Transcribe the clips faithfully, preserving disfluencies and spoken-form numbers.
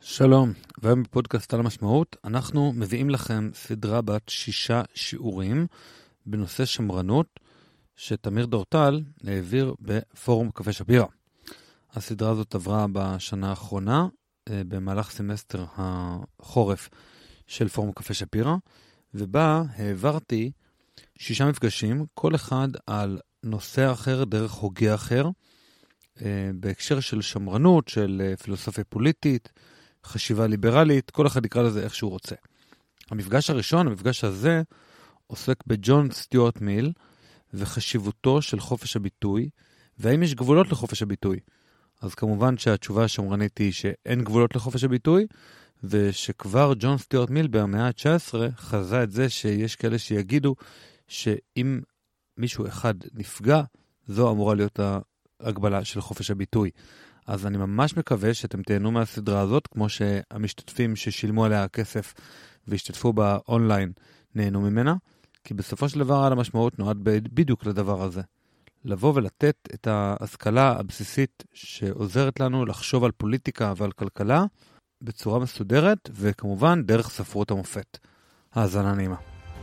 שלום, והיום בפודקאסט על המשמעות אנחנו מביאים לכם סדרה בת שישה שיעורים בנושא שמרנות שתמיר דורטל העביר בפורום קפה שפירא. הסדרה הזאת עברה בשנה האחרונה במהלך סמסטר החורף של פורום קפה שפירא, ובה העברתי שישה מפגשים, כל אחד על נושא אחר דרך הוגה אחר, בהקשר של שמרנות, של פילוסופיה פוליטית, חשיבה ליברלית, כל אחד יקרא לזה איך שהוא רוצה. המפגש הראשון, המפגש הזה, עוסק בג'ון סטיוארט מיל וחשיבותו של חופש הביטוי, והאם יש גבולות לחופש הביטוי. אז כמובן שהתשובה השמרנית היא שאין גבולות לחופש הביטוי, ושכבר ג'ון סטיוארט מיל במאה ה-תשע עשרה חזה את זה שיש כאלה שיגידו שאם מישהו אחד נפגע, זו אמורה להיות ההגבלה של חופש הביטוי. אז אני ממש מקווה שאתם תהנו מהסדרה הזאת, כמו שהמשתתפים ששילמו עליה כסף והשתתפו באונליין נהנו ממנה, כי בסופו של דבר על המשמעות נועד בדיוק לדבר הזה. לבוא ולתת את ההשכלה הבסיסית שעוזרת לנו לחשוב על פוליטיקה ועל כלכלה בצורה מסודרת, וכמובן דרך ספרות המופת. האזנה נעימה.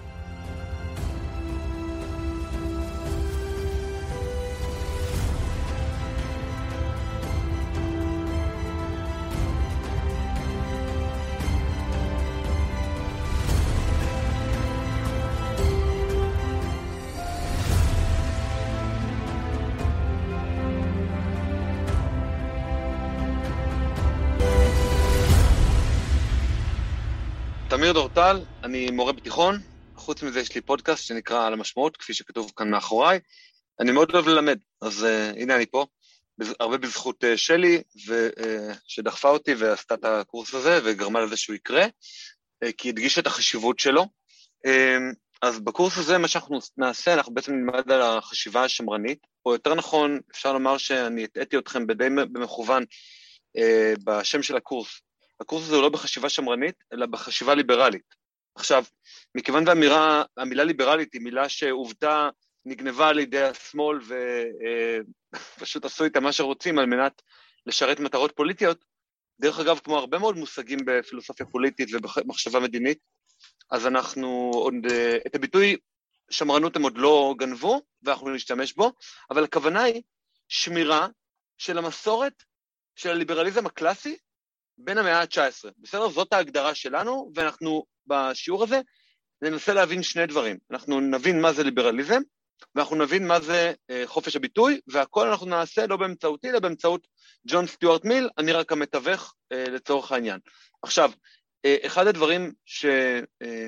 תמיר דורטל, אני מורה בתיכון, חוץ מזה יש לי פודקאסט שנקרא על המשמעות, כפי שכתוב כאן מאחוריי. אני מאוד אוהב ללמד, אז uh, הנה אני פה, בז, הרבה בזכות uh, שלי, ו, uh, שדחפה אותי ועשתה את הקורס הזה, וגרמה לזה שהוא יקרה, uh, כי הדגיש את החשיבות שלו. Uh, אז בקורס הזה, מה שאנחנו נעשה, אנחנו בעצם נלמד על החשיבה השמרנית, או יותר נכון, אפשר לומר שאני הטעיתי אתכם בדי במכוון uh, בשם של הקורס. הקורס הזה הוא לא בחשיבה שמרנית, אלא בחשיבה ליברלית. עכשיו, מכיוון והמילה, המילה ליברלית היא מילה שהובטה, נגנבה על ידי השמאל, ופשוט עשו איתה מה שרוצים על מנת לשרת מטרות פוליטיות, דרך אגב, כמו הרבה מאוד מושגים בפילוסופיה פוליטית ובמחשבה מדינית, אז אנחנו עוד, את הביטוי שמרנות הם עוד לא גנבו, ואנחנו נשתמש בו, אבל הכוונה היא שמירה של המסורת של הליברליזם הקלאסי, בין המאה ה-תשע עשרה. בסדר? זאת ההגדרה שלנו, ואנחנו בשיעור הזה ננסה להבין שני דברים. אנחנו נבין מה זה ליברליזם, ואנחנו נבין מה זה אה, חופש הביטוי, והכל אנחנו נעשה לא באמצעותי, אלא באמצעות ג'ון סטיוארט מיל, אני רק המתווך אה, לצורך העניין. עכשיו, אה, אחד הדברים שאני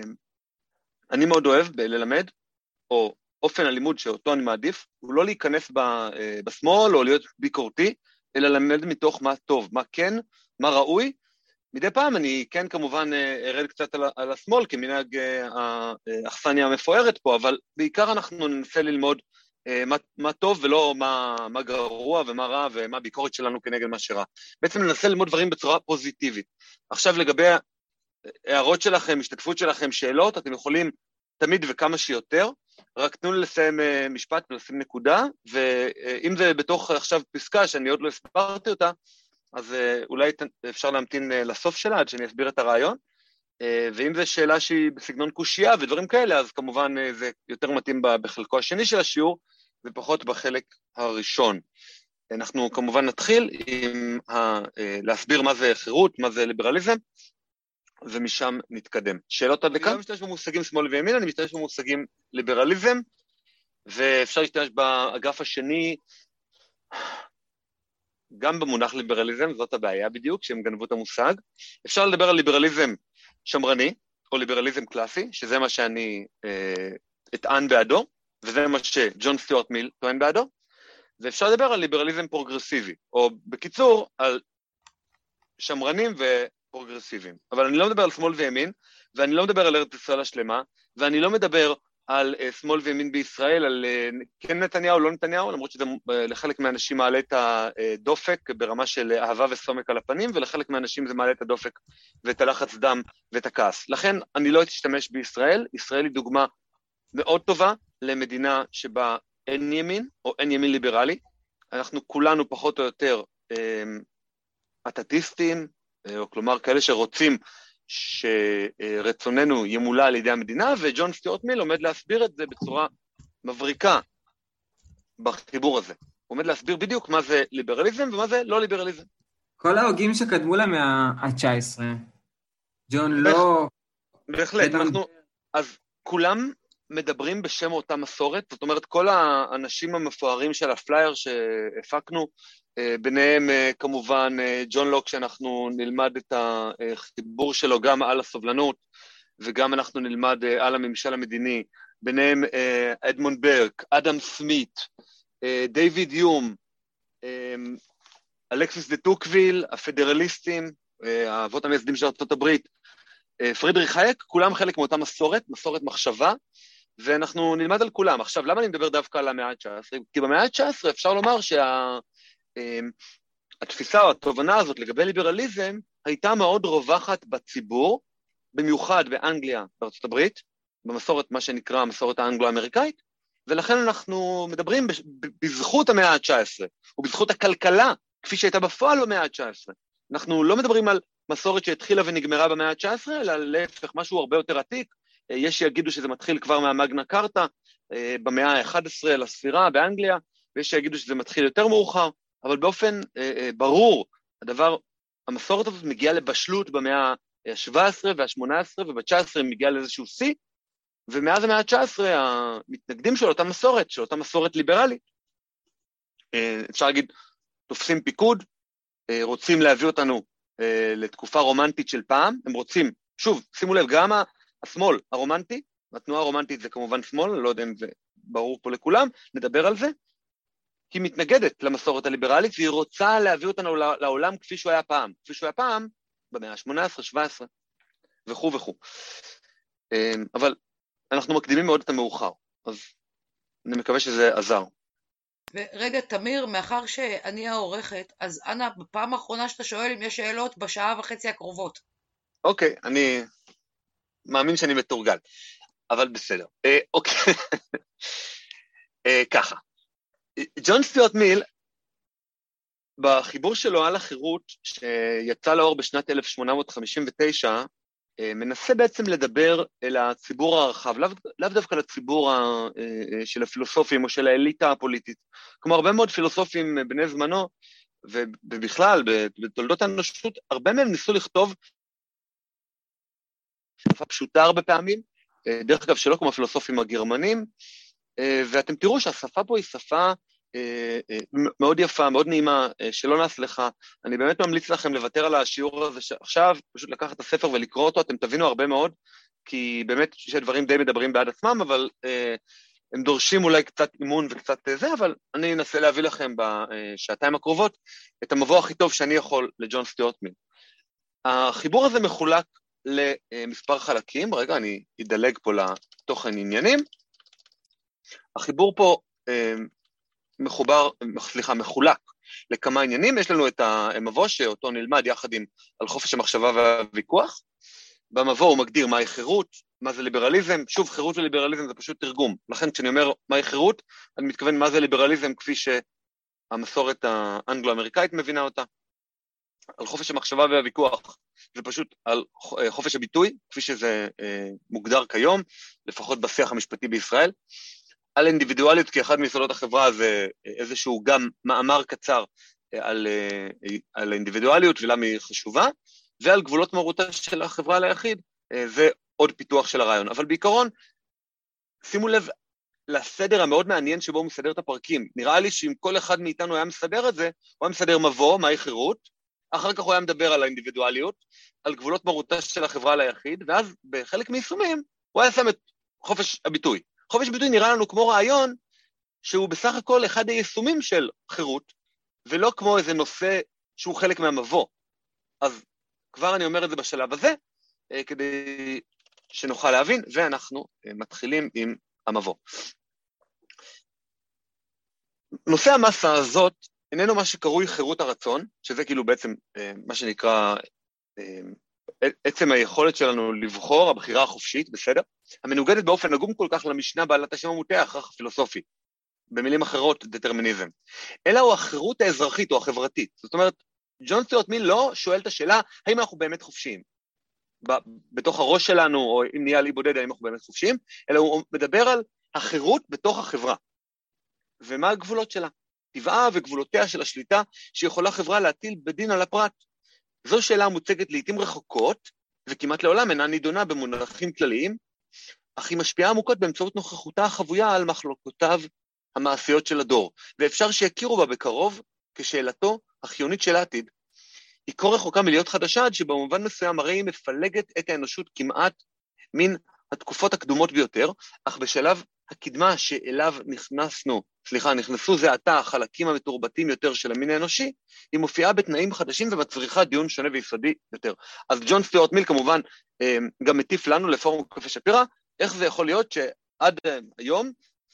אה, מאוד אוהב ללמד, או אופן הלימוד שאותו אני מעדיף, הוא לא להיכנס ב, אה, בשמאל, או להיות ביקורתי, אלא ללמד מתוך מה טוב, מה כן, מה ראוי. מדי פעם אני כן כמובן ארד קצת על, על השמאל, כמנהג האכסניה המפוארת פה, אבל בעיקר אנחנו ננסה ללמוד מה, מה טוב ולא מה, מה גרוע ומה רע ומה ביקורת שלנו כנגד מה שרע. בעצם ננסה ללמוד דברים בצורה פוזיטיבית. עכשיו לגבי הערות שלכם, השתתפות שלכם, שאלות, אתם יכולים תמיד וכמה שיותר, רק תנו לי לסיים משפט ולשים נקודה, ואם זה בתוך עכשיו פסקה שאני עוד לא הסברתי אותה, אז אולי אפשר להמתין לסוף שלה עד שאני אסביר את הרעיון, ואם זו שאלה שהיא בסגנון קושייה ודברים כאלה, אז כמובן זה יותר מתאים בחלקו השני של השיעור, ופחות בחלק הראשון. אנחנו כמובן נתחיל עם ה... להסביר מה זה חירות, מה זה ליברליזם, ומשם נתקדם. שאלות עד לכאן? אני לא משתמש במושגים שמאל וימין, אני משתמש במושגים ליברליזם, ואפשר להשתמש באגף השני, גם במונח ליברליזם, זאת הבעיה בדיוק, שהם גנבו את המושג. אפשר לדבר על ליברליזם שמרני, או ליברליזם קלאסי, שזה מה שאני אה, אטען בעדו, וזה מה שג'ון סטיוארט מיל טוען בעדו, ואפשר לדבר על ליברליזם פרוגרסיבי, או בקיצור, על שמרנים ופרוגרסיביים. אבל אני לא מדבר על שמאל וימין, ואני לא מדבר על ארץ ישראל השלמה, ואני לא מדבר על uh, שמאל וימין בישראל, על uh, כן נתניהו, לא נתניהו, למרות שזה uh, לחלק מהאנשים מעלה את הדופק ברמה של אהבה וסומק על הפנים, ולחלק מהאנשים זה מעלה את הדופק ואת הלחץ דם ואת הכעס. לכן אני לא אשתמש בישראל, ישראל היא דוגמה מאוד טובה למדינה שבה אין ימין, או אין ימין ליברלי, אנחנו כולנו פחות או יותר uh, אטטיסטים, או כלומר כאלה שרוצים שרצוננו ימולא על ידי המדינה, וג'ון סטיוארט מיל עומד להסביר את זה בצורה מבריקה בחיבור הזה. הוא עומד להסביר בדיוק מה זה ליברליזם ומה זה לא ליברליזם. כל ההוגים שקדמו למאה ה-תשע עשרה, ג'ון לוק, בהחלט, אנחנו, אז כולם מדברים בשם אותה מסורת, זאת אומרת, כל האנשים המפוארים של הפלייר שהפקנו, ביניהם כמובן ג'ון לוק, שאנחנו נלמד את החיבור שלו גם על הסובלנות, וגם אנחנו נלמד על הממשל המדיני, ביניהם אדמונד ברק, אדם סמית, דיוויד יום, אלכסיס דה טוקוויל, הפדרליסטים, האבות המייסדים של ארצות הברית, פרידריך הייק, כולם חלק מאותה מסורת, מסורת מחשבה, ואנחנו נלמד על כולם. עכשיו, למה אני מדבר דווקא על המאה ה-תשע עשרה? כי במאה ה-תשע עשרה אפשר לומר שהתפיסה או התובנה הזאת לגבי ליברליזם הייתה מאוד רווחת בציבור, במיוחד באנגליה, בארצות הברית, במסורת, מה שנקרא המסורת האנגלו-אמריקאית, ולכן אנחנו מדברים בזכות המאה ה-תשע עשרה, ובזכות הכלכלה, כפי שהייתה בפועל במאה ה-תשע עשרה. אנחנו לא מדברים על מסורת שהתחילה ונגמרה במאה ה-תשע עשרה, אלא להפך משהו הרבה יותר עתיק. יש שיגידו שזה מתחיל כבר מהמגנה קרטה, במאה ה-אחת עשרה לספירה באנגליה, ויש שיגידו שזה מתחיל יותר מאוחר, אבל באופן ברור, הדבר, המסורת הזאת מגיעה לבשלות במאה ה-שבע עשרה וה-שמונה עשרה, וב-תשע עשרה מגיעה לאיזשהו שיא, ומאז המאה ה-תשע עשרה המתנגדים של אותה מסורת, של אותה מסורת ליברלית, אפשר להגיד, תופסים פיקוד, רוצים להביא אותנו לתקופה רומנטית של פעם, הם רוצים, שוב, שימו לב, גם השמאל הרומנטי, התנועה הרומנטית זה כמובן שמאל, לא יודע אם זה ברור פה לכולם, נדבר על זה, היא מתנגדת למסורת הליברלית, והיא רוצה להביא אותנו לעולם כפי שהוא היה פעם, כפי שהוא היה פעם, במאה ה-שמונה עשרה, שבע עשרה, וכו' וכו'. אבל אנחנו מקדימים מאוד את המאוחר, אז אני מקווה שזה עזר. ורגע, תמיר, מאחר שאני העורכת, אז אנא, בפעם האחרונה שאתה שואל אם יש שאלות בשעה וחצי הקרובות. אוקיי, אני מאמין שאני מתורגל, אבל בסדר. אה, אוקיי, אה, ככה. ג'ון סטיוארט מיל, בחיבור שלו על החירות, שיצא לאור בשנת אלף שמונה מאות חמישים ותשע, מנסה בעצם לדבר אל הציבור הרחב, לאו, לאו דווקא לציבור ה, של הפילוסופים או של האליטה הפוליטית. כמו הרבה מאוד פילוסופים בני זמנו, ובכלל, בתולדות האנושות, הרבה מהם ניסו לכתוב שפה פשוטה הרבה פעמים, דרך אגב שלא כמו הפילוסופים הגרמנים, ואתם תראו שהשפה פה היא שפה מאוד יפה, מאוד נעימה, שלא נס לך. אני באמת ממליץ לכם לוותר על השיעור הזה עכשיו, פשוט לקחת את הספר ולקרוא אותו, אתם תבינו הרבה מאוד, כי באמת שדברים די מדברים בעד עצמם, אבל הם דורשים אולי קצת אימון וקצת זה, אבל אני אנסה להביא לכם בשעתיים הקרובות את המבוא הכי טוב שאני יכול לג'ון סטיוארט מיל. החיבור הזה מחולק למספר חלקים, רגע אני אדלג פה לתוכן עניינים. החיבור פה מחובר, סליחה, מחולק לכמה עניינים, יש לנו את המבוא שאותו נלמד יחד עם על חופש המחשבה והוויכוח, במבוא הוא מגדיר מהי חירות, מה זה ליברליזם, שוב חירות וליברליזם זה פשוט תרגום, לכן כשאני אומר מהי חירות, אני מתכוון מה זה ליברליזם כפי שהמסורת האנגלו-אמריקאית מבינה אותה, על חופש המחשבה והוויכוח, זה פשוט על חופש הביטוי, כפי שזה מוגדר כיום, לפחות בשיח המשפטי בישראל, על אינדיבידואליות, כי אחד מיסודות החברה זה איזשהו גם מאמר קצר על, על אינדיבידואליות ולמה היא חשובה, ועל גבולות מרותה של החברה ליחיד, זה עוד פיתוח של הרעיון. אבל בעיקרון, שימו לב לסדר המאוד מעניין שבו הוא מסדר את הפרקים. נראה לי שאם כל אחד מאיתנו היה מסדר את זה, הוא היה מסדר מבוא, מהי חירות, אחר כך הוא היה מדבר על האינדיבידואליות, על גבולות מרותה של החברה ליחיד, ואז בחלק מיישומים הוא היה שם את חופש הביטוי. חופש ביטוי נראה לנו כמו רעיון שהוא בסך הכל אחד היישומים של חירות, ולא כמו איזה נושא שהוא חלק מהמבוא. אז כבר אני אומר את זה בשלב הזה, כדי שנוכל להבין, ואנחנו מתחילים עם המבוא. נושא המסה הזאת איננו מה שקרוי חירות הרצון, שזה כאילו בעצם מה שנקרא עצם היכולת שלנו לבחור, הבחירה החופשית, בסדר? המנוגדת באופן נגום כל כך למשנה בעלת השם המוטה, הכרח הפילוסופי, במילים אחרות, דטרמיניזם. אלא הוא החירות האזרחית או החברתית. זאת אומרת, ג'ון סטיוארט מיל לא שואל את השאלה, האם אנחנו באמת חופשיים? בתוך הראש שלנו, או אם נהיה לי בודד, האם אנחנו באמת חופשיים, אלא הוא מדבר על החירות בתוך החברה. ומה הגבולות שלה? טבעה וגבולותיה של השליטה, שיכולה חברה להטיל בדין על הפרט. זו שאלה מוצגת לעתים רחוקות, וכמעט לעולם אינה נידונה במונחים כלליים, אך היא משפיעה עמוקות באמצעות נוכחותה החבויה על מחלוקותיו המעשיות של הדור, ואפשר שיכירו בה בקרוב כשאלתו החיונית של העתיד. היא כה רחוקה מלהיות חדשה, עד שבמובן מסוים הרי היא מפלגת את האנושות כמעט מן התקופות הקדומות ביותר, אך בשלב הקדמה שאליו נכנסנו, סליחה, נכנסו זה עתה החלקים המתורבתים יותר של המין האנושי, היא מופיעה בתנאים חדשים ומצריכה דיון שונה ויסודי יותר. אז ג'ון סטיוארט מיל כמובן גם מטיף לנו לפורום קפה שפירא, איך זה יכול להיות שעד היום,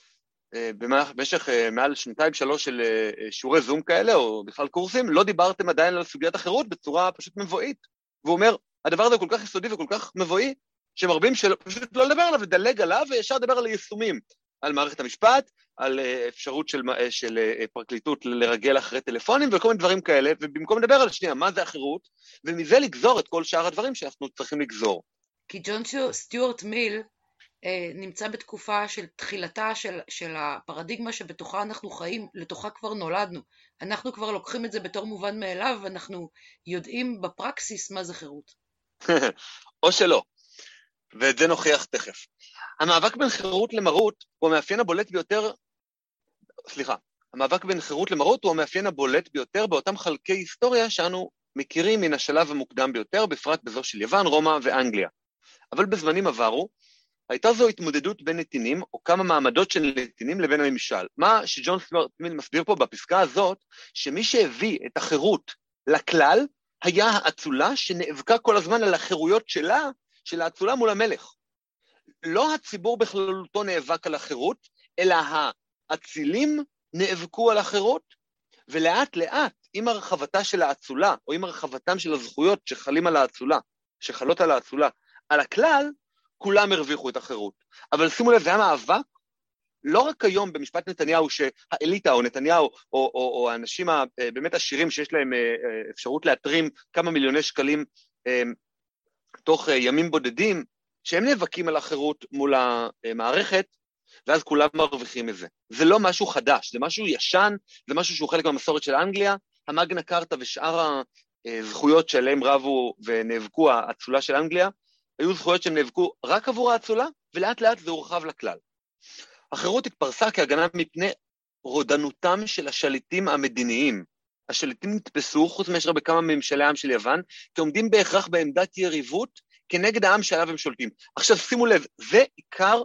במשך מעל שנתיים שלוש של שיעורי זום כאלה, או בכלל קורסים, לא דיברתם עדיין על סוגיית החירות בצורה פשוט מבואית. והוא אומר, הדבר הזה כל כך יסודי וכל כך מבואי, שמרבים פשוט לא לדבר עליו, לדלג עליו, וישר לדבר על יישומים, על מערכת המשפט, על אפשרות של, של פרקליטות לרגל אחרי טלפונים, וכל מיני דברים כאלה, ובמקום לדבר על שנייה, מה זה החירות, ומזה לגזור את כל שאר הדברים שאנחנו צריכים לגזור. כי ג'ון סטיוארט מיל, נמצא בתקופה של תחילתה של, של הפרדיגמה שבתוכה אנחנו חיים, לתוכה כבר נולדנו. אנחנו כבר לוקחים את זה בתור מובן מאליו, ואנחנו יודעים בפרקסיס מה זה חירות. או שלא, ואת זה נוכיח תכף. המאבק בין חירות למרות הוא המאפיין הבולט ביותר, סליחה, המאבק בין חירות למרות הוא המאפיין הבולט ביותר באותם חלקי היסטוריה שאנו מכירים מן השלב המוקדם ביותר, בפרט בזו של יוון, רומא ואנגליה. אבל בזמנים עברו, הייתה זו התמודדות בין נתינים, או כמה מעמדות של נתינים לבין הממשל. מה שג'ון סטיוארט מיל מסביר פה בפסקה הזאת, שמי שהביא את החירות לכלל, היה האצולה שנאבקה כל הזמן על החירויות שלה, של האצולה מול המלך. לא הציבור בכללותו נאבק על החירות, אלא האצילים נאבקו על החירות, ולאט לאט, עם הרחבתה של האצולה, או עם הרחבתם של הזכויות שחלים על האצולה, שחלות על האצולה, על הכלל, כולם הרוויחו את החירות. אבל שימו לב, זה היה מאבק, לא רק היום במשפט נתניהו, שהאליטה או נתניהו, או, או, או האנשים באמת עשירים, שיש להם אפשרות להתרים כמה מיליוני שקלים, תוך ימים בודדים, שהם נאבקים על החירות מול המערכת, ואז כולם מרוויחים את זה. זה לא משהו חדש, זה משהו ישן, זה משהו שהוא חלק מהמסורת של אנגליה, המגנה קארטה ושאר הזכויות שעליהם רבו ונאבקו האצולה של אנגליה, היו זכויות שהם נאבקו רק עבור האצולה, ולאט לאט זה הורחב לכלל. החירות התפרסה כהגנה מפני רודנותם של השליטים המדיניים. השליטים נתפסו, חוץ מאשר בכמה ממשלי העם של יוון, כעומדים בהכרח בעמדת יריבות כנגד העם שעליו הם שולטים. עכשיו שימו לב, זה עיקר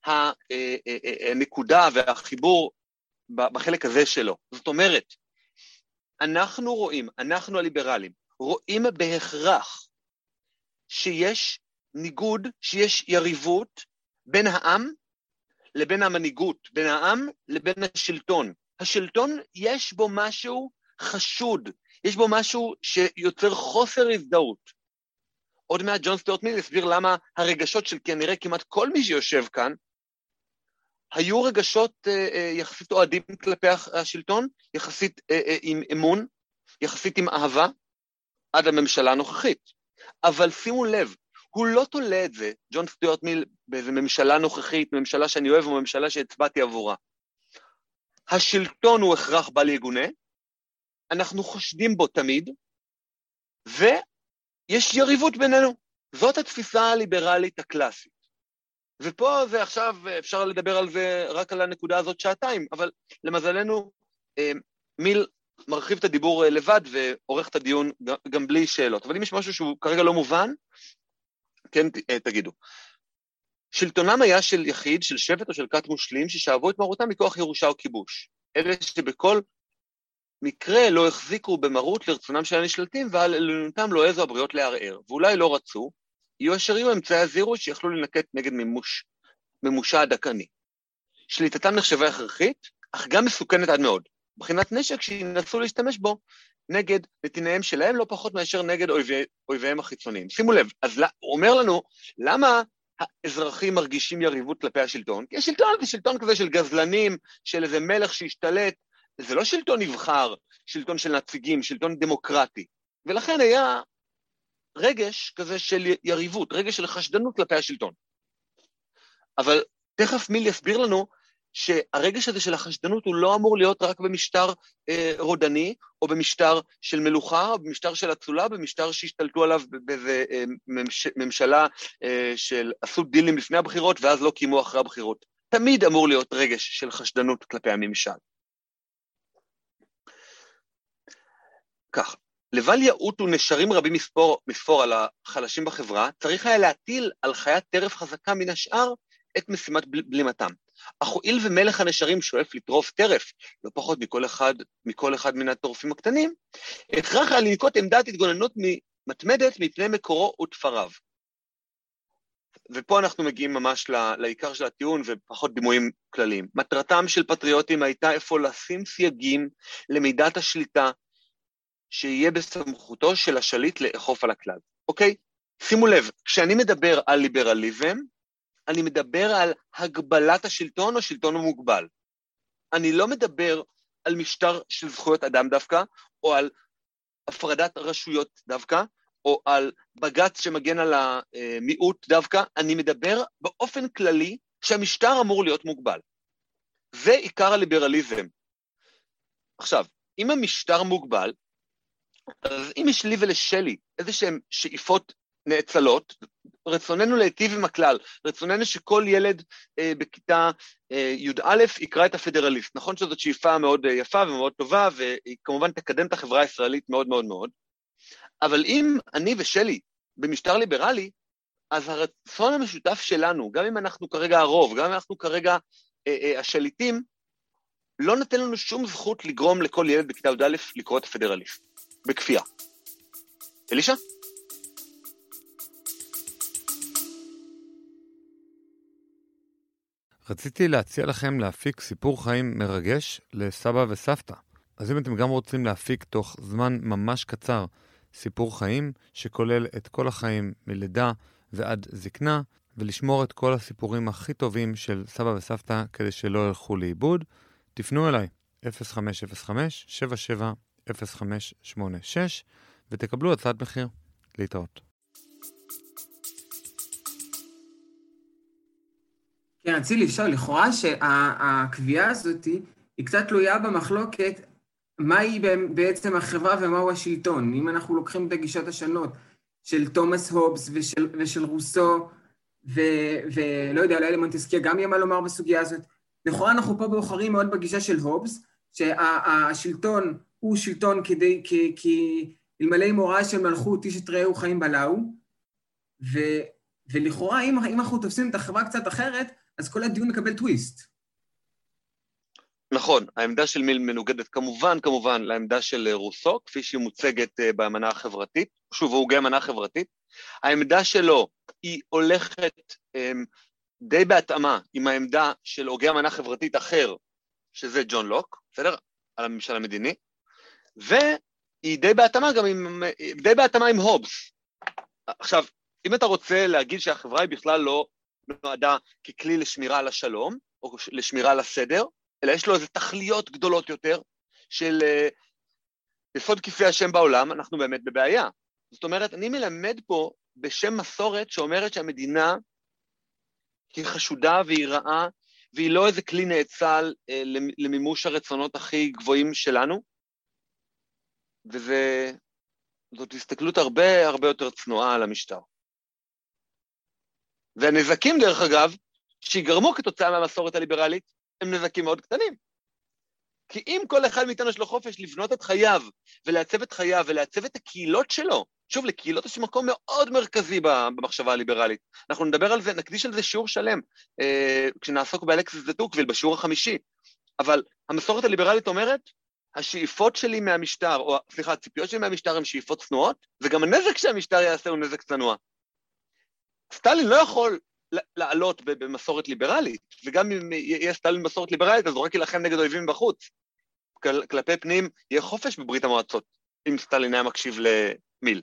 הנקודה והחיבור בחלק הזה שלו. זאת אומרת, אנחנו רואים, אנחנו הליברלים, רואים בהכרח שיש ניגוד, שיש יריבות בין העם לבין המנהיגות, בין העם לבין השלטון. השלטון יש בו משהו חשוד, יש בו משהו שיוצר חוסר הזדהות. עוד מעט ג'ון סטיוארט מיל יסביר למה הרגשות של כנראה כמעט כל מי שיושב כאן, היו רגשות אה, אה, יחסית אוהדים כלפי השלטון, יחסית אה, אה, עם אמון, יחסית עם אהבה, עד הממשלה הנוכחית. אבל שימו לב, הוא לא תולה את זה, ג'ון סטיוארט מיל, באיזו ממשלה נוכחית, ממשלה שאני אוהב, או ממשלה שהצבעתי עבורה. השלטון הוא הכרח בל יגונה, אנחנו חושדים בו תמיד, ויש יריבות בינינו. זאת התפיסה הליברלית הקלאסית. ופה זה עכשיו, אפשר לדבר על זה רק על הנקודה הזאת שעתיים, אבל למזלנו, מיל מרחיב את הדיבור לבד, ועורך את הדיון גם בלי שאלות. אבל אם יש משהו שהוא כרגע לא מובן, כן, תגידו. שלטונם היה של יחיד, של שבט או של כת מושלים, ששאבו את מרותם מכוח ירושה או כיבוש. אלה שבכל מקרה לא החזיקו במרות לרצונם של הנשלטים, ועל עליונותם לא העזו הבריות לערער, ואולי לא רצו, יהיו אשר יהיו אמצעי הזהירות שיכלו לנקט נגד מימוש, מימושה הדקני. שליטתם נחשבה הכרחית, אך גם מסוכנת עד מאוד. בחינת נשק שינסו להשתמש בו נגד נתיניהם שלהם, לא פחות מאשר נגד אויבי, אויביהם החיצוניים. שימו לב, אז הוא אומר לנו, למה האזרחים מרגישים יריבות כלפי השלטון? כי השלטון זה שלטון כזה של גזלנים, של איזה מלך שהשתלט, זה לא שלטון נבחר, שלטון של נציגים, שלטון דמוקרטי, ולכן היה רגש כזה של יריבות, רגש של חשדנות כלפי השלטון. אבל תכף מיל יסביר לנו שהרגש הזה של החשדנות הוא לא אמור להיות רק במשטר אה, רודני, או במשטר של מלוכה, או במשטר של אצולה, או במשטר שהשתלטו עליו באיזה אה, ממש, ממשלה אה, של עשו דילים לפני הבחירות, ואז לא קיימו אחרי הבחירות. תמיד אמור להיות רגש של חשדנות כלפי הממשל. כך, לבל יעוטו נשרים רבים מספור, מספור על החלשים בחברה, צריך היה להטיל על חיית טרף חזקה מן השאר את משימת בלימתם. אך הואיל ומלך הנשרים שואף לטרוף טרף, לא פחות מכל אחד, מכל אחד מן הטורפים הקטנים, הכרח היה לנקוט עמדת התגוננות מתמדת מפני מקורו ותפריו. ופה אנחנו מגיעים ממש לעיקר של הטיעון ופחות דימויים כלליים. מטרתם של פטריוטים הייתה איפה לשים סייגים למידת השליטה, שיהיה בסמכותו של השליט לאכוף על הכלל. אוקיי? שימו לב, כשאני מדבר על ליברליזם, אני מדבר על הגבלת השלטון או שלטון המוגבל. אני לא מדבר על משטר של זכויות אדם דווקא, או על הפרדת רשויות דווקא, או על בג"ץ שמגן על המיעוט דווקא. אני מדבר באופן כללי שהמשטר אמור להיות מוגבל. זה עיקר הליברליזם. עכשיו, אם המשטר מוגבל, אז אם יש לי ולשלי איזה שהן שאיפות נאצלות, רצוננו להיטיב עם הכלל, רצוננו שכל ילד אה, בכיתה אה, י"א יקרא את הפדרליסט. נכון שזאת שאיפה מאוד אה, יפה ומאוד טובה, והיא כמובן תקדם את החברה הישראלית מאוד מאוד מאוד, אבל אם אני ושלי במשטר ליברלי, אז הרצון המשותף שלנו, גם אם אנחנו כרגע הרוב, גם אם אנחנו כרגע אה, אה, השליטים, לא נתן לנו שום זכות לגרום לכל ילד בכיתה י"א לקרוא את הפדרליסט, בכפייה. אלישה? רציתי להציע לכם להפיק סיפור חיים מרגש לסבא וסבתא. אז אם אתם גם רוצים להפיק תוך זמן ממש קצר סיפור חיים שכולל את כל החיים מלידה ועד זקנה, ולשמור את כל הסיפורים הכי טובים של סבא וסבתא כדי שלא ילכו לאיבוד, תפנו אליי אפס חמש אפס חמש שבע שבע אפס חמש שמונה שש ותקבלו הצעת מחיר. להתראות. כן, רציתי לשאול, לכאורה שהקביעה הזאת היא קצת תלויה במחלוקת מהי בעצם החברה ומהו השלטון. אם אנחנו לוקחים את הגישות השונות של תומאס הובס ושל, ושל רוסו, ו, ולא יודע, אולי למונטסקייה גם יהיה מה לומר בסוגיה הזאת, לכאורה אנחנו פה בוחרים מאוד בגישה של הובס, שהשלטון הוא שלטון כדי, כי, כי אלמלא מוראה של מלכות איש את רעהו חיים בלעו, ו, ולכאורה אם, אם אנחנו תופסים את החברה קצת אחרת, אז כל הדיון מקבל טוויסט. נכון, העמדה של מיל מנוגדת כמובן, כמובן, לעמדה של רוסו, כפי שהיא מוצגת באמנה החברתית, שוב, הוא גם אמנה חברתית, העמדה שלו היא הולכת um, די בהתאמה עם העמדה של הוגה אמנה חברתית אחר, שזה ג'ון לוק, בסדר? על הממשל המדיני, והיא די בהתאמה גם עם, די בהתאמה עם הובס. עכשיו, אם אתה רוצה להגיד שהחברה היא בכלל לא נועדה ככלי לשמירה על השלום, או לשמירה על הסדר, אלא יש לו איזה תכליות גדולות יותר, של יסוד כפי השם בעולם, אנחנו באמת בבעיה. זאת אומרת, אני מלמד פה בשם מסורת שאומרת שהמדינה היא חשודה והיא רעה, והיא לא איזה כלי נאצל אה, למימוש הרצונות הכי גבוהים שלנו, וזאת הסתכלות הרבה הרבה יותר צנועה על המשטר. והנזקים, דרך אגב, שיגרמו כתוצאה מהמסורת הליברלית, הם נזקים מאוד קטנים. כי אם כל אחד מאיתנו יש לו חופש לבנות את חייו, ולעצב את חייו, ולעצב את הקהילות שלו, שוב, לקהילות יש מקום מאוד מרכזי במחשבה הליברלית. אנחנו נדבר על זה, נקדיש על זה שיעור שלם, אה, כשנעסוק באלכסיס דה טוקוויל, בשיעור החמישי. אבל המסורת הליברלית אומרת, השאיפות שלי מהמשטר, או סליחה, הציפיות שלי מהמשטר הן שאיפות צנועות, וגם הנזק שהמשטר יעשה הוא נזק צנוע. סטלין לא יכול לעלות במסורת ליברלית, וגם אם יהיה סטלין במסורת ליברלית, אז הוא רק ילחם נגד אויבים בחוץ. כל, כלפי פנים יהיה חופש בברית המועצות, אם סטלין היה מקשיב למיל.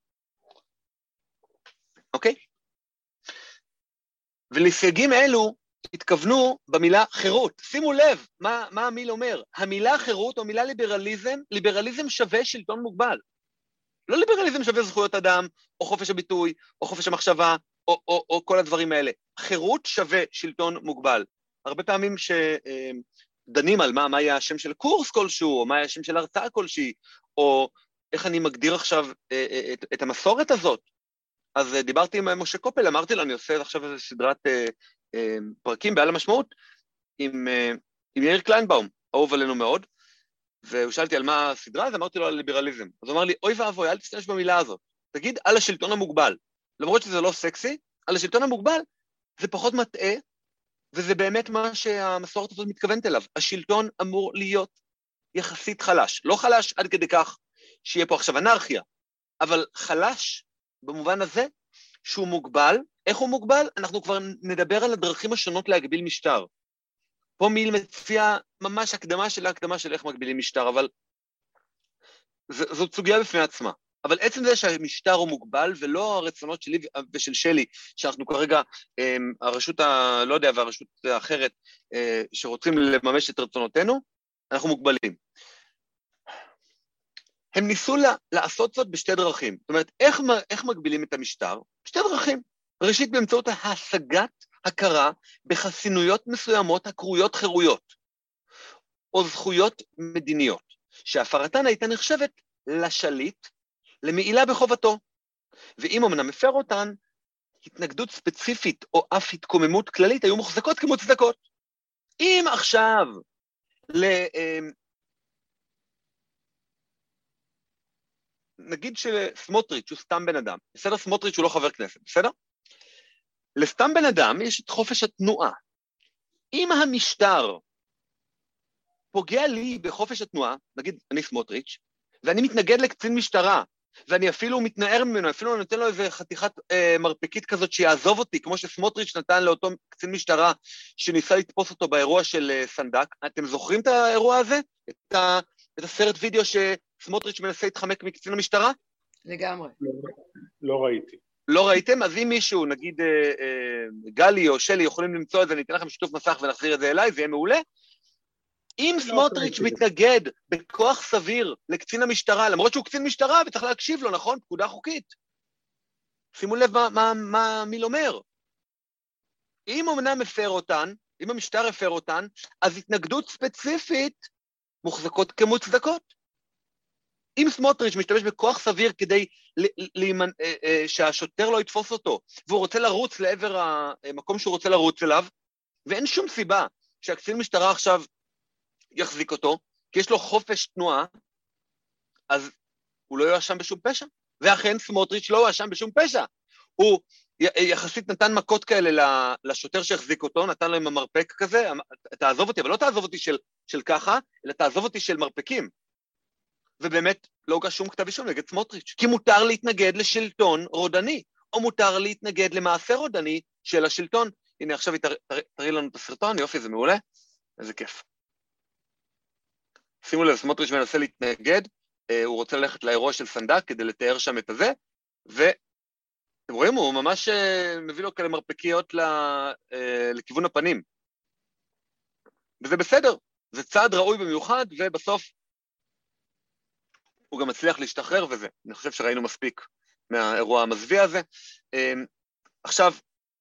אוקיי? ולסייגים אלו התכוונו במילה חירות. שימו לב מה, מה המיל אומר. המילה חירות או מילה ליברליזם, ליברליזם שווה שלטון מוגבל. לא ליברליזם שווה זכויות אדם, או חופש הביטוי, או חופש המחשבה, או, או, או כל הדברים האלה. חירות שווה שלטון מוגבל. הרבה פעמים שדנים על מה, מה יהיה השם של קורס כלשהו, או מה יהיה השם של הרצאה כלשהי, או איך אני מגדיר עכשיו את, את המסורת הזאת. אז דיברתי עם משה קופל, אמרתי לו, אני עושה עכשיו איזו סדרת פרקים בעל המשמעות, עם, עם יאיר קליינבאום, אהוב עלינו מאוד, והוא שאלתי על מה הסדרה, אז אמרתי לו על ליברליזם. אז הוא אמר לי, אוי ואבוי, אל תשתמש במילה הזאת. תגיד, על השלטון המוגבל. למרות שזה לא סקסי, על השלטון המוגבל זה פחות מטעה, וזה באמת מה שהמסורת הזאת מתכוונת אליו. השלטון אמור להיות יחסית חלש. לא חלש עד כדי כך שיהיה פה עכשיו אנרכיה, אבל חלש במובן הזה שהוא מוגבל. איך הוא מוגבל? אנחנו כבר נדבר על הדרכים השונות להגביל משטר. פה מיל מציע ממש הקדמה של ההקדמה של איך מגבילים משטר, אבל ז- זאת סוגיה בפני עצמה. אבל עצם זה שהמשטר הוא מוגבל, ולא הרצונות שלי ושל שלי, שאנחנו כרגע, הרשות ה... לא יודע, והרשות האחרת, שרוצים לממש את רצונותינו, אנחנו מוגבלים. הם ניסו לעשות זאת בשתי דרכים. זאת אומרת, איך, איך מגבילים את המשטר? בשתי דרכים. ראשית, באמצעות ההשגת הכרה בחסינויות מסוימות הקרויות חירויות, או זכויות מדיניות, שהפרתן הייתה נחשבת לשליט, למעילה בחובתו, ואם אמנם מפר אותן, התנגדות ספציפית או אף התקוממות כללית היו מוחזקות כמוצדקות. אם עכשיו, ל... נגיד שסמוטריץ' הוא סתם בן אדם, בסדר? סמוטריץ' הוא לא חבר כנסת, בסדר? לסתם בן אדם יש את חופש התנועה. אם המשטר פוגע לי בחופש התנועה, נגיד אני סמוטריץ', ואני מתנגד לקצין משטרה, ואני אפילו מתנער ממנו, אפילו נותן לו איזה חתיכת אה, מרפקית כזאת שיעזוב אותי, כמו שסמוטריץ' נתן לאותו קצין משטרה שניסה לתפוס אותו באירוע של אה, סנדק. אתם זוכרים את האירוע הזה? את, ה, את הסרט וידאו שסמוטריץ' מנסה להתחמק מקצין המשטרה? לגמרי. לא, לא ראיתי. לא ראיתם? אז אם מישהו, נגיד אה, אה, גלי או שלי, יכולים למצוא את זה, ניתן לכם שיתוף מסך ונחזיר את זה אליי, זה יהיה מעולה. אם סמוטריץ' מתנגד בכוח סביר לקצין המשטרה, למרות שהוא קצין משטרה וצריך להקשיב לו, נכון? פקודה חוקית. שימו לב מה, מה, מה מיל אומר. אם אמנם מפר אותן, אם המשטר הפר אותן, אז התנגדות ספציפית מוחזקות כמוצדקות. אם סמוטריץ' משתמש בכוח סביר כדי לימנ... שהשוטר לא יתפוס אותו, והוא רוצה לרוץ לעבר המקום שהוא רוצה לרוץ אליו, ואין שום סיבה שהקצין משטרה עכשיו יחזיק אותו, כי יש לו חופש תנועה, אז הוא לא יואשם בשום פשע. ואכן סמוטריץ' לא יואשם בשום פשע. הוא יחסית נתן מכות כאלה לשוטר שהחזיק אותו, נתן לו עם המרפק כזה, תעזוב אותי, אבל לא תעזוב אותי של, של ככה, אלא תעזוב אותי של מרפקים. ובאמת לא הוגש שום כתב אישום נגד סמוטריץ', כי מותר להתנגד לשלטון רודני, או מותר להתנגד למעשה רודני של השלטון. הנה עכשיו תראי לנו את הסרטון, יופי, זה מעולה, איזה כיף. שימו לב, סמוטריץ' מנסה להתנגד, הוא רוצה ללכת לאירוע של סנדק כדי לתאר שם את הזה, ואתם רואים, הוא ממש מביא לו כאלה מרפקיות לכיוון הפנים. וזה בסדר, זה צעד ראוי במיוחד, ובסוף הוא גם מצליח להשתחרר וזה. אני חושב שראינו מספיק מהאירוע המזוויע הזה. עכשיו,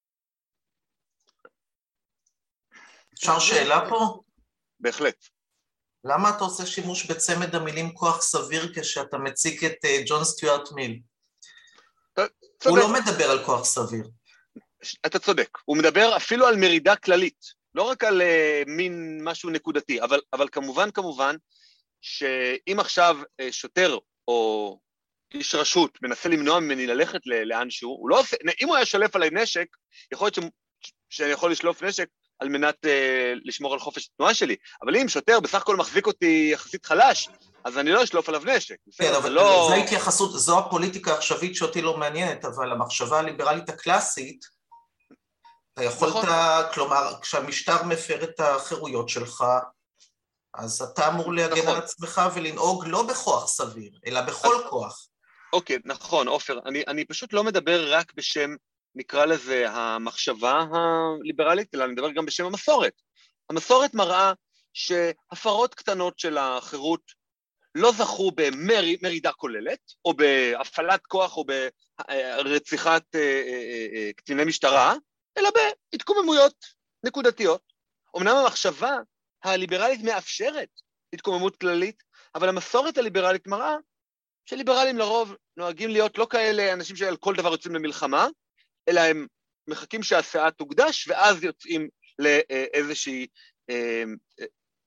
אפשר שאלה פה? בהחלט. למה אתה עושה שימוש בצמד המילים כוח סביר כשאתה מציג את ג'ון סטיוארט מיל? הוא לא מדבר על כוח סביר. אתה צודק, הוא מדבר אפילו על מרידה כללית, לא רק על uh, מין משהו נקודתי, אבל, אבל כמובן, כמובן, שאם עכשיו uh, שוטר או איש רשות מנסה למנוע ממני ללכת לאנשהו, הוא לא עושה, אם הוא היה שולף עליי נשק, יכול להיות ש... שאני יכול לשלוף נשק, על מנת אה, לשמור על חופש התנועה שלי. אבל אם שוטר בסך הכל מחזיק אותי יחסית חלש, אז אני לא אשלוף עליו נשק. כן, אבל לא... זו ההתייחסות, זו הפוליטיקה העכשווית שאותי לא מעניינת, אבל המחשבה הליברלית הקלאסית, אתה יכולת, נכון. כלומר, כשהמשטר מפר את החירויות שלך, אז אתה אמור להגן נכון. על עצמך ולנהוג לא בכוח סביר, אלא בכל אז... כוח. אוקיי, נכון, אופר, אני, אני פשוט לא מדבר רק בשם נקרא לזה המחשבה הליברלית, אלא נדבר גם בשם המסורת. המסורת מראה שהפרות קטנות של החירות לא זכו במרידה כוללת, או בהפעלת כוח, או ברציחת קציני משטרה, אלא בהתקוממויות נקודתיות. אמנם המחשבה הליברלית מאפשרת התקוממות כללית, אבל המסורת הליברלית מראה שליברלים לרוב נוהגים להיות לא כאלה אנשים שעל כל דבר יוצאים למלחמה, אלא הם מחכים שהסעה תוקדש, ואז יוצאים לאיזושהי אה, אה,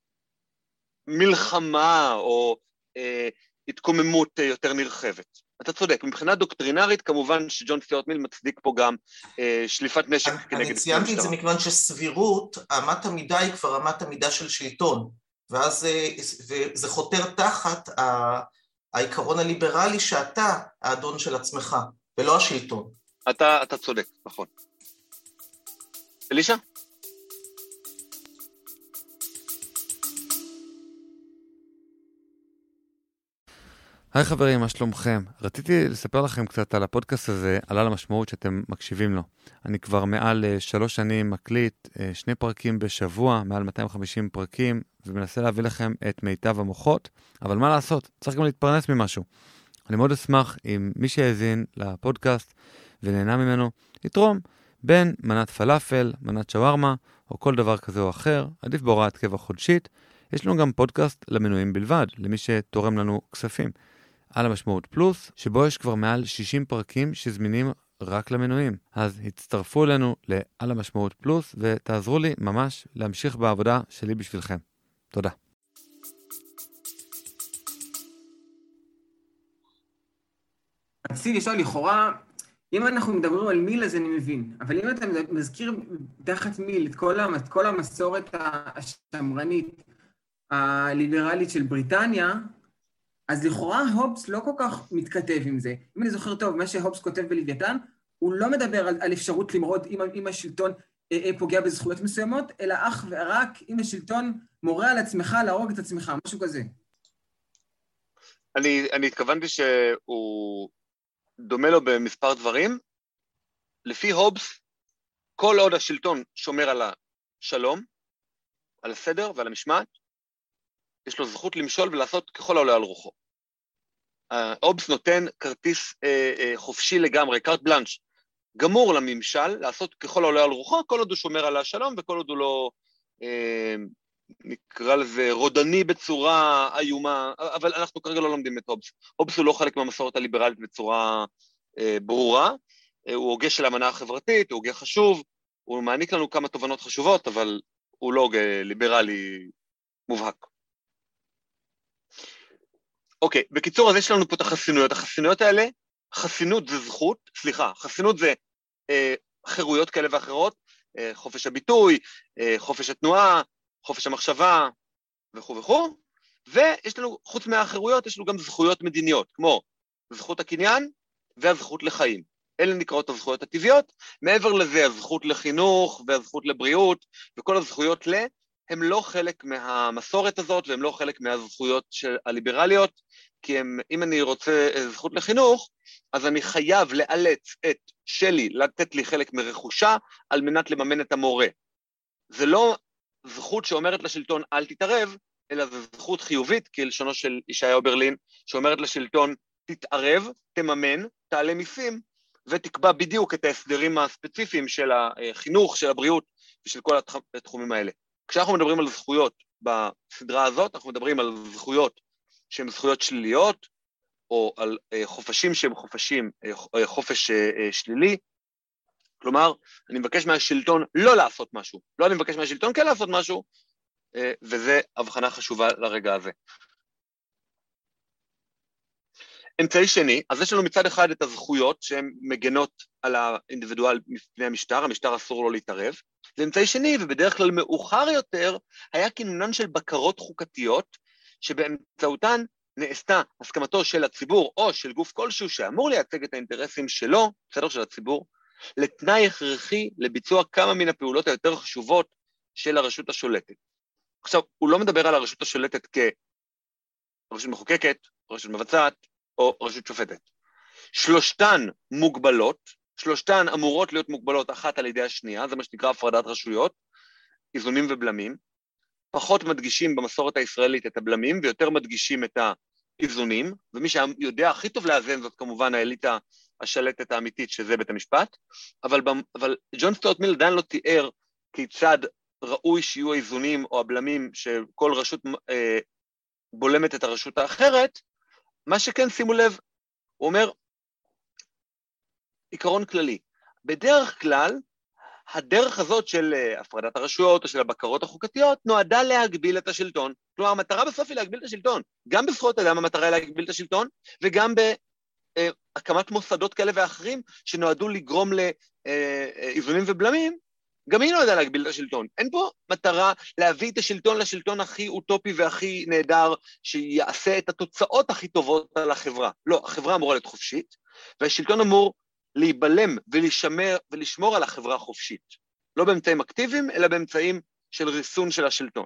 מלחמה או אה, התקוממות יותר נרחבת. אתה צודק, מבחינה דוקטרינרית כמובן שג'ון סטיוארט מיל מצדיק פה גם אה, שליפת נשק כנגד המשטרה. אני ציינתי את זה מכיוון שסבירות, אמת המידה היא כבר אמת המידה של שלטון, ואז זה חותר תחת העיקרון הליברלי שאתה האדון של עצמך, ולא השלטון. אתה, אתה צודק, נכון. אלישה? היי חברים, מה שלומכם? רציתי לספר לכם קצת על הפודקאסט הזה, על המשמעות שאתם מקשיבים לו. אני כבר מעל שלוש שנים מקליט שני פרקים בשבוע, מעל מאתיים וחמישים פרקים, ומנסה להביא לכם את מיטב המוחות, אבל מה לעשות? צריך גם להתפרנס ממשהו. אני מאוד אשמח אם מי שיאזין לפודקאסט ונהנה ממנו, יתרום בין מנת פלאפל, מנת שווארמה, או כל דבר כזה או אחר, עדיף בהוראת קבע חודשית. יש לנו גם פודקאסט למנויים בלבד, למי שתורם לנו כספים. על המשמעות פלוס, שבו יש כבר מעל שישים פרקים שזמינים רק למנויים. אז הצטרפו אלינו לעל המשמעות פלוס, ותעזרו לי ממש להמשיך בעבודה שלי בשבילכם. תודה. רציתי לשאול, לכאורה, אם אנחנו מדברים על מיל אז אני מבין, אבל אם אתה מזכיר תחת מיל את כל, את כל המסורת השמרנית, הליברלית של בריטניה, אז לכאורה הובס לא כל כך מתכתב עם זה. אם אני זוכר טוב, מה שהובס כותב בלוויתן, הוא לא מדבר על, על אפשרות למרוד אם, אם השלטון אה, אה, פוגע בזכויות מסוימות, אלא אך ורק אם השלטון מורה על עצמך להרוג את עצמך, משהו כזה. אני, אני התכוונתי שהוא דומה לו במספר דברים. לפי הובס, כל עוד השלטון שומר על השלום, על הסדר ועל המשמעת, יש לו זכות למשול ולעשות ככל העולה על רוחו. הובס נותן כרטיס אה, אה, חופשי לגמרי, קארט בלנש, גמור לממשל, לעשות ככל העולה על רוחו, כל עוד הוא שומר על השלום, וכל עוד הוא לא, אה, נקרא לזה, רודני בצורה איומה, אבל אנחנו כרגע לא לומדים את הובס. הובס הוא לא חלק מהמסורת הליברלית בצורה אה, ברורה, אה, הוא הוגה של האמנה החברתית, הוא הוגה חשוב, הוא מעניק לנו כמה תובנות חשובות, אבל הוא לא הוגה ליברלי מובהק. אוקיי, בקיצור, אז יש לנו פה את החסינויות. החסינויות האלה, חסינות זה זכות, סליחה, חסינות זה אה, חירויות כאלה ואחרות, אה, חופש הביטוי, אה, חופש התנועה, חופש המחשבה וכו' וכו', ויש לנו, חוץ מהחירויות, יש לנו גם זכויות מדיניות, כמו זכות הקניין והזכות לחיים. אלה נקראות הזכויות הטבעיות, מעבר לזה הזכות לחינוך והזכות לבריאות וכל הזכויות ל... הם לא חלק מהמסורת הזאת, והם לא חלק מהזכויות הליברליות, כי הם, אם אני רוצה זכות לחינוך, אז אני חייב לאלץ את שלי לתת לי חלק מרכושה, על מנת לממן את המורה. זה לא זכות שאומרת לשלטון אל תתערב, אלא זו זכות חיובית, כלשונו של ישעיהו ברלין, שאומרת לשלטון תתערב, תממן, תעלה מיסים, ותקבע בדיוק את ההסדרים הספציפיים של החינוך, של הבריאות, ושל כל התחומים האלה. כשאנחנו מדברים על זכויות בסדרה הזאת, אנחנו מדברים על זכויות שהן זכויות שליליות, או על חופשים שהם חופשים, חופש שלילי. כלומר, אני מבקש מהשלטון לא לעשות משהו, לא אני מבקש מהשלטון כן לעשות משהו, וזה הבחנה חשובה לרגע הזה. אמצעי שני, אז יש לנו מצד אחד את הזכויות שהן מגנות על האינדיבידואל מפני המשטר, המשטר אסור לו להתערב. זה אמצעי שני, ובדרך כלל מאוחר יותר, היה כינונן של בקרות חוקתיות, שבאמצעותן נעשתה הסכמתו של הציבור, או של גוף כלשהו שאמור לייצג את האינטרסים שלו, בסדר של הציבור, לתנאי הכרחי לביצוע כמה מן הפעולות היותר חשובות של הרשות השולטת. עכשיו, הוא לא מדבר על הרשות השולטת כרשות מחוקקת, רשות מבצעת, או רשות שופטת. שלושתן מוגבלות, שלושתן אמורות להיות מוגבלות אחת על ידי השנייה, זה מה שנקרא הפרדת רשויות, איזונים ובלמים, פחות מדגישים במסורת הישראלית את הבלמים, ויותר מדגישים את האיזונים, ומי שיודע הכי טוב לאזן זאת כמובן האליטה השלטת האמיתית, שזה בית המשפט, אבל, אבל ג'ון סטיוארט מיל עדיין לא תיאר כיצד ראוי שיהיו האיזונים או הבלמים שכל רשות אה, בולמת את הרשות האחרת, מה שכן שימו לב, הוא אומר, עיקרון כללי, בדרך כלל, הדרך הזאת של הפרדת הרשויות או של הבקרות החוקתיות נועדה להגביל את השלטון. כלומר, המטרה בסוף היא להגביל את השלטון. גם בזכויות אדם המטרה היא להגביל את השלטון, וגם בהקמת מוסדות כאלה ואחרים שנועדו לגרום לאיזונים ובלמים, גם היא נועדה להגביל את השלטון. אין פה מטרה להביא את השלטון לשלטון הכי אוטופי והכי נהדר, שיעשה את התוצאות הכי טובות על החברה. לא, החברה אמורה להיות חופשית, והשלטון אמור להיבלם ולשמר, ולשמור על החברה החופשית. לא באמצעים אקטיביים, אלא באמצעים של ריסון של השלטון.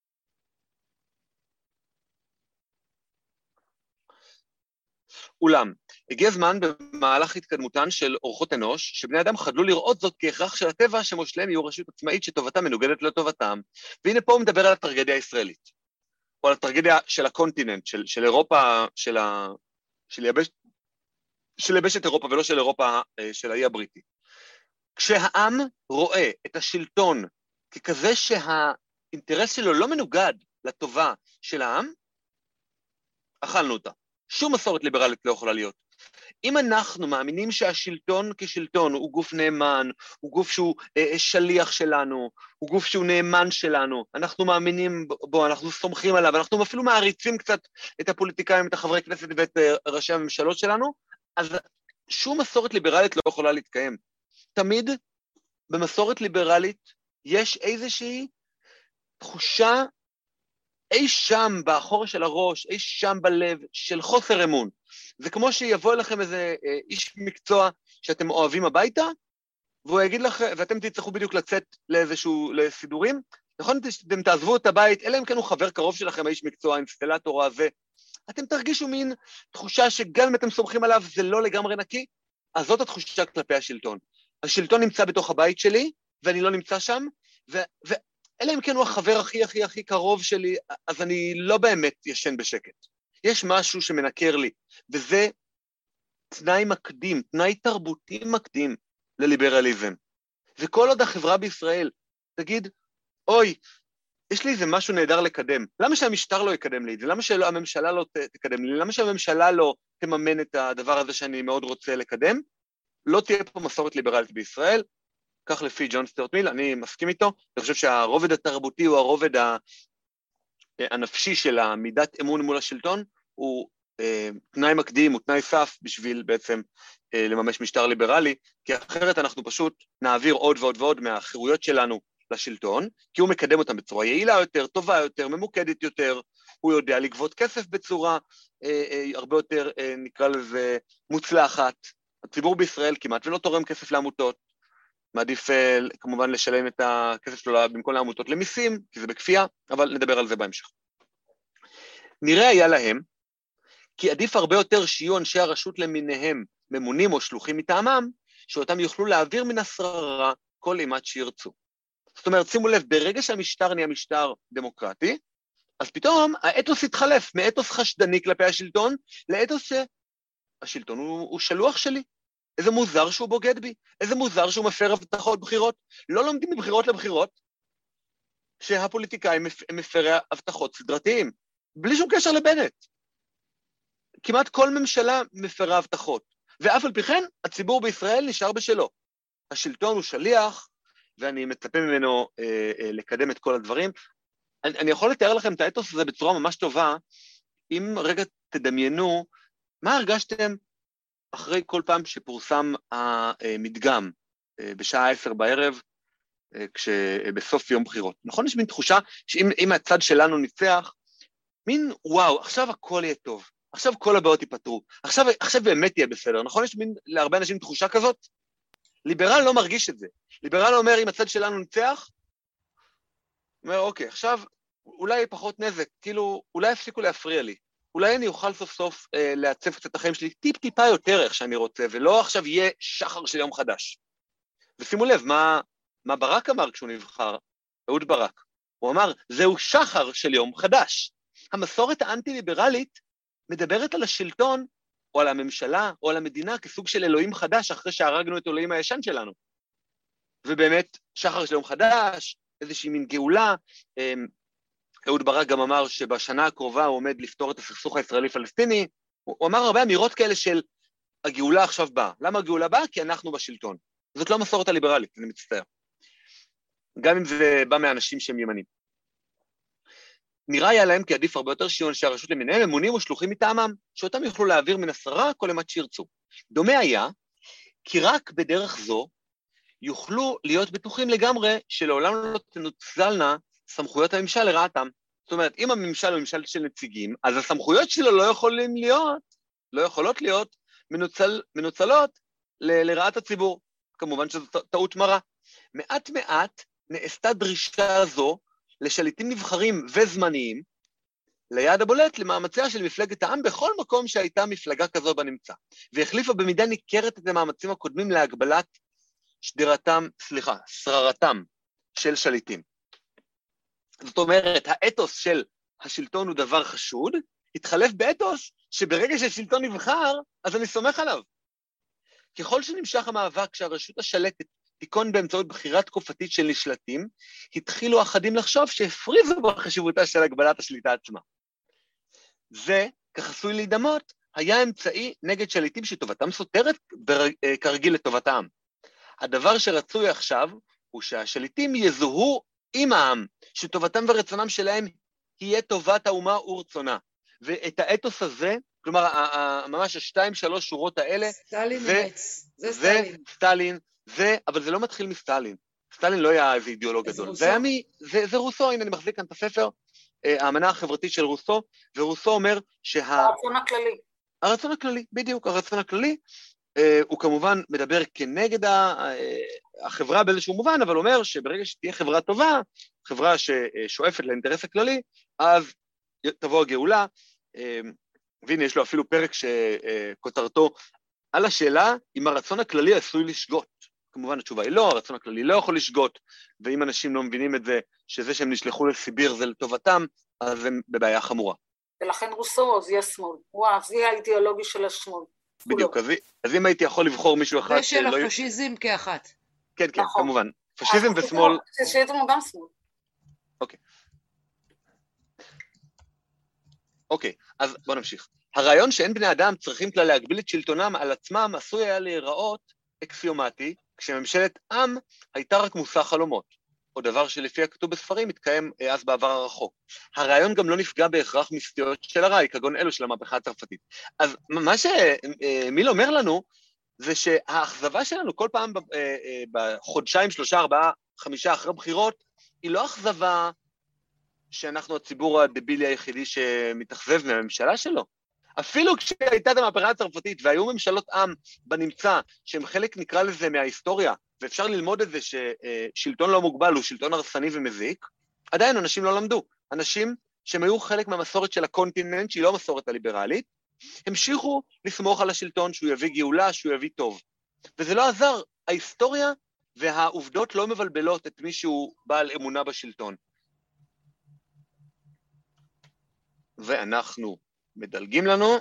אולם, הגיע זמן במהלך התקדמותן של אורחות אנוש, שבני אדם חדלו לראות זאת כהכרח של הטבע שמושלם יהיו רשות עצמאית שטובתה מנוגדת לטובתם, והנה פה הוא מדבר על הטרגדיה הישראלית, או על הטרגדיה של הקונטיננט, של, של אירופה, של, ה, של, יבש, של יבשת אירופה ולא של אירופה של האי הבריטי. כשהעם רואה את השלטון ככזה שהאינטרס שלו לא מנוגד לטובה של העם, אכלנו אותה. שום מסורת ליברלית לא יכולה להיות. אם אנחנו מאמינים שהשלטון כשלטון הוא גוף נאמן, הוא גוף שהוא אה, שליח שלנו, הוא גוף שהוא נאמן שלנו, אנחנו מאמינים בו, אנחנו סומכים עליו, אנחנו אפילו מעריצים קצת את הפוליטיקאים, את החברי כנסת ואת אה, ראשי הממשלות שלנו, אז שום מסורת ליברלית לא יכולה להתקיים. תמיד במסורת ליברלית יש איזושהי תחושה אי שם באחור של הראש, אי שם בלב, של חוסר אמון. זה כמו שיבוא לכם איזה אה, איש מקצוע שאתם אוהבים הביתה, והוא יגיד לכם, ואתם תצטרכו בדיוק לצאת לאיזשהו, לסידורים, נכון? אתם תעזבו את הבית, אלא אם כן הוא חבר קרוב שלכם, האיש מקצוע, האינסטלטור הזה, אתם תרגישו מין תחושה שגם אם אתם סומכים עליו, זה לא לגמרי נקי, אז זאת התחושה כלפי השלטון. השלטון נמצא בתוך הבית שלי, ואני לא נמצא שם, ו... ו- אלא אם כן הוא החבר הכי הכי הכי קרוב שלי, אז אני לא באמת ישן בשקט. יש משהו שמנקר לי, וזה תנאי מקדים, תנאי תרבותי מקדים לליברליזם. וכל עוד החברה בישראל תגיד, אוי, יש לי איזה משהו נהדר לקדם, למה שהמשטר לא יקדם לי את זה? למה שהממשלה לא תקדם לי? למה שהממשלה לא תממן את הדבר הזה שאני מאוד רוצה לקדם? לא תהיה פה מסורת ליברלית בישראל, כך לפי ג'ון סטיוארט מיל, אני מסכים איתו, אני חושב שהרובד התרבותי הוא הרובד הנפשי של המידת אמון מול השלטון, הוא אה, תנאי מקדים, הוא תנאי סף בשביל בעצם אה, לממש משטר ליברלי, כי אחרת אנחנו פשוט נעביר עוד ועוד ועוד מהחירויות שלנו לשלטון, כי הוא מקדם אותם בצורה יעילה יותר, טובה יותר, ממוקדת יותר, הוא יודע לגבות כסף בצורה אה, אה, הרבה יותר, אה, נקרא לזה, מוצלחת. הציבור בישראל כמעט ולא תורם כסף לעמותות, מעדיף כמובן לשלם את הכסף שלו במקום לעמותות למיסים, כי זה בכפייה, אבל נדבר על זה בהמשך. נראה היה להם, כי עדיף הרבה יותר שיהיו אנשי הרשות למיניהם ממונים או שלוחים מטעמם, שאותם יוכלו להעביר מן השררה כל אימת שירצו. זאת אומרת, שימו לב, ברגע שהמשטר נהיה משטר דמוקרטי, אז פתאום האתוס התחלף מאתוס חשדני כלפי השלטון, לאתוס שהשלטון הוא, הוא שלוח שלי. איזה מוזר שהוא בוגד בי, איזה מוזר שהוא מפר הבטחות בחירות. לא לומדים מבחירות לבחירות, שהפוליטיקאים מפרי הבטחות סדרתיים, בלי שום קשר לבנט. כמעט כל ממשלה מפרה הבטחות, ואף על פי כן, הציבור בישראל נשאר בשלו. השלטון הוא שליח, ואני מצפה ממנו אה, אה, לקדם את כל הדברים. אני, אני יכול לתאר לכם את האתוס הזה בצורה ממש טובה, אם רגע תדמיינו, מה הרגשתם אחרי כל פעם שפורסם המדגם בשעה עשר בערב, כשבסוף יום בחירות. נכון? יש מין תחושה שאם הצד שלנו ניצח, מין וואו, עכשיו הכל יהיה טוב, עכשיו כל הבעיות ייפתרו, עכשיו, עכשיו באמת יהיה בסדר. נכון? יש מין להרבה אנשים תחושה כזאת? ליברל לא מרגיש את זה. ליברל אומר, אם הצד שלנו ניצח, אומר, אוקיי, עכשיו אולי פחות נזק, כאילו, אולי הפסיקו להפריע לי. אולי אני אוכל סוף סוף אה, לעצב קצת החיים שלי טיפ טיפה יותר איך שאני רוצה, ולא עכשיו יהיה שחר של יום חדש. ושימו לב, מה, מה ברק אמר כשהוא נבחר? אהוד ברק. הוא אמר, זהו שחר של יום חדש. המסורת האנטי-ליברלית מדברת על השלטון, או על הממשלה, או על המדינה, כסוג של אלוהים חדש, אחרי שהרגנו את אלוהים הישן שלנו. ובאמת, שחר של יום חדש, איזושהי מין גאולה. אהוד ברק גם אמר שבשנה הקרובה הוא עומד לפתור את הסכסוך הישראלי-פלסטיני. הוא אמר הרבה אמירות כאלה של הגאולה עכשיו באה. למה הגאולה באה? כי אנחנו בשלטון. זאת לא מסורת הליברלית, אני מצטער. גם אם זה בא מאנשים שהם ימנים. נראה היה להם כי עדיף הרבה יותר שיהיו שהרשות למיניהם ממונים ושלוחים מטעמם, שאותם יוכלו להעביר מן השרה כל אימת שירצו. דומה היה, כי רק בדרך זו יוכלו להיות בטוחים לגמרי שלעולם לא תנוצלנה סמכויות הממשל לרעתם. זאת אומרת, אם הממשל הוא ממשל של נציגים, אז הסמכויות שלו לא יכולים להיות, לא יכולות להיות מנוצל, מנוצלות ל, לרעת הציבור. כמובן שזו טעות מרה. מעט מעט נעשתה דרישה זו לשליטים נבחרים וזמניים, ליד הבולט למאמציה של מפלגת העם בכל מקום שהייתה מפלגה כזו בנמצא, והחליפה במידה ניכרת את המאמצים הקודמים להגבלת שדרתם, סליחה, שררתם של שליטים. זאת אומרת, האתוס של השלטון הוא דבר חשוד, התחלף באתוס שברגע שהשלטון נבחר, אז אני סומך עליו. ככל שנמשך המאבק שהרשות השלטת תיקון באמצעות בחירה תקופתית של נשלטים, התחילו אחדים לחשוב שהפריזו בחשיבותה של הגבלת השליטה עצמה. זה, כחסוי להידמות, היה אמצעי נגד שליטים שטובתם סותרת כרגיל לטובתם. הדבר שרצוי עכשיו הוא שהשליטים יזוהו עם העם, שטובתם ורצונם שלהם יהיה טובת האומה ורצונה. ואת האתוס הזה, כלומר, ממש השתיים שלוש שורות האלה, סטלין אמץ, זה זה סטלין. סטלין, זה, אבל זה לא מתחיל מסטלין. סטלין לא היה איזה אידיאולוג גדול. זה היה מי, זה, זה רוסו, הנה אני מחזיק כאן את הספר, האמנה החברתית של רוסו, ורוסו אומר שה... הרצון הכללי. הרצון הכללי, בדיוק, הרצון הכללי, הוא כמובן מדבר כנגד החברה באיזשהו מובן, אבל אומר שברגע שתהיה חברה טובה, חברה ששואפת לאינטרס הכללי, אז תבוא הגאולה, והנה יש לו אפילו פרק שכותרתו על השאלה אם הרצון הכללי עשוי לשגות. כמובן התשובה היא לא, הרצון הכללי לא יכול לשגות, ואם אנשים לא מבינים את זה, שזה שהם נשלחו לסיביר זה לטובתם, אז הם בבעיה חמורה. ולכן רוסו זה השמאל, הוא האבי האידיאולוגי של השמאל. בדיוק, אז, אז אם הייתי יכול לבחור מישהו אחד... ושל הפשיזם כאחת. כן, כן, נכון. כמובן. פשיזם ושמאל... פשיזם הוא גם שמאל. אוקיי. אוקיי, אז בוא נמשיך. הרעיון שאין בני אדם צריכים כלל להגביל את שלטונם על עצמם עשוי היה להיראות אקסיומטי, כשממשלת עם הייתה רק מושא חלומות, או דבר שלפי הכתוב בספרים מתקיים אז בעבר הרחוק. הרעיון גם לא נפגע בהכרח מסטיות של הרעי, כגון אלו של המהפכה הצרפתית. אז מה שמיל אומר לנו, זה שהאכזבה שלנו כל פעם בחודשיים, שלושה, ארבעה, חמישה אחרי בחירות, היא לא אכזבה שאנחנו הציבור הדבילי היחידי שמתאכזב מהממשלה שלו. אפילו כשהייתה את המהפכה הצרפתית והיו ממשלות עם בנמצא, שהם חלק נקרא לזה מההיסטוריה, ואפשר ללמוד את זה ששלטון לא מוגבל הוא שלטון הרסני ומזיק, עדיין אנשים לא למדו. אנשים שהם היו חלק מהמסורת של הקונטיננט, שהיא לא המסורת הליברלית, המשיכו לסמוך על השלטון שהוא יביא גאולה, שהוא יביא טוב. וזה לא עזר, ההיסטוריה והעובדות לא מבלבלות את מי שהוא בעל אמונה בשלטון. ואנחנו מדלגים לנו.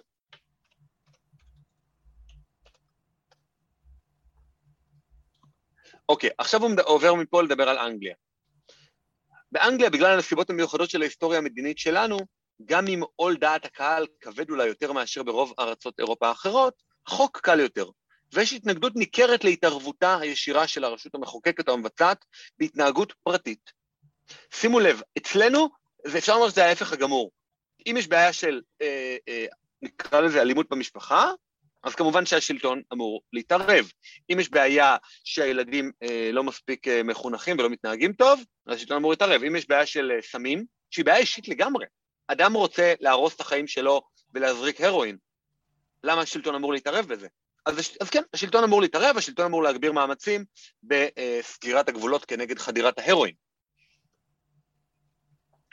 אוקיי, עכשיו הוא עובר מפה לדבר על אנגליה. באנגליה, בגלל הנסיבות המיוחדות של ההיסטוריה המדינית שלנו, גם אם עול דעת הקהל כבד אולי יותר מאשר ברוב ארצות אירופה האחרות, החוק קל יותר, ויש התנגדות ניכרת להתערבותה הישירה של הרשות המחוקקת או המבצעת בהתנהגות פרטית. שימו לב, אצלנו, זה אפשר לומר שזה ההפך הגמור. אם יש בעיה של, אה, אה, נקרא לזה אלימות במשפחה, אז כמובן שהשלטון אמור להתערב. אם יש בעיה שהילדים אה, לא מספיק אה, מחונכים ולא מתנהגים טוב, אז השלטון אמור להתערב. אם יש בעיה של אה, סמים, שהיא בעיה אישית לגמרי, אדם רוצה להרוס את החיים שלו ולהזריק הרואין, למה השלטון אמור להתערב בזה? אז, אז כן, השלטון אמור להתערב, השלטון אמור להגביר מאמצים בסגירת הגבולות כנגד חדירת ההרואין.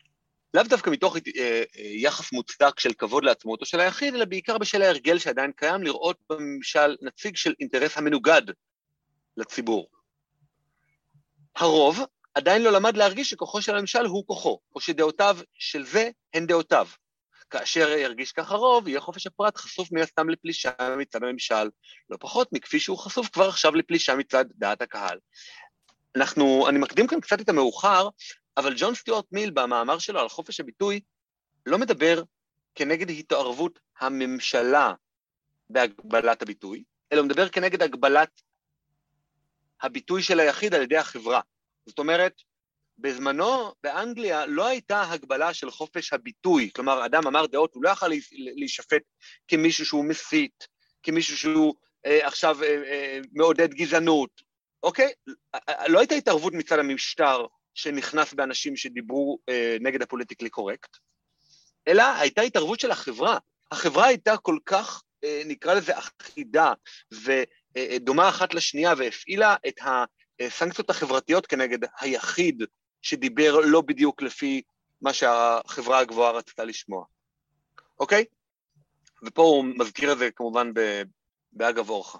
לאו דווקא מתוך יחס מוצדק של כבוד לעצמאותו של היחיד, אלא בעיקר בשל ההרגל שעדיין קיים לראות בממשל נציג של אינטרס המנוגד לציבור. הרוב עדיין לא למד להרגיש שכוחו של הממשל הוא כוחו, או שדעותיו של זה הן דעותיו. כאשר ירגיש כך הרוב, יהיה חופש הפרט חשוף מן הסתם לפלישה מצד הממשל, לא פחות מכפי שהוא חשוף כבר עכשיו לפלישה מצד דעת הקהל. אנחנו, אני מקדים כאן קצת את המאוחר, אבל ג'ון סטיוארט מיל במאמר שלו על חופש הביטוי, לא מדבר כנגד התערבות הממשלה בהגבלת הביטוי, אלא מדבר כנגד הגבלת הביטוי של היחיד על ידי החברה. זאת אומרת, בזמנו באנגליה לא הייתה הגבלה של חופש הביטוי, כלומר, אדם אמר דעות, הוא לא יכול להישפט כמישהו שהוא מסית, כמישהו שהוא אה, עכשיו אה, אה, מעודד גזענות, אוקיי? לא הייתה התערבות מצד המשטר שנכנס באנשים שדיברו אה, נגד הפוליטיקלי קורקט, אלא הייתה התערבות של החברה. החברה הייתה כל כך, אה, נקרא לזה, אחידה ודומה אחת לשנייה, והפעילה את הסנקציות החברתיות כנגד היחיד שדיבר לא בדיוק לפי מה שהחברה הגבוהה רצתה לשמוע. אוקיי? ופה הוא מזכיר את זה כמובן באגב אורחה.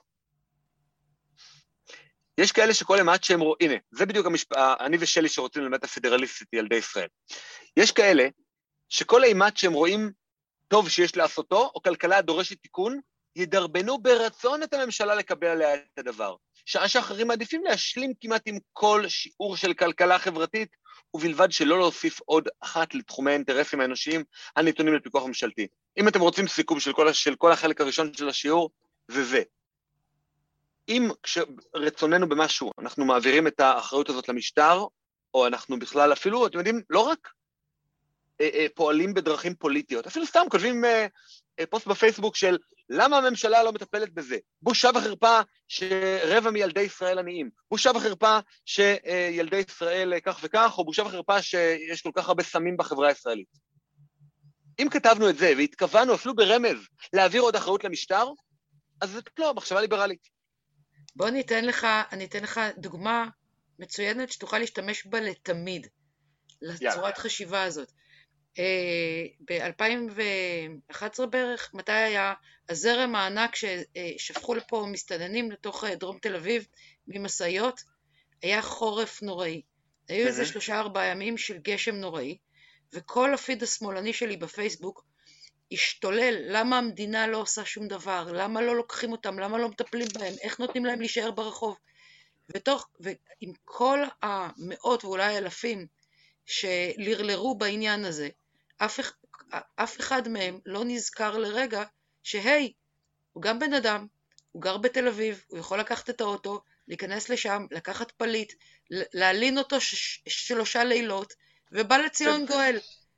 יש כאלה שכל אימת שהם רואים, הנה, זה בדיוק המשפט, אני ושלי שרוצים ללמד את הפדרליסטית ילדי ישראל. יש כאלה שכל אימת שהם רואים טוב שיש לעשותו, או כלכלה דורשת תיקון, ידרבנו ברצון את הממשלה לקבל עליה את הדבר. שעה שאחרים מעדיפים להשלים כמעט עם כל שיעור של כלכלה חברתית, ובלבד שלא להוסיף עוד אחת לתחומי האינטרסים האנושיים הנתונים לפיקוח ממשלתי. אם אתם רוצים סיכום של כל, של כל החלק הראשון של השיעור, זה זה. אם כשרצוננו במשהו, אנחנו מעבירים את האחריות הזאת למשטר, או אנחנו בכלל אפילו, אתם יודעים, לא רק אה, אה, פועלים בדרכים פוליטיות, אפילו סתם כותבים אה, אה, פוסט בפייסבוק של למה הממשלה לא מטפלת בזה? בושה וחרפה שרבע מילדי ישראל עניים, בושה וחרפה שילדי ישראל כך וכך, או בושה וחרפה שיש כל כך הרבה סמים בחברה הישראלית. אם כתבנו את זה והתכוונו אפילו ברמז להעביר עוד אחריות למשטר, אז זה לא, מחשבה ליברלית. בוא ניתן לך, אני אתן לך דוגמה מצוינת שתוכל להשתמש בה לתמיד, לצורת חשיבה הזאת. ב-אלפיים ואחת עשרה בערך, מתי היה הזרם הענק ששפכו לפה מסתננים לתוך דרום תל אביב ממסעיות, היה חורף נוראי. היו איזה שלושה ארבעה ימים של גשם נוראי, וכל הפיד השמאלני שלי בפייסבוק השתולל, למה המדינה לא עושה שום דבר, למה לא לוקחים אותם, למה לא מטפלים בהם, איך נותנים להם להישאר ברחוב. ותוך, ועם כל המאות ואולי אלפים שלרלרו בעניין הזה, אף, אף אחד מהם לא נזכר לרגע שהי, הוא גם בן אדם, הוא גר בתל אביב, הוא יכול לקחת את האוטו, להיכנס לשם, לקחת פליט, להלין אותו ש- שלושה לילות, ובא לציון גואל.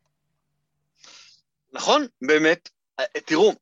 נכון, באמת. תראו,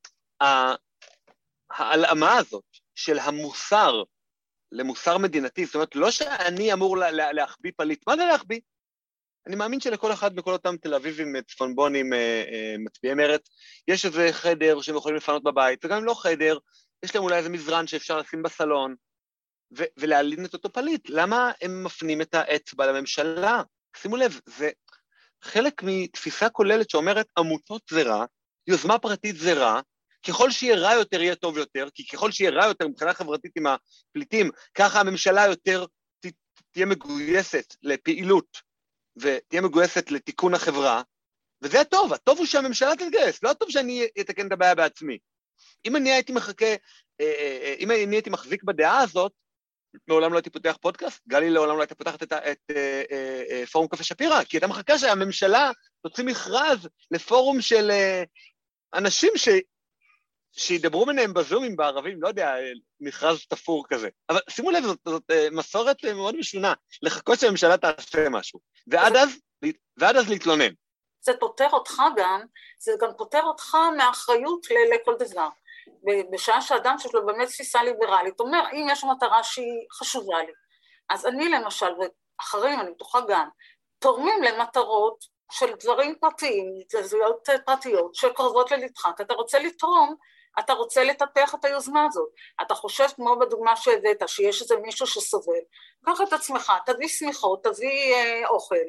ההלאמה הזאת של המוסר למוסר מדינתי, זאת אומרת, לא שאני אמור לה, להחביא פליט, מה זה להחביא? אני מאמין שלכל אחד בכל אותם תל אביבים צפונבונים מצביעי מרץ, יש איזה חדר שהם יכולים לפנות בבית, וגם אם לא חדר, יש להם אולי איזה מזרן שאפשר לשים בסלון, ו- ולהלין את אותו פליט. למה הם מפנים את האצבע לממשלה? שימו לב, זה חלק מתפיסה כוללת שאומרת, עמותות זה רע, יוזמה פרטית זה רע, ככל שיהיה רע יותר יהיה טוב יותר, כי ככל שיהיה רע יותר מבחינה חברתית עם הפליטים, ככה הממשלה יותר ת- תהיה מגויסת לפעילות, ותהיה מגויסת לתיקון החברה, וזה הטוב, הטוב הוא שהממשלה תתגייס, לא הטוב שאני אתקן את הבעיה בעצמי. אם אני הייתי מחכה, אם אני הייתי מחזיק בדעה הזאת, מעולם לא הייתי פותח פודקאסט, גלי לעולם לא הייתה פותחת את, את, את פורום קפה שפירא, כי הייתה מחכה שהממשלה תוציא מכרז לפורום של אנשים ש, שידברו ביניהם בזומים בערבים, לא יודע, מכרז תפור כזה. אבל שימו לב, זאת, זאת מסורת מאוד משונה, לחכות שהממשלה תעשה משהו, ועד אז, ועד אז להתלונן. זה פותר אותך גם, זה גם פותר אותך מהאחריות לכל דבר. בשעה שאדם שיש לו באמת תפיסה ליברלית, אומר, אם יש מטרה שהיא חשובה לי, אז אני למשל, ואחרים, אני בטוחה גם, תורמים למטרות של דברים פרטיים, התלזויות פרטיות, שקרובות ללבך, כי אתה רוצה לתרום, אתה רוצה לטפח את היוזמה הזאת, אתה חושב כמו בדוגמה שהבאת, שיש איזה מישהו שסובל, קח את עצמך, תביא סמיכות, תביא אה, אוכל,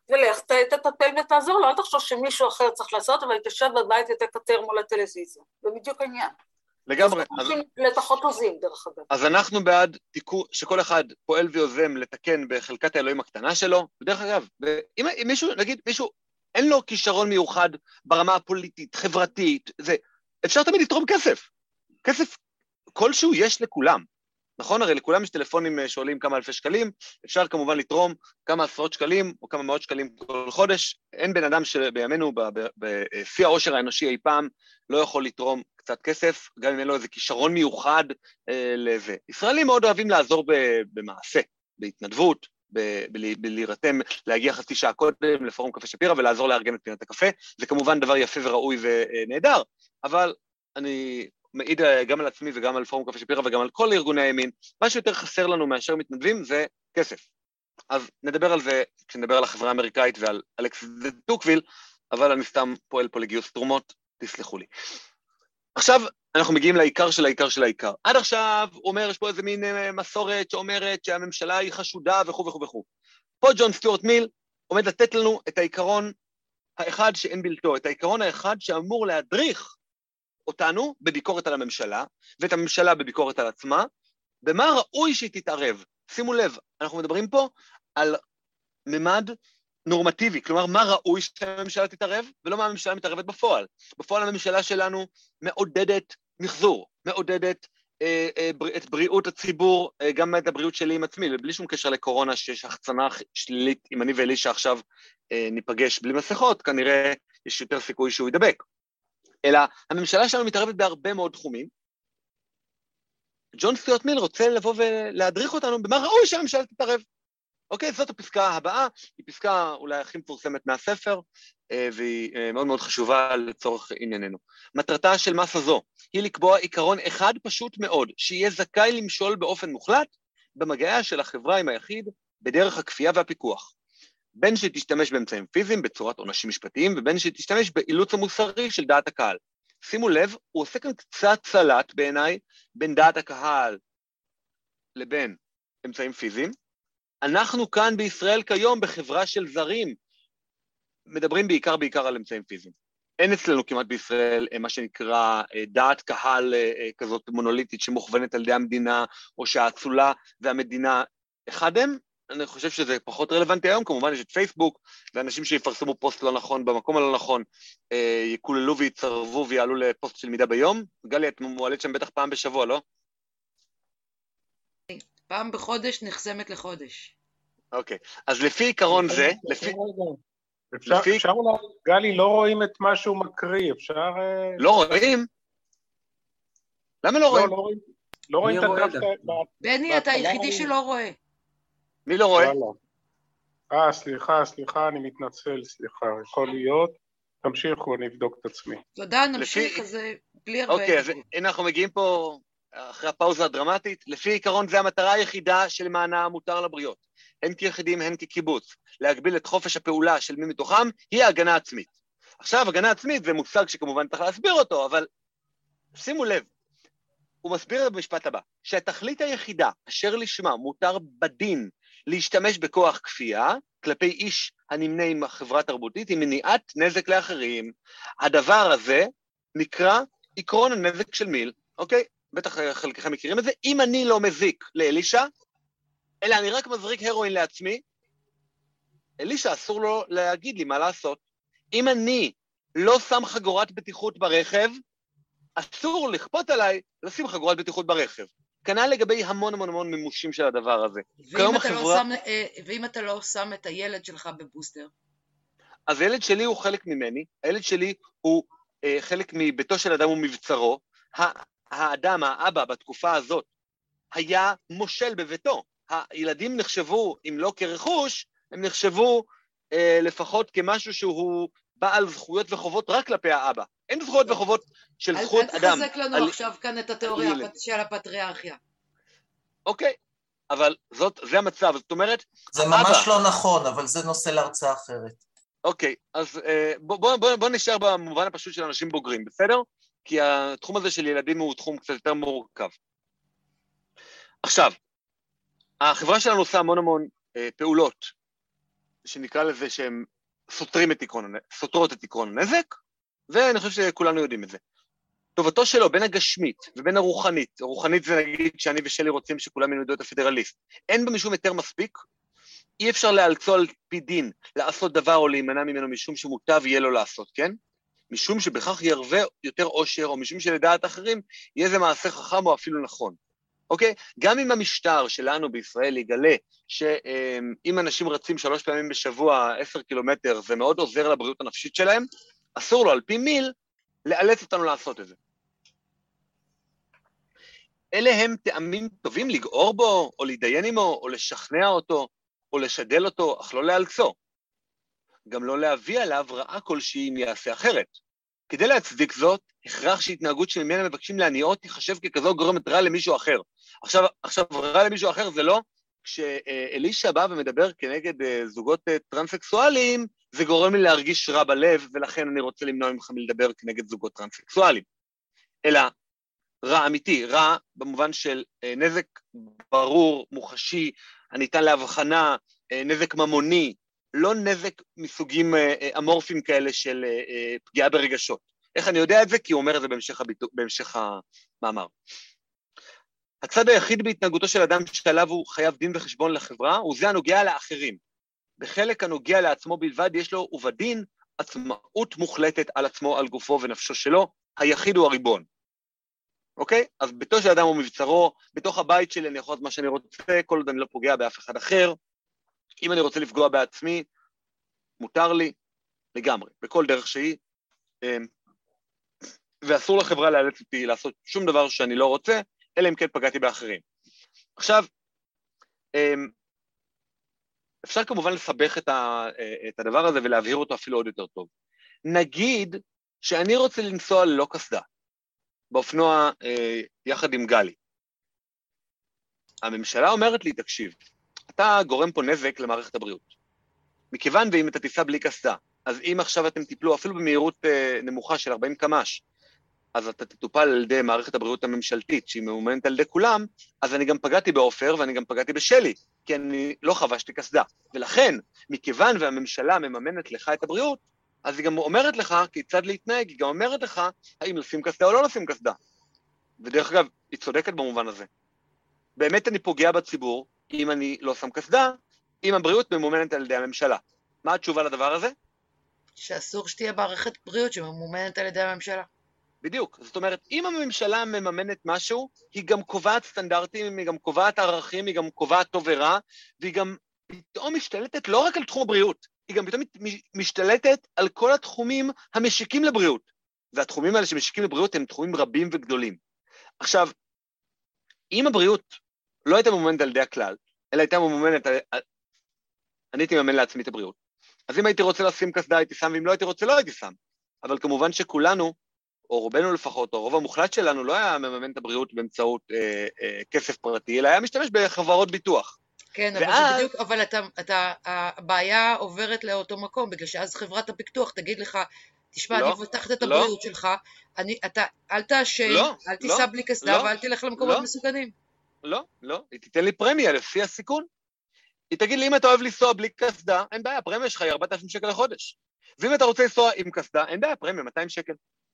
ולך תטפל ותעזור לו, אל תחשוב שמישהו אחר צריך לעשות, אבל תשב בבית ותקטר מול הטלוויזיה. זה בדיוק העניין. לגמרי. אז... לפחות עוזים, דרך אגב. אז אנחנו בעד תיקו, שכל אחד פועל ויוזם לתקן בחלקת האלוהים הקטנה שלו, ודרך אגב, אם, אם מישהו, נגיד, מישהו, אין לו כישרון מיוחד ברמה הפוליטית, חברתית, זה, אפשר תמיד לתרום כסף. כסף כלשהו יש לכולם. נכון? הרי לכולם יש טלפונים שעולים כמה אלפי שקלים, אפשר כמובן לתרום כמה עשרות שקלים או כמה מאות שקלים כל חודש. אין בן אדם שבימינו, בשיא העושר האנושי אי פעם, לא יכול לתרום קצת כסף, גם אם אין לו איזה כישרון מיוחד אה, לזה. ישראלים מאוד אוהבים לעזור במעשה, בהתנדבות, בלהירתם, להגיע חצי שעה קודם לפורום קפה שפירא ולעזור לארגן את פינת הקפה. זה כמובן דבר יפה וראוי ונהדר, אבל אני... מעיד גם על עצמי וגם על פורום קפה שפירא וגם על כל ארגוני הימין, מה שיותר חסר לנו מאשר מתנדבים זה כסף. אז נדבר על זה כשנדבר על החברה האמריקאית ועל אלכס טוקוויל, אבל אני סתם פועל פה לגיוס תרומות, תסלחו לי. עכשיו אנחנו מגיעים לעיקר של העיקר של העיקר. עד עכשיו הוא אומר, יש פה איזה מין מסורת שאומרת שהממשלה היא חשודה וכו' וכו' וכו'. פה ג'ון סטיוארט מיל עומד לתת לנו את העיקרון האחד שאין בלתו, את העיקרון האחד שאמור להדריך אותנו בביקורת על הממשלה, ואת הממשלה בביקורת על עצמה, במה ראוי שהיא תתערב. שימו לב, אנחנו מדברים פה על ממד נורמטיבי, כלומר, מה ראוי שהממשלה תתערב, ולא מה הממשלה מתערבת בפועל. בפועל הממשלה שלנו מעודדת מחזור, מעודדת אה, אה, את בריאות הציבור, אה, גם את הבריאות שלי עם עצמי, בלי שום קשר לקורונה, שיש החצנה שלילית, אם אני ואלישה עכשיו אה, ניפגש בלי מסכות, כנראה יש יותר סיכוי שהוא ידבק. אלא הממשלה שלנו מתערבת בהרבה מאוד תחומים. ג'ון סטיוארט מיל רוצה לבוא ולהדריך אותנו במה ראוי שהממשלה תתערב. אוקיי, זאת הפסקה הבאה, היא פסקה אולי הכי מפורסמת מהספר, והיא מאוד מאוד חשובה לצורך ענייננו. מטרתה של מסה זו היא לקבוע עיקרון אחד פשוט מאוד, שיהיה זכאי למשול באופן מוחלט במגעיה של החברה עם היחיד בדרך הכפייה והפיקוח. בין שתשתמש באמצעים פיזיים בצורת עונשים משפטיים, ובין שתשתמש באילוץ המוסרי של דעת הקהל. שימו לב, הוא עושה כאן קצת סלט בעיניי, בין דעת הקהל לבין אמצעים פיזיים. אנחנו כאן בישראל כיום בחברה של זרים, מדברים בעיקר בעיקר על אמצעים פיזיים. אין אצלנו כמעט בישראל מה שנקרא דעת קהל כזאת מונוליטית שמוכוונת על ידי המדינה, או שהאצולה והמדינה אחד הם. אני חושב שזה פחות רלוונטי היום, כמובן יש את פייסבוק, ואנשים שיפרסמו פוסט לא נכון במקום הלא נכון, יקוללו ויצרבו ויעלו לפוסט של מידה ביום. גלי, את מועלת שם בטח פעם בשבוע, לא? פעם בחודש נחסמת לחודש. אוקיי, אז לפי עיקרון זה, לפי... אפשר, לפי... אפשר אולי, גלי, לא רואים את מה שהוא מקריא, אפשר... לא רואים? למה לא רואים? לא, לא רואים, לא רואים את הדף... בני, אתה היחידי שלא רואה. מי לא רואה? אה, סליחה, סליחה, אני מתנצל, סליחה, יכול להיות. תמשיכו, אני אבדוק את עצמי. תודה, נמשיך, אז בלי הרבה... אוקיי, אז הנה אנחנו מגיעים פה, אחרי הפאוזה הדרמטית, לפי עיקרון זה המטרה היחידה שלמענה מותר לבריות, הן כיחידים, הן כקיבוץ, להגביל את חופש הפעולה של מי מתוכם, היא ההגנה עצמית. עכשיו, הגנה עצמית זה מושג שכמובן צריך להסביר אותו, אבל שימו לב, הוא מסביר במשפט הבא, שהתכלית היחידה אשר לשמה מותר בדין להשתמש בכוח כפייה, כלפי איש הנמנה עם החברה התרבותית, היא מניעת נזק לאחרים. הדבר הזה נקרא עקרון הנזק של מיל, אוקיי? בטח חלקכם מכירים את זה. אם אני לא מזיק לאלישה, אלא אני רק מזריק הרואין לעצמי, אלישה אסור לו להגיד לי מה לעשות. אם אני לא שם חגורת בטיחות ברכב, אסור לכפות עליי לשים חגורת בטיחות ברכב. כנ"ל לגבי המון המון המון מימושים של הדבר הזה. ואם אתה, החברה... לא שם, ואם אתה לא שם את הילד שלך בבוסטר? אז הילד שלי הוא חלק ממני, הילד שלי הוא אה, חלק מביתו של אדם ומבצרו. האדם, האבא בתקופה הזאת, היה מושל בביתו. הילדים נחשבו, אם לא כרכוש, הם נחשבו אה, לפחות כמשהו שהוא בעל זכויות וחובות רק כלפי האבא. אין זכויות וחובות של זכות אדם. אל תחזק לנו על... עכשיו כאן את התיאוריה של הפטריארכיה. אוקיי, אבל זאת, זה המצב, זאת אומרת... זה ממש לא נכון, אבל זה נושא להרצאה אחרת. אוקיי, אז בוא, בוא, בוא, בוא נשאר במובן הפשוט של אנשים בוגרים, בסדר? כי התחום הזה של ילדים הוא תחום קצת יותר מורכב. עכשיו, החברה שלנו עושה המון המון אה, פעולות שנקרא לזה שהם סותרים את עקרון, סותרות את עקרון הנזק, ואני חושב שכולנו יודעים את זה. טובתו שלו בין הגשמית ובין הרוחנית, הרוחנית זה נגיד שאני ושלי רוצים שכולם ילמדו את הפדרליסט, אין בה משום יותר מספיק, אי אפשר לאלצו על פי דין לעשות דבר או להימנע ממנו משום שמוטב יהיה לו לעשות, כן? משום שבכך ירווה יותר עושר, או משום שלדעת אחרים יהיה זה מעשה חכם או אפילו נכון. אוקיי? גם אם המשטר שלנו בישראל יגלה שאם אנשים רצים שלוש פעמים בשבוע, עשר קילומטר, זה מאוד עוזר לבריאות הנפשית שלהם, אסור לו על פי מיל לאלץ אותנו לעשות את זה. אלה הם טעמים טובים לגעור בו, או להידיין עמו, או לשכנע אותו, או לשדל אותו, אך לא לאלצו. גם לא להביא עליו רעה כלשהי אם יעשה אחרת. כדי להצדיק זאת, הכרח שהתנהגות שממנה מבקשים להניעות תיחשב ככזו גורמת רע למישהו אחר. עכשיו, עכשיו רע למישהו אחר זה לא, כשאלישע בא ומדבר כנגד זוגות טרנסקסואליים, זה גורם לי להרגיש רע בלב, ולכן אני רוצה למנוע ממך מלדבר כנגד זוגות טרנסקסואליים. אלא רע אמיתי, רע במובן של נזק ברור, מוחשי, הניתן להבחנה, נזק ממוני, לא נזק מסוגים אמורפיים כאלה של פגיעה ברגשות. איך אני יודע את זה? כי הוא אומר את זה בהמשך, הביטו, בהמשך המאמר. הצד היחיד בהתנהגותו של אדם שעליו הוא חייב דין וחשבון לחברה, הוא זה הנוגע לאחרים. בחלק הנוגע לעצמו בלבד יש לו ובדין עצמאות מוחלטת על עצמו, על גופו ונפשו שלו, היחיד הוא הריבון. אוקיי? אז ביתו של אדם הוא מבצרו, בתוך הבית שלי אני יכול לעשות מה שאני רוצה, כל עוד אני לא פוגע באף אחד אחר, אם אני רוצה לפגוע בעצמי, מותר לי לגמרי, בכל דרך שהיא, ואסור לחברה לאלץ אותי לעשות שום דבר שאני לא רוצה, אלא אם כן פגעתי באחרים. עכשיו, אפשר כמובן לסבך את הדבר הזה ולהבהיר אותו אפילו עוד יותר טוב. נגיד שאני רוצה לנסוע ללא קסדה, באופנוע יחד עם גלי. הממשלה אומרת לי, תקשיב, אתה גורם פה נזק למערכת הבריאות. מכיוון ואם אתה תיסע בלי קסדה, אז אם עכשיו אתם תיפלו אפילו במהירות נמוכה של ארבעים קמ"ש, אז אתה תטופל על ידי מערכת הבריאות הממשלתית, שהיא ממומנת על ידי כולם, אז אני גם פגעתי באופר ואני גם פגעתי בשלי, כי אני לא חבשתי קסדה. ולכן, מכיוון והממשלה מממנת לך את הבריאות, אז היא גם אומרת לך כיצד להתנהג, היא גם אומרת לך האם לשים קסדה או לא לשים קסדה. ודרך אגב, היא צודקת במובן הזה. באמת אני פוגע בציבור, אם אני לא שם קסדה, אם הבריאות ממומנת על ידי הממשלה. מה התשובה לדבר הזה? שאסור שתהיה מערכת בריאות שממומנת על ידי הממשלה. בדיוק. זאת אומרת, אם הממשלה מממנת משהו, היא גם קובעת סטנדרטים, היא גם קובעת ערכים, היא גם קובעת טוב ורע, והיא גם פתאום משתלטת לא רק על תחום הבריאות, היא גם פתאום משתלטת על כל התחומים המשיקים לבריאות. והתחומים האלה שמשיקים לבריאות הם תחומים רבים וגדולים. עכשיו, אם הבריאות לא הייתה ממומנת על ידי הכלל, אלא הייתה ממומנת, אני הייתי מממן לעצמי את הבריאות. אז אם הייתי רוצה לשים קסדה, הייתי שם, ואם לא הייתי רוצה, לא הייתי שם. אבל כמובן שכולנו, או רובנו לפחות, או רוב המוחלט שלנו, לא היה מממן את הבריאות באמצעות אה, אה, כסף פרטי, אלא היה משתמש בחברות ביטוח. כן, ואז... אבל זה בדיוק, אבל אתה, אתה, הבעיה עוברת לאותו מקום, בגלל שאז חברת הביטוח תגיד לך, תשמע, לא, אני מבטחת את הבריאות לא. שלך, אני, אתה, אל תעשן, לא, אל תיסע לא, בלי קסדה, לא, ואל תלך למקומות לא. מסוכנים. לא, לא, היא תיתן לי פרמיה לפי הסיכון. היא תגיד לי, אם אתה אוהב לנסוע בלי קסדה, אין בעיה, הפרמיה שלך היא ארבעת אלפים שקל לחודש. ואם אתה רוצה לנסוע עם קסדה, אין בעיה, פרמיה מאתיים שקל.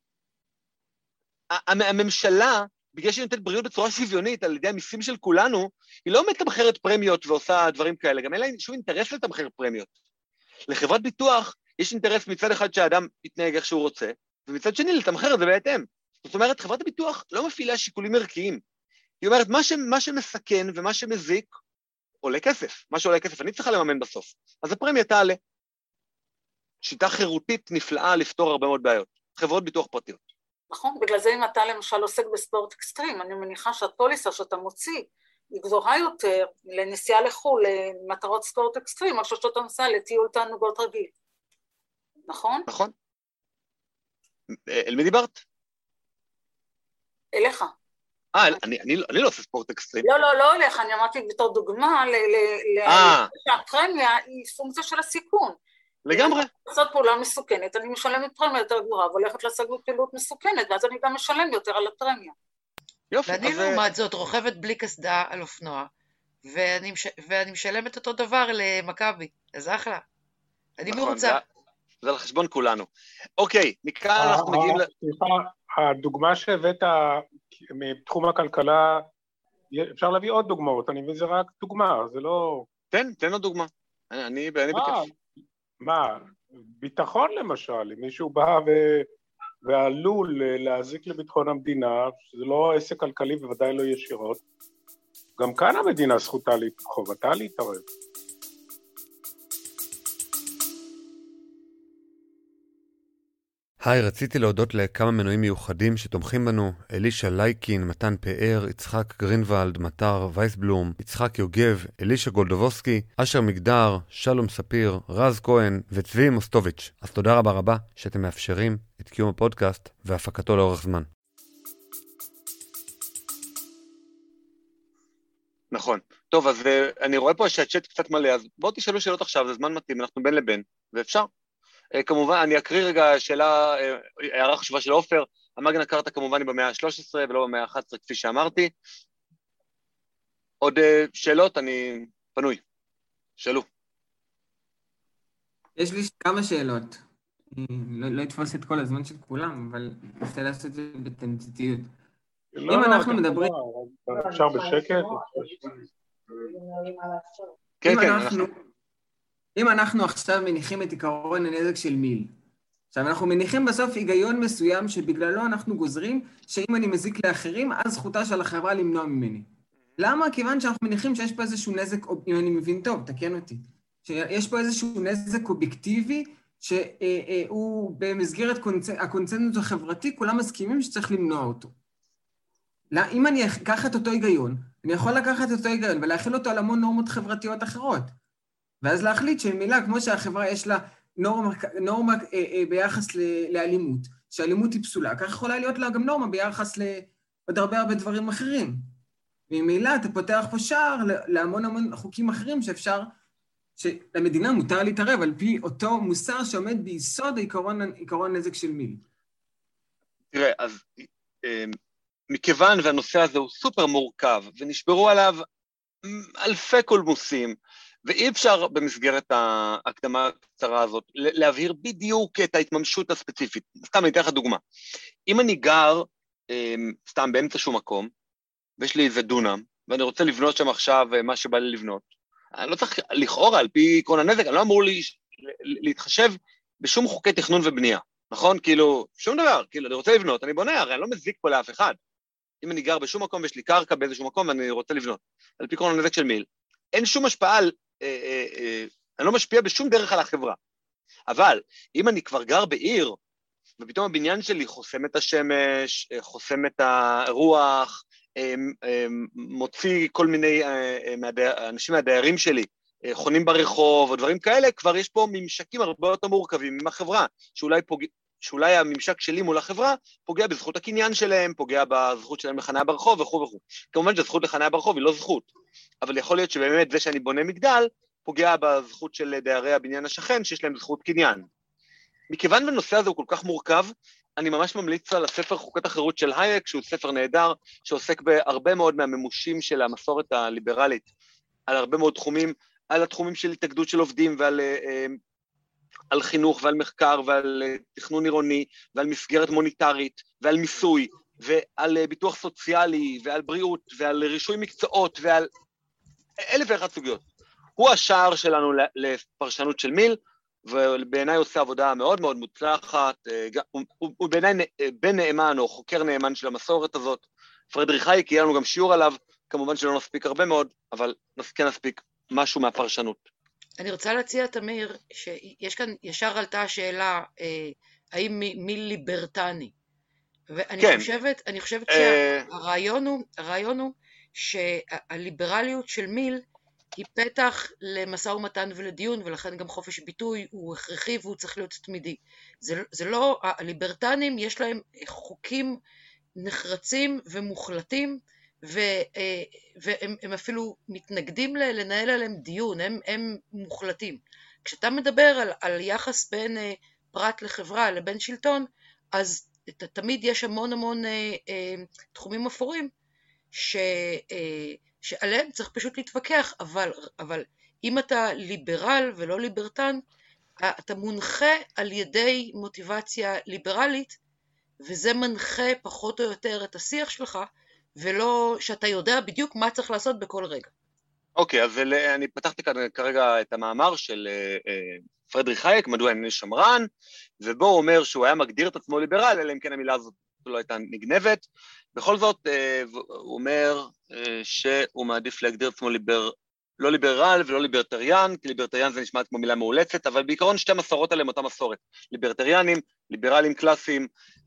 הממשלה, בגלל שהיא נותנת בריאות בצורה שוויונית על ידי המיסים של כולנו, היא לא מתמחרת פרמיות ועושה דברים כאלה, גם אין לה שום אינטרס לתמחר פרמיות. לחברת ביטוח יש אינטרס מצד אחד שהאדם יתנהג איך שהוא רוצה, ומצד שני לתמחר את זה בהתאם. זאת אומרת, חברת הביטוח לא מפעילה שיקולים ערכיים. היא אומרת, מה, ש, מה שמסכן ומה שמזיק עולה כסף. מה שעולה כסף אני צריכה לממן בסוף. אז הפרמיה תעלה. שיטה חירותית נפלאה לפתור הרבה מאוד בעיות. חברות ביטוח פרטיות. נכון, בגלל זה אם אתה למשל עוסק בספורט אקסטרים, אני מניחה שהפוליסה שאתה מוציא היא גבוהה יותר לנסיעה לחו"ל, למטרות ספורט אקסטרים, או שאתה נוסע לטיול תענוגות רגיל. נכון? נכון. אל מי דיברת? אליך. אה, אני, אני, אני לא עושה ספורט אקסטרים. לא, לא, לא אליך, אני אמרתי בתור דוגמה, שהפרמיה היא פונקציה של הסיכון. לגמרי. אני לעשות פעולה מסוכנת, אני משלמת פרמיה יותר גבוהה, והולכת לעשות פעילות מסוכנת, ואז אני גם משלם יותר על הפרמיה. יופי. ואני לעומת זאת רוכבת בלי קסדה על אופנוע, ואני, ואני משלמת אותו דבר למכבי, אז אחלה. אני נכון, מרוצה. זה, זה על חשבון כולנו. אוקיי, מכאן אנחנו מגיעים ל... סליחה, הדוגמה שהבאת מתחום הכלכלה, אפשר להביא עוד דוגמאות, אני מבין, זה רק דוגמה, זה לא... תן, תן עוד דוגמה. אני, אני, אני בכיף. מה, ביטחון למשל, אם מישהו בא ו... ועלול להזיק לביטחון המדינה, שזה לא עסק כלכלי בוודאי לא ישירות, גם כאן המדינה זכותה, חובתה להתערב. היי, רציתי להודות לכמה מנויים מיוחדים שתומכים בנו, אלישה לייקין, מתן פאר, יצחק גרינוולד, מטר וייסבלום, יצחק יוגב, אלישה גולדובוסקי, אשר מגדר, שלום ספיר, רז כהן וצבי מוסטוביץ'. אז תודה רבה רבה שאתם מאפשרים את קיום הפודקאסט והפקתו לאורך זמן. נכון. טוב, אז אני רואה פה שהצ'אט קצת מלא, אז בואו תשאלו שאלות עכשיו, זה זמן מתאים, אנחנו בין לבין, ואפשר. כמובן, אני אקריא רגע שאלה, הערה חשובה של אופר, המגנה קארטה כמובן היא במאה ה-שלוש עשרה ולא במאה ה-אחת עשרה כפי שאמרתי. עוד שאלות, אני פנוי. שאלו. יש לי כמה שאלות. לא, לא אתפוס את כל הזמן של כולם, אבל אפשר לעשות את זה בתמציתיות. לא, אם לא, אנחנו אתה מדברים... לא, אפשר בשקט? כן, אם כן, אנחנו... אנחנו... אם אנחנו עכשיו מניחים את עיקרון הנזק של מיל, עכשיו אנחנו מניחים בסוף היגיון מסוים שבגללו אנחנו גוזרים שאם אני מזיק לאחרים, אז זכותה של החברה למנוע ממני. למה? כיוון שאנחנו מניחים שיש פה איזשהו נזק, אם אני מבין טוב, תקן אותי, שיש פה איזשהו נזק אובייקטיבי, שהוא במסגרת הקונצנזוס החברתי, כולם מסכימים שצריך למנוע אותו. אם אני אקח את אותו היגיון, אני יכול לקחת את אותו היגיון ולהכיל אותו על המון נורמות חברתיות אחרות. ואז להחליט שמילה, כמו שהחברה יש לה נורמה, נורמה אה, אה, ביחס ל, לאלימות, שאלימות היא פסולה, כך יכולה להיות לה גם נורמה ביחס לעוד הרבה הרבה דברים אחרים. ומילה, אתה פותח פה שער להמון המון חוקים אחרים שאפשר, שלמדינה מותר להתערב על פי אותו מוסר שעומד ביסוד העיקרון, עיקרון נזק של מיל. תראה, אז אה, מכיוון והנושא הזה הוא סופר מורכב, ונשברו עליו אלפי קולמוסים, ואי אפשר במסגרת ההקדמה הקצרה הזאת להבהיר בדיוק את ההתממשות הספציפית. סתם אני אתן לך דוגמה. אם אני גר סתם באמצע שום מקום, ויש לי איזה דונם, ואני רוצה לבנות שם עכשיו מה שבא לי לבנות, אני לא צריך לכאורה על פי עקרון הנזק, אני לא אמור לי, להתחשב בשום חוקי תכנון ובנייה, נכון? כאילו, שום דבר, כאילו, אני רוצה לבנות, אני בונה, הרי אני לא מזיק פה לאף אחד. אם אני גר בשום מקום ויש לי קרקע באיזשהו מקום ואני רוצה לבנות, על פי עקרון הנזק של מיל, אין שום השפעה על, אה, אה, אה, אני לא משפיע בשום דרך על החברה. אבל אם אני כבר גר בעיר, ופתאום הבניין שלי חוסם את השמש, חוסם את הרוח, אה, אה, מוציא כל מיני אה, אה, מהדי, אנשים מהדיירים שלי, אה, חונים ברחוב או דברים כאלה, כבר יש פה ממשקים הרבה יותר מורכבים עם החברה, שאולי, פוג... שאולי הממשק שלי מול החברה פוגע בזכות הקניין שלהם, פוגע בזכות שלהם לחניה ברחוב וכו' וכו'. כמובן שזכות לחניה ברחוב היא לא זכות, אבל יכול להיות שבאמת זה שאני בונה מגדל, פוגע בזכות של דיירי הבניין השכן, שיש להם זכות קניין. מכיוון והנושא הזה הוא כל כך מורכב, אני ממש ממליץ על הספר חוקת החירות של הייק, שהוא ספר נהדר, שעוסק בהרבה מאוד מהממושים של המסורת הליברלית, על הרבה מאוד תחומים, על התחומים של התאגדות של עובדים, ועל על חינוך ועל מחקר, ועל תכנון עירוני, ועל מסגרת מוניטרית, ועל מיסוי, ועל ביטוח סוציאלי, ועל בריאות, ועל רישוי מקצועות, ועל אלף ואחת סוגיות. הוא השער שלנו לפרשנות של מיל, ובעיניי עושה עבודה מאוד מאוד מוצלחת, הוא, הוא, הוא בעיניי בן נאמן או חוקר נאמן של המסורת הזאת. פרדריך הייק, יהיה לנו גם שיעור עליו, כמובן שלא נספיק הרבה מאוד, אבל כן נספיק משהו מהפרשנות. אני רוצה להציע, תמיר, שיש כאן, ישר עלתה השאלה, אה, האם מיל ליברטני? ואני כן. חושבת, אני חושבת אה... שהרעיון הוא, הרעיון הוא שהליברליות של מיל היא פתח למשא ומתן ולדיון, ולכן גם חופש ביטוי הוא הכרחי והוא צריך להיות תמידי. זה, זה לא, הליברטנים יש להם חוקים נחרצים ומוחלטים, ו, והם הם אפילו מתנגדים לנהל עליהם דיון, הם, הם מוחלטים. כשאתה מדבר על, על יחס בין פרט לחברה לבין שלטון, אז תמיד יש המון המון תחומים אפורים, ש, שעליהם צריך פשוט להתווכח, אבל, אבל אם אתה ליברל ולא ליברטן, אתה מונחה על ידי מוטיבציה ליברלית, וזה מנחה פחות או יותר את השיח שלך, ולא שאתה יודע בדיוק מה צריך לעשות בכל רגע. אוקיי, אז אני פתחתי כאן כרגע את המאמר של פרדריך הייק, מדוע אינני שמרן, ובו הוא אומר שהוא היה מגדיר את עצמו ליברל, אלא אם כן המילה הזאת לא הייתה נגנבת. בכל זאת, הוא אומר שהוא מעדיף להגדיר את עצמו ליבר, לא ליברל ולא ליברטריאן, כי ליברטריאן זה נשמע כמו מילה מאולצת, אבל בעיקרון שתי מסורות עליהם אותה מסורת. ליברטריאנים, ליברלים קלאסיים,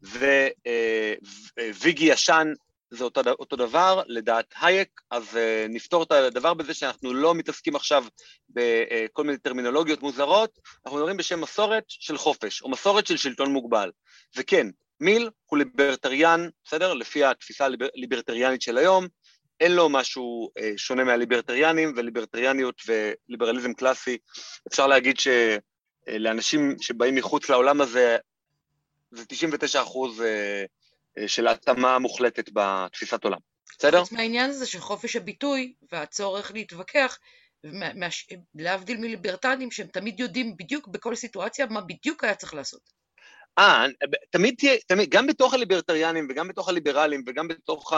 וויגי ישן, זה אותו, אותו דבר, לדעת הייק, אז uh, נפתור את הדבר בזה שאנחנו לא מתעסקים עכשיו בכל מיני טרמינולוגיות מוזרות, אנחנו מדברים בשם מסורת של חופש, או מסורת של שלטון מוגבל. וכן, מיל הוא ליברטריאן, בסדר? לפי התפיסה הליברטריאנית של היום, אין לו משהו uh, שונה מהליברטריאנים, וליברטריאניות וליברליזם קלאסי. אפשר להגיד שלאנשים שבאים מחוץ לעולם הזה, זה תשעים ותשעה אחוז uh, של התאמה מוחלטת בתפיסת עולם. בסדר? חוץ מהעניין הזה של חופש הביטוי והצורך להתווכח, להבדיל מליברטנים שהם תמיד יודעים בדיוק בכל סיטואציה מה בדיוק היה צריך לעשות. אה, תמיד תהיה, תמיד, גם בתוך הליברטריאנים וגם בתוך הליברלים וגם בתוך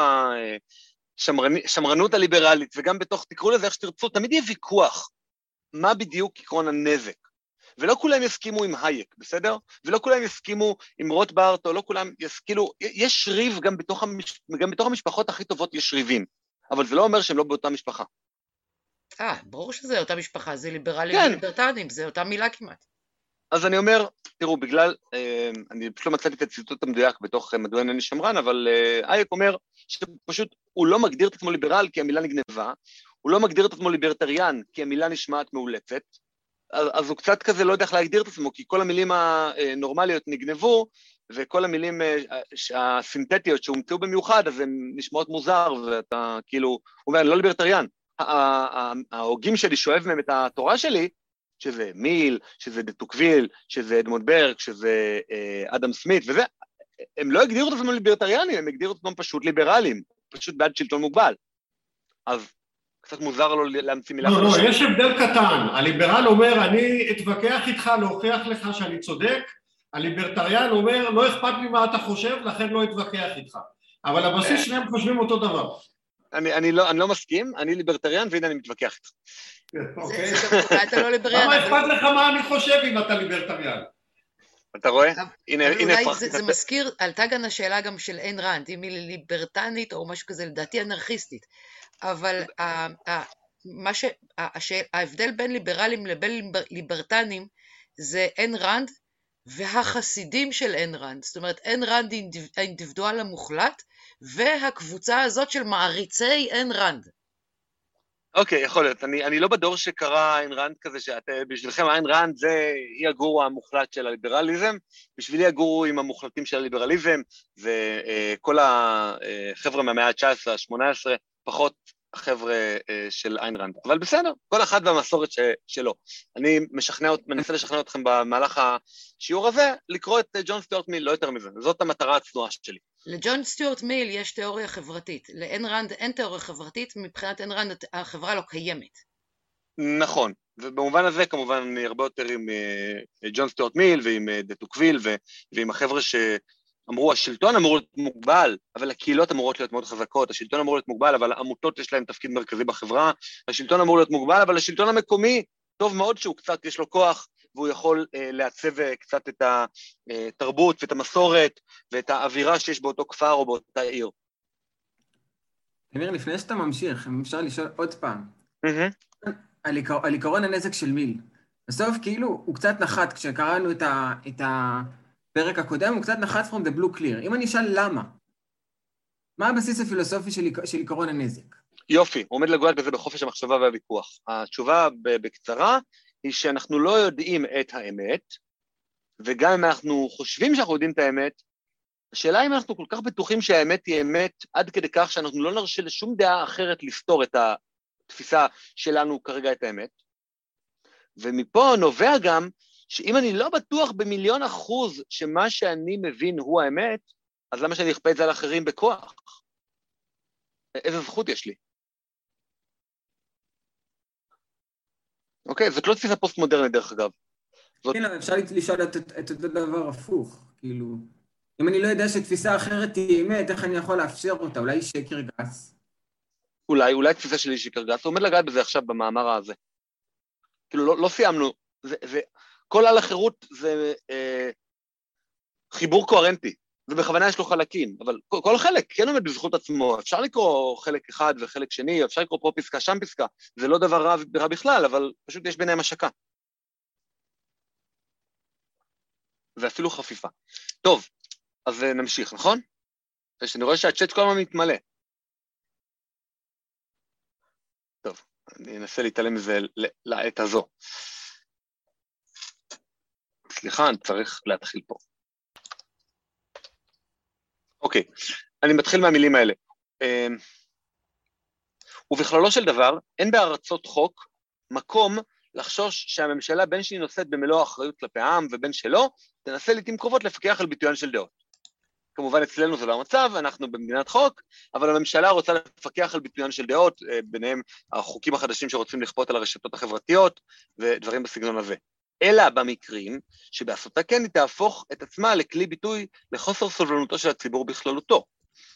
השמרנות הליברלית וגם בתוך, תקראו לזה איך שתרצו, תמיד יהיה ויכוח מה בדיוק עקרון הנזק. ולא כולם יסכימו עם הייק, בסדר? ולא כולם יסכימו עם רוטברט, או לא כולם יסכימו, יש ריב גם בתוך, המש... גם בתוך המשפחות הכי טובות יש ריבים, אבל זה לא אומר שהם לא באותה משפחה. אה, ברור שזה אותה משפחה, זה ליברלים כן. וליברטנים, זה אותה מילה כמעט. אז אני אומר, תראו, בגלל, אה, אני פשוט לא מצאתי את הציטוט המדויק בתוך מדוע אינני שמרן, אבל אה, הייק אומר שפשוט הוא לא מגדיר את עצמו ליברל כי המילה נגנבה, הוא לא מגדיר את עצמו ליברטריאן כי המילה נשמעת מאולצת, אז, אז הוא קצת כזה לא יודע איך להגדיר את עצמו, כי כל המילים הנורמליות נגנבו, וכל המילים הסינתטיות שהומצאו במיוחד, אז הן נשמעות מוזר, ואתה כאילו, הוא אומר, אני לא ליברטריאן, ההוגים שלי שואב מהם את התורה שלי, שזה מיל, שזה דה טוקוויל, שזה אדמונד ברק, שזה אדם סמית, וזה, הם לא הגדירו את עצמם ליברטריאנים, הם הגדירו את עצמם פשוט ליברלים, פשוט בעד שלטון מוגבל. אז קצת מוזר לו להמציא מילה. לא, לא, יש הבדל קטן. הליברל אומר, אני אתווכח איתך, להוכיח לך שאני צודק. הליברטריאן אומר, לא אכפת לי מה אתה חושב, לכן לא אתווכח איתך. אבל הבסיס שניהם חושבים אותו דבר. אני, אני לא, אני לא מסכים, אני ליברטריאן, והנה אני מתווכח איתך. אוקיי. אתה לא ליברטריאן. למה אכפת לך מה אני חושב אם אתה ליברטריאן? אתה רואה? הנה, הנה. זה מזכיר, עלתה גם השאלה גם של אין רנד, אם היא ליברטנית או משהו כזה, לדעתי אנרכיסטית. אבל ההבדל בין ליברלים לבין ליברטנים זה אין רנד והחסידים של אין רנד. זאת אומרת, אין רנד האינדיבידואל המוחלט, והקבוצה הזאת של מעריצי אין רנד. אוקיי, יכול להיות. אני, אני לא בדור שקרא אין רנד כזה, שבשבילכם אין רנד זה היא הגורו המוחלט של הליברליזם, בשבילי הגורו עם המוחלטים של הליברליזם, וכל החבר'ה מהמאה ה-תשע עשרה, ה-שמונה עשרה, פחות החבר'ה של איין רנד. אבל בסדר, כל אחד והמסורת ש, שלו. אני משכנע, מנסה לשכנע אתכם במהלך השיעור הזה, לקרוא את ג'ון סטיוארט מיל, לא יותר מזה. זאת המטרה הצנועה שלי. לג'ון סטיוארט מיל יש תיאוריה חברתית. לאין רנד אין תיאוריה חברתית, מבחינת אין רנד החברה לא קיימת. נכון. ובמובן הזה כמובן אני הרבה יותר עם ג'ון סטיוארט מיל ועם דה טוקוויל ועם החבר'ה ש... אמרו, השלטון אמור להיות מוגבל, אבל הקהילות אמורות להיות מאוד חזקות, השלטון אמור להיות מוגבל, אבל העמותות יש להם תפקיד מרכזי בחברה, השלטון אמור להיות מוגבל, אבל השלטון המקומי, טוב מאוד שהוא קצת, יש לו כוח, והוא יכול אה, לעצב קצת את התרבות ואת המסורת, ואת האווירה שיש באותו כפר או באותה עיר. תמיר, לפני שאתה ממשיך, אם אפשר לשאול עוד פעם, Mm-hmm. על, עיקר, על עיקרון הנזק של מיל, בסוף כאילו הוא קצת נחת, כשקראנו את ה... את ה פרק הקודם הוא קצת נחת from the blue clear. אם אני אשאל למה, מה הבסיס הפילוסופי של, של עיקרון הנזק? יופי, הוא עומד לגעת בזה בחופש המחשבה והוויכוח. התשובה בקצרה היא שאנחנו לא יודעים את האמת, וגם אם אנחנו חושבים שאנחנו יודעים את האמת, השאלה אם אנחנו כל כך בטוחים שהאמת היא אמת, עד כדי כך שאנחנו לא נרשה לשום דעה אחרת לפתור את התפיסה שלנו כרגע את האמת. ומפה נובע גם, שאם אני לא בטוח במיליון אחוז שמה שאני מבין הוא האמת, אז למה שאני אכפה את זה על אחרים בכוח? איזה זכות יש לי? אוקיי, זאת לא תפיסה פוסט-מודרנית דרך אגב. כן, אבל אפשר לשאול את אותו דבר הפוך, כאילו, אם אני לא יודע שתפיסה אחרת היא אמת, איך אני יכול לאפשר אותה? אולי שקר גס? אולי, אולי תפיסה שלי שקר גס, הוא עומד לגעת בזה עכשיו במאמר הזה. כאילו, לא, לא סיימנו, זה, זה, כל על החירות זה אה, חיבור קוהרנטי, ובכוונה יש לו חלקים, אבל כל, כל חלק כן עומד בזכות עצמו, אפשר לקרוא חלק אחד וחלק שני, אפשר לקרוא פה פסקה, שם פסקה, זה לא דבר רע, רע בכלל, אבל פשוט יש ביניהם השקה. ואפילו חפיפה. טוב, אז נמשיך, נכון? אני רואה שהצ'אט כל הזמן מתמלא. טוב, אני אנסה להתעלם מזה לעת הזו. סליחה, אני צריך להתחיל פה. אוקיי, אני מתחיל מהמילים האלה. ובכללו של דבר, אין בארצות חוק מקום לחשוש שהממשלה בין שהיא נושאת במלוא האחריות כלפי העם ובין שלא, תנסה לעתים קרובות לפקח על ביטוין של דעות. כמובן אצלנו זה לא המצב, אנחנו במדינת חוק, אבל הממשלה רוצה לפקח על ביטוין של דעות, ביניהם החוקים החדשים שרוצים לכפות על הרשתות החברתיות ודברים בסגנון הזה. אלא במקרים שבעשותה כן היא תהפוך את עצמה לכלי ביטוי לחוסר סובלנותו של הציבור בכללותו.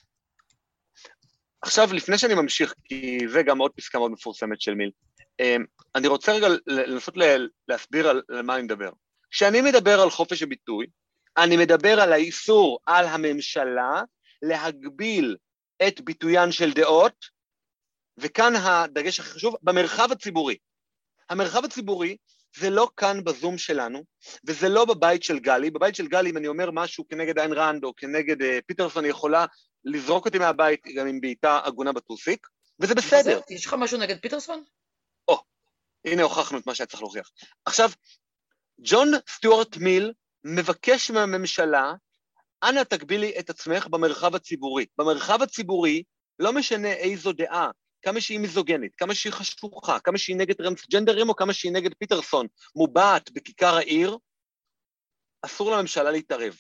עכשיו, לפני שאני ממשיך, כי זה גם עוד פסקה מאוד מפורסמת של מיל, אני רוצה רגע לנסות להסביר על מה אני מדבר. כשאני מדבר על חופש הביטוי, אני מדבר על האיסור על הממשלה להגביל את ביטוין של דעות, וכאן הדגש הכי חשוב, במרחב הציבורי. המרחב הציבורי זה לא כאן בזום שלנו, וזה לא בבית של גלי. בבית של גלי, אם אני אומר משהו כנגד איין רנד או כנגד uh, פיטרסון, היא יכולה לזרוק אותי מהבית גם עם בעיטה הגונה בטוסיק, וזה בסדר. יש לך משהו נגד פיטרסון? או, הנה הוכחנו את מה שהיה צריך להוכיח. עכשיו, ג'ון סטיוארט מיל מבקש מהממשלה, אנא תגבילי את עצמך במרחב הציבורי. במרחב הציבורי, לא משנה איזו דעה, כמה שהיא מיזוגנית, כמה שהיא חשוכה, כמה שהיא נגד טרנסג'נדרים או כמה שהיא נגד פיטרסון, מובעת בכיכר העיר, אסור לממשלה להתערב.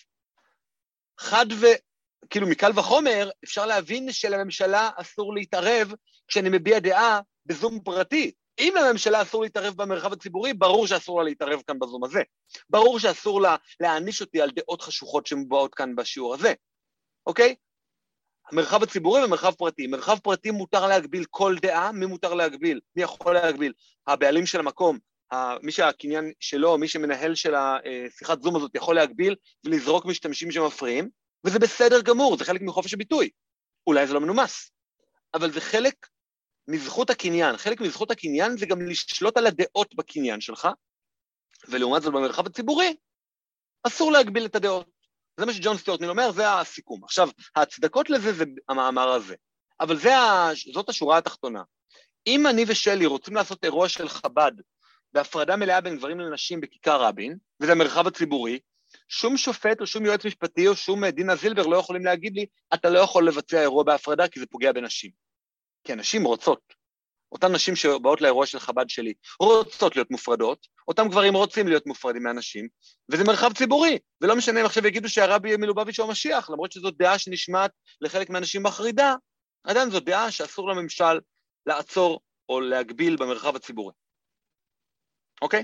חד ו... כאילו מקל וחומר, אפשר להבין שלממשלה אסור להתערב כשאני מביע דעה בזום פרטי. אם לממשלה אסור להתערב במרחב הציבורי, ברור שאסור לה להתערב כאן בזום הזה. ברור שאסור לה להעניש אותי על דעות חשוכות שמובעות כאן בשיעור הזה. אוקיי? המרחב הציבורי ומרחב פרטי. מרחב פרטי מותר להגביל כל דעה, מי מותר להגביל? מי יכול להגביל? הבעלים של המקום, מי שהקניין שלו, מי שמנהל של השיחת זום הזאת יכול להגביל ולזרוק משתמשים שמפריעים, וזה בסדר גמור, זה חלק מחופש הביטוי. אולי זה לא מנומס, אבל זה חלק מזכות הקניין. חלק מזכות הקניין זה גם לשלוט על הדעות בקניין שלך, ולעומת זאת במרחב הציבורי, אסור להגביל את הדעות. זה מה שג'ון סטיוארט מיל אומר, זה הסיכום. עכשיו, ההצדקות לזה זה המאמר הזה, אבל זה, זאת השורה התחתונה. אם אני ושלי רוצים לעשות אירוע של חב"ד, בהפרדה מלאה בין גברים לנשים בכיכר רבין, וזה המרחב הציבורי, שום שופט או שום יועץ משפטי או שום דינה זילבר לא יכולים להגיד לי, אתה לא יכול לבצע אירוע בהפרדה כי זה פוגע בנשים. כי הנשים רוצות. אותן נשים שבאות לאירוע של חב"ד שלי רוצות להיות מופרדות, אותם גברים רוצים להיות מופרדים מהנשים, וזה מרחב ציבורי, ולא משנה אם עכשיו יגידו שהרבי מלובביץ' הוא המשיח, למרות שזאת דעה שנשמעת לחלק מהנשים בחרידה, עדיין זאת דעה שאסור לממשל לעצור או להגביל במרחב הציבורי. אוקיי?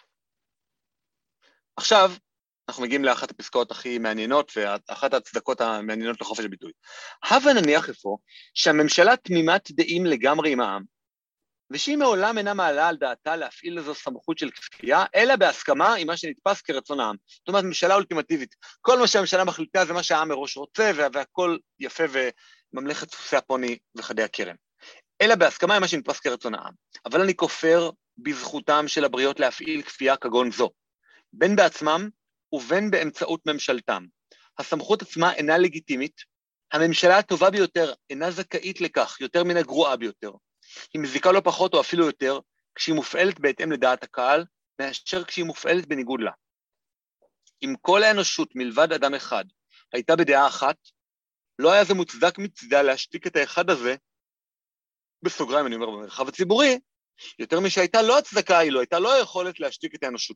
עכשיו, אנחנו מגיעים לאחת הפסקאות הכי מעניינות, ואחת ההצדקות המעניינות לחופש הביטוי. הווה נניח אפוא שהממשלה תמימת דעים לגמרי עם העם, ושהיא מעולם אינה מעלה על דעתה להפעיל איזו סמכות של כפייה, אלא בהסכמה עם מה שנתפס כרצון העם. זאת אומרת, ממשלה אולטימטיבית. כל מה שהממשלה מחליטה זה מה שהעם מראש רוצה, והכל יפה וממלכת סוסי הפוני וחדי הקרן. אלא בהסכמה עם מה שנתפס כרצון העם. אבל אני כופר בזכותם של הבריות להפעיל כפייה כגון זו. בין בעצמם ובין באמצעות ממשלתם. הסמכות עצמה אינה לגיטימית, הממשלה הטובה ביותר אינה זכאית לכך, יותר מן הגרועה ביותר. היא מזיקה לא פחות או אפילו יותר, כשהיא מופעלת בהתאם לדעת הקהל, מאשר כשהיא מופעלת בניגוד לה. אם כל האנושות מלבד אדם אחד הייתה בדעה אחת, לא היה זה מוצדק מצדה להשתיק את האחד הזה, בסוגריים אני אומר במרחב הציבורי, יותר משהייתה לא הצדקה, היא לא הייתה לא יכולת להשתיק את האנושות.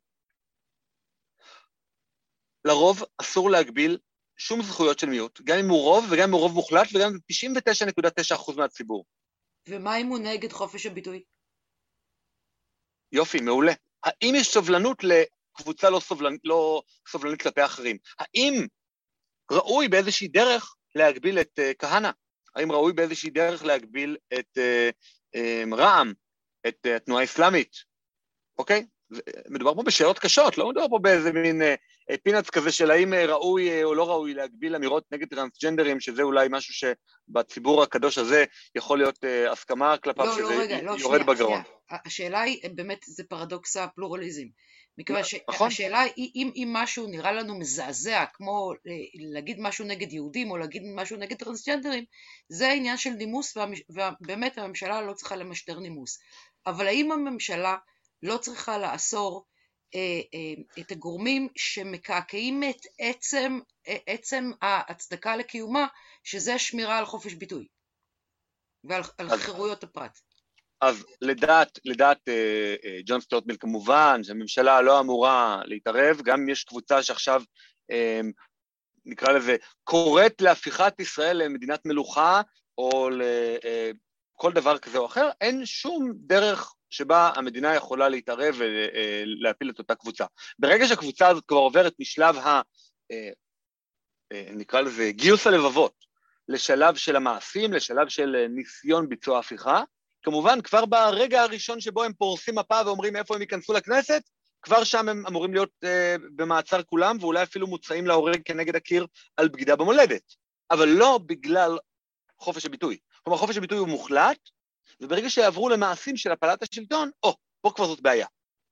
לרוב אסור להגביל שום זכויות של מיעוט, גם אם הוא רוב וגם אם הוא רוב מוחלט וגם אם תשעים ותשע נקודה תשע אחוז מהציבור. ומה אם הוא נגד חופש הביטוי? יופי, מעולה. האם יש סובלנות קבוצה לא, סובלנ, לא סובלנית כלפי אחרים. האם ראוי באיזושהי דרך להגביל את uh, כהנא? האם ראוי באיזושהי דרך להגביל את uh, um, רע"מ, את uh, התנועה האסלאמית? אוקיי? מדובר פה בשאלות קשות, לא מדובר פה באיזה מין uh, פינאץ כזה של האם uh, ראוי uh, או לא ראוי להגביל אמירות נגד טרנסג'נדרים, שזה אולי משהו שבציבור הקדוש הזה יכול להיות uh, הסכמה כלפיו, לא, שזה לא, רגע, י- לא, יורד שנייה, בגרון. שנייה. השאלה היא, באמת, זה פרדוקס הפלורליזם. מכיוון נכון. שהשאלה היא, אם, אם משהו נראה לנו מזעזע, כמו להגיד משהו נגד יהודים, או להגיד משהו נגד טרנסג'נדרים, זה העניין של נימוס, ובאמת הממשלה לא צריכה למשטר נימוס. אבל האם הממשלה לא צריכה לאסור אה, אה, את הגורמים שמקעקעים את עצם, עצם ההצדקה לקיומה, שזה שמירה על חופש ביטוי, ועל על אז- חירויות הפרט? אז לדעת, לדעת אה, אה, ג'ון סטיוארט מיל כמובן, שהממשלה לא אמורה להתערב, גם אם יש קבוצה שעכשיו, אה, נקרא לזה, קוראת להפיכת ישראל למדינת מלוכה, או לכל דבר כזה או אחר, אין שום דרך שבה המדינה יכולה להתערב ולהפיל את אותה קבוצה. ברגע שהקבוצה הזאת כבר עוברת משלב ה... אה, אה, נקרא לזה גיוס הלבבות, לשלב של המעשים, לשלב של ניסיון ביצוע הפיכה, כמובן, כבר ברגע הראשון שבו הם פורסים מפה ואומרים איפה הם ייכנסו לכנסת, כבר שם הם אמורים להיות אה, במעצר כולם, ואולי אפילו מוצאים להורג כנגד הקיר על בגידה במולדת. אבל לא בגלל חופש הביטוי. כלומר, חופש הביטוי הוא מוחלט, וברגע שיעברו למעשים של הפלת השלטון, או, פה כבר זאת בעיה.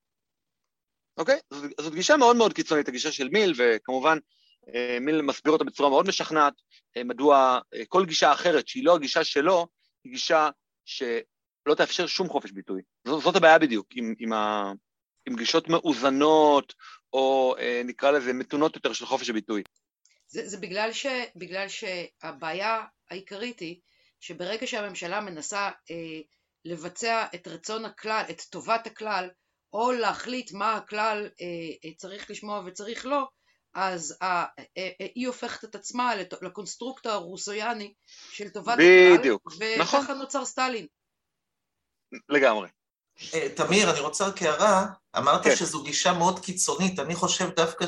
אוקיי? זאת, זאת גישה מאוד מאוד קיצונית, הגישה של מיל, וכמובן, אה, מיל מסביר אותה בצורה מאוד משכנעת, אה, מדוע אה, כל גישה אחרת, שהיא לא הגישה שלו, היא גישה ש... לא תאפשר שום חופש ביטוי. זאת, זאת הבעיה בדיוק, עם, עם, ה, עם גישות מאוזנות, או אה, נקרא לזה מתונות יותר של חופש הביטוי. זה, זה בגלל, ש, בגלל שהבעיה העיקרית היא, שברגע שהממשלה מנסה אה, לבצע את רצון הכלל, את טובת הכלל, או להחליט מה הכלל אה, אה, צריך לשמוע וצריך לא, אז אה, אה, אה, היא הופכת את עצמה לקונסטרוקט הרוסויאני של טובת בדיוק, הכלל, נכון. וככה נוצר סטלין. לגמרי. תמיר, אני רוצה רק הערה, אמרת כן. שזו גישה מאוד קיצונית, אני חושב דווקא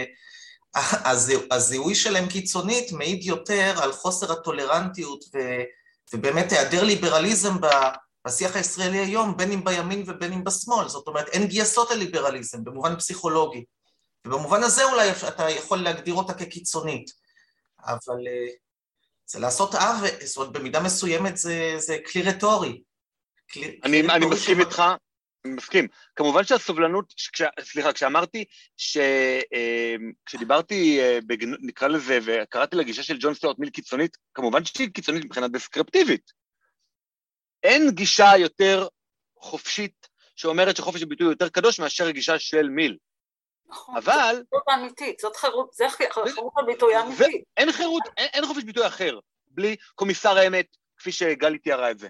שהזיהוי שלהם קיצונית מעיד יותר על חוסר הטולרנטיות ו- ובאמת היעדר ליברליזם בשיח הישראלי היום, בין אם בימין ובין אם בשמאל, זאת אומרת אין גייסות לליברליזם במובן פסיכולוגי, ובמובן הזה אולי אתה יכול להגדיר אותה כקיצונית, אבל זה לעשות עוול, זאת אומרת במידה מסוימת זה, זה כלי רטורי, אני, אני מסכים איתך, אני מסכים. כמובן שהסובלנות, כש, סליחה, כשאמרתי, ש, כשדיברתי, נקרא לזה, וקראתי לגישה של ג'ון סטיוארט מיל קיצונית, כמובן שהיא קיצונית מבחינת דסקריפטיבית. אין גישה יותר חופשית, שאומרת שחופש הביטוי יותר קדוש מאשר הגישה של מיל. נכון, אבל... זאת אמיתית, זאת חירות, זה חירות הביטוי האמיתית. אין חירות, אין, אין חופש ביטוי אחר, בלי קומיסר האמת, כפי שגלי תיארה את זה.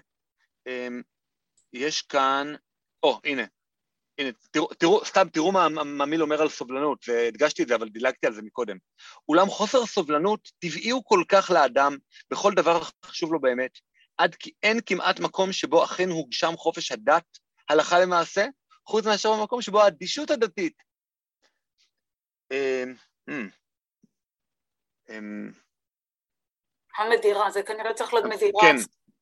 יש כאן, או, הנה, הנה, תראו, תראו, סתם תראו מה, מה מיל אומר על סובלנות, והדגשתי את זה, אבל דילגתי על זה מקודם. אולם חוסר סובלנות טבעי הוא כל כך לאדם, בכל דבר חשוב לו באמת, עד כי אין כמעט מקום שבו אכן הוגשם חופש הדת, הלכה למעשה, חוץ מאשר במקום שבו האדישות הדתית. המדירה, זה כנראה צריך להיות מדירה. כן.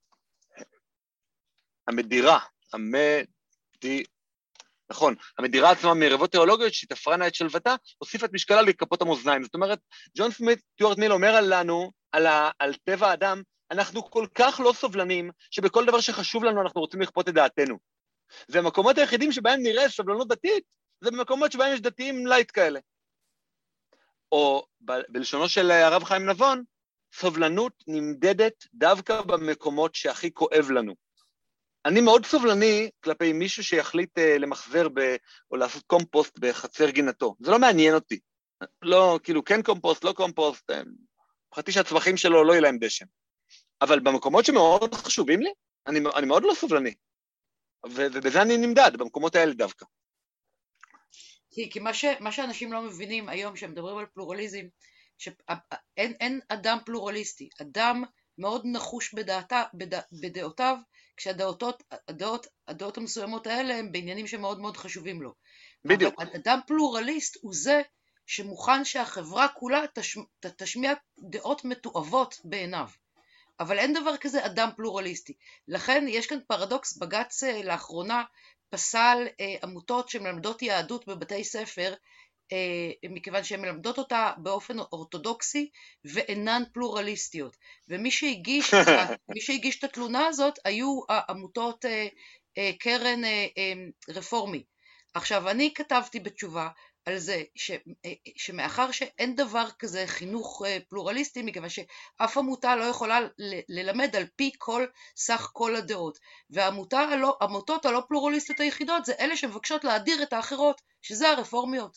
המדירה, המדירה, נכון, המדירה עצמה מרבות תיאולוגיות שתפרנה את שלוותה, הוסיפה את משקלה לכפות המאזניים. זאת אומרת, ג'ון סטיוארט מיל אומר לנו, על, ה, על טבע האדם, אנחנו כל כך לא סובלנים, שבכל דבר שחשוב לנו אנחנו רוצים לכפות את דעתנו. והמקומות היחידים שבהם נראה סבלנות דתית, זה במקומות שבהם יש דתיים לייט כאלה. או ב- בלשונו של הרב חיים נבון, סובלנות נמדדת דווקא במקומות שהכי כואב לנו. אני מאוד סובלני כלפי מישהו שיחליט uh, למחזר ב, או לעשות קומפוסט בחצר גינתו. זה לא מעניין אותי. לא, כאילו, כן קומפוסט, לא קומפוסט, חשבתי שהצמחים שלו לא יהיה להם דשן. אבל במקומות שמאוד חשובים לי, אני, אני מאוד לא סובלני. ו, ובזה אני נמדד, במקומות האלה דווקא. כי, כי מה, ש, מה שאנשים לא מבינים היום, שהם מדברים על פלורליזם, שאין אין אדם פלורליסטי. אדם מאוד נחוש בדעתה, בד, בדעותיו, כשהדעות הדעות, הדעות המסוימות האלה הם בעניינים שמאוד מאוד חשובים לו. בדיוק. אבל אדם פלורליסט הוא זה שמוכן שהחברה כולה תשמע, תשמיע דעות מתועבות בעיניו. אבל אין דבר כזה אדם פלורליסטי. לכן יש כאן פרדוקס, בג"ץ לאחרונה פסל אה, עמותות שמלמדות יהדות בבתי ספר, אה, מכיוון שהן מלמדות אותה באופן אורתודוקסי ואינן פלורליסטיות. ומי שהגיש, מי שהגיש את התלונה הזאת היו העמותות אה, אה, קרן אה, אה, רפורמי. עכשיו אני כתבתי בתשובה על זה ש, שמאחר שאין דבר כזה חינוך פלורליסטי, מכיוון שאף עמותה לא יכולה ללמד על פי כל סך כל הדעות, והעמותות הלא פלורליסטיות היחידות זה אלה שמבקשות להדיר את האחרות, שזה הרפורמיות.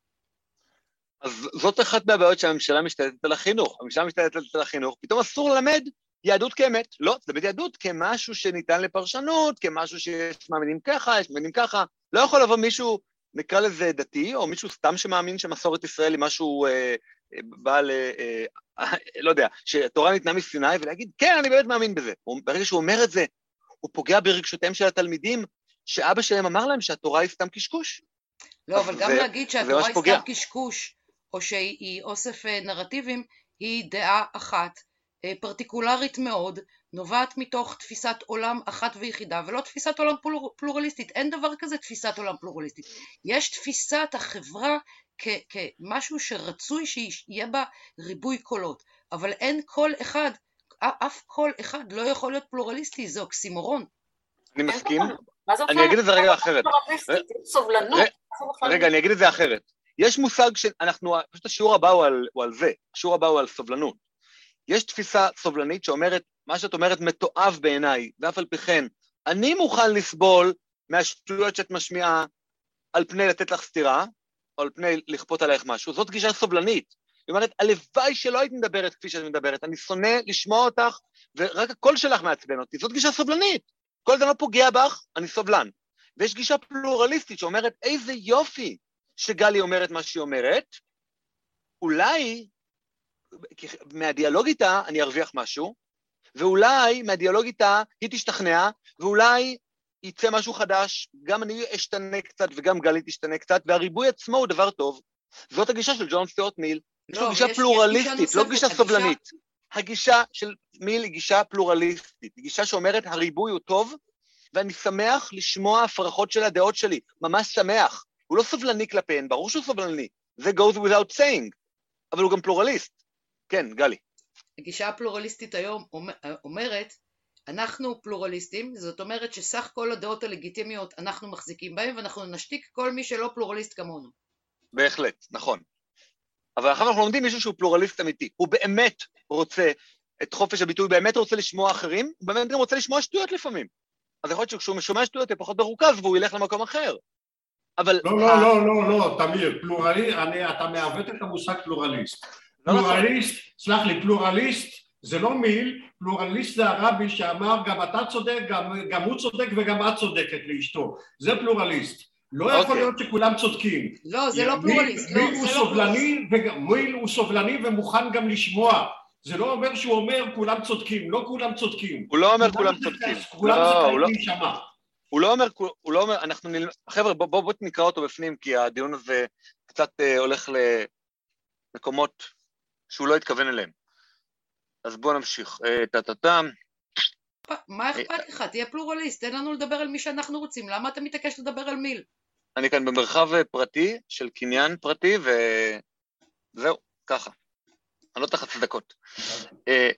אז זאת אחת מהבעיות שהממשלה משתלטת על החינוך. הממשלה משתלטת על החינוך, פתאום אסור ללמד יהדות כאמת. לא, זה באמת יהדות כמשהו שניתן לפרשנות, כמשהו שיש מאמינים ככה, יש מאמינים ככה. לא יכול לבוא מישהו, נקרא לזה דתי, או מישהו סתם שמאמין שמסורת ישראל היא משהו אה, בעל, אה, אה, לא יודע, שהתורה ניתנה מסיני, ולהגיד, כן, אני באמת מאמין בזה. ברגע שהוא אומר את זה, הוא פוגע ברגשותיהם של התלמידים, שאבא שלהם אמר להם שהתורה היא סתם קשקוש. לא, אבל גם זה, להגיד שהתורה היא סתם קשקוש, או שהיא אוסף נרטיבים, היא דעה אחת, פרטיקולרית מאוד, נובעת מתוך תפיסת עולם אחת ויחידה, ולא תפיסת עולם פלור, פלורליסטית. אין דבר כזה תפיסת עולם פלורליסטית. יש תפיסת החברה כ, כמשהו שרצוי שיהיה בה ריבוי קולות, אבל אין קול אחד, אף קול אחד לא יכול להיות פלורליסטי, זה אוקסימורון. אני מסכים, אני אגיד את זה רגע אחרת. סובלנות. רגע, אני אגיד את זה אחרת. יש מושג שאנחנו, פשוט השיעור הבא הוא על, הוא על זה, השיעור הבא הוא על סובלנות. יש תפיסה סובלנית שאומרת, מה שאת אומרת מתועב בעיניי, ואף על פי כן, אני מוכן לסבול מהשטויות שאת משמיעה על פני לתת לך סתירה, או על פני לכפות עלייך משהו. זאת גישה סובלנית. היא אומרת, הלוואי שלא היית מדברת כפי שאת מדברת, אני שונא לשמוע אותך, ורק הקול שלך מעצבן אותי. זאת גישה סובלנית. כל זה לא פוגע בך, אני סובלן. ויש גישה פלורליסטית שאומרת, איזה יופי שגלי אומרת מה שהיא אומרת, אולי מהדיאלוג איתה אני ארוויח משהו, ואולי מהדיאלוג איתה היא תשתכנע, ואולי יצא משהו חדש, גם אני אשתנה קצת וגם גלי תשתנה קצת, והריבוי עצמו הוא דבר טוב. זאת הגישה של ג'ון סטיוארט מיל, יש לו גישה פלורליסטית, לא גישה סובלנית. הגישה של מיל היא גישה פלורליסטית, היא גישה שאומרת הריבוי הוא טוב, ואני שמח לשמוע הפרחות של הדעות שלי, ממש שמח. הוא לא סובלני כלפיהן, ברור שהוא סובלני, זה goes without saying, אבל הוא גם פלורליסט. כן, גלי. הגישה הפלורליסטית היום אומרת, אנחנו פלורליסטים, זאת אומרת שסך כל הדעות הלגיטימיות אנחנו מחזיקים בהם, ואנחנו נשתיק כל מי שלא פלורליסט כמונו. בהחלט, נכון. אבל אחר אנחנו לומדים מישהו שהוא פלורליסט אמיתי, הוא באמת רוצה את חופש הביטוי, הוא באמת רוצה לשמוע אחרים, הוא באמת גם רוצה לשמוע שטויות לפעמים. אז יכול להיות שכשהוא משומע שטויות, הוא פחות מרוכז, והוא ילך למקום אחר. אבל... לא, לא, לא, לא, לא, תמיר, פלורליסט, אתה מעוות את המושג פלורליסט. פלורליסט, סלח לי, פלורליסט זה לא מיל, פלורליסט זה הרבי שאמר גם אתה צודק, גם, גם הוא צודק וגם את צודקת לאשתו, זה פלורליסט. לא יכול להיות שכולם צודקים. לא, זה לא פלורליסט. מיל הוא סובלני, מיל הוא סובלני ומוכן גם לשמוע. זה לא אומר שהוא אומר כולם צודקים, לא כולם צודקים. הוא לא אומר כולם צודקים. כולם זכאים להישמע. הוא לא אומר, הוא לא אומר, אנחנו נל... חבר'ה, בוא, בוא, בוא נקרא אותו בפנים, כי הדיון הזה קצת אה, הולך למקומות שהוא לא התכוון אליהם. אז בוא נמשיך. אה, טה-טה-טה. מה אכפת לך? תהיה פלורליסט, תן לנו לדבר על מי שאנחנו רוצים, למה אתה מתעקש לדבר על מיל? אני כאן במרחב פרטי, של קניין פרטי, וזהו, ככה. אני לא תחת צדקות. אה...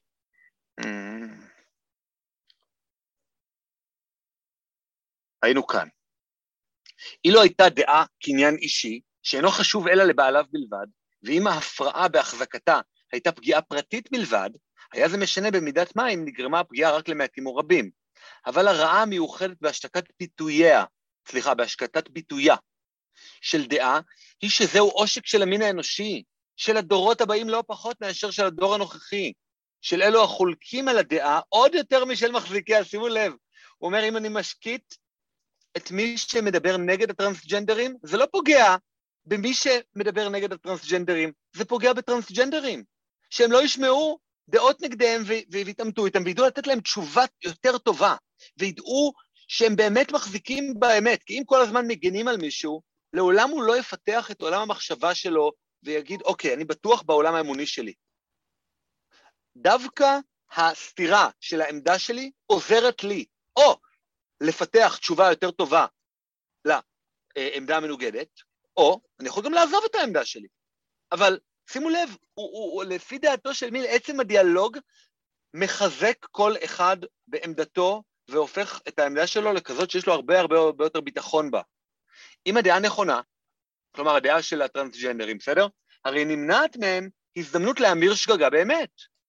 היינו כאן. אילו הייתה דעה קניין אישי, שאינו חשוב אלא לבעליו בלבד, ואם ההפרעה בהחזקתה הייתה פגיעה פרטית בלבד, היה זה משנה במידת מה אם נגרמה הפגיעה רק למעטים או רבים. אבל הרעה המיוחדת בהשתקת ביטויה, סליחה, בהשקטת ביטויה של דעה, היא שזהו עושק של המין האנושי, של הדורות הבאים לא פחות מאשר של הדור הנוכחי, של אלו החולקים על הדעה עוד יותר משל מחזיקיה, שימו לב. הוא אומר, אם אני משקיט את מי שמדבר נגד הטרנסג'נדרים, זה לא פוגע במי שמדבר נגד הטרנסג'נדרים, זה פוגע בטרנסג'נדרים, שהם לא ישמעו דעות נגדיהם ויתעמתו איתם, וידעו לתת להם תשובה יותר טובה, וידעו שהם באמת מחזיקים באמת, כי אם כל הזמן מגנים על מישהו, לעולם הוא לא יפתח את עולם המחשבה שלו, ויגיד, אוקיי, אני בטוח בעולם האמוני שלי. דווקא הסתירה של העמדה שלי עוזרת לי, או לפתח תשובה יותר טובה לעמדה המנוגדת, או אני יכול גם לעזוב את העמדה שלי. אבל שימו לב, הוא, הוא, הוא, לפי דעתו של מיל, עצם הדיאלוג מחזק כל אחד בעמדתו, והופך את העמדה שלו לכזאת שיש לו הרבה הרבה הרבה יותר ביטחון בה. אם הדעה נכונה, כלומר הדעה של הטרנסג'נדרים, בסדר? הרי נמנעת מהם הזדמנות להמיר שגגה באמת.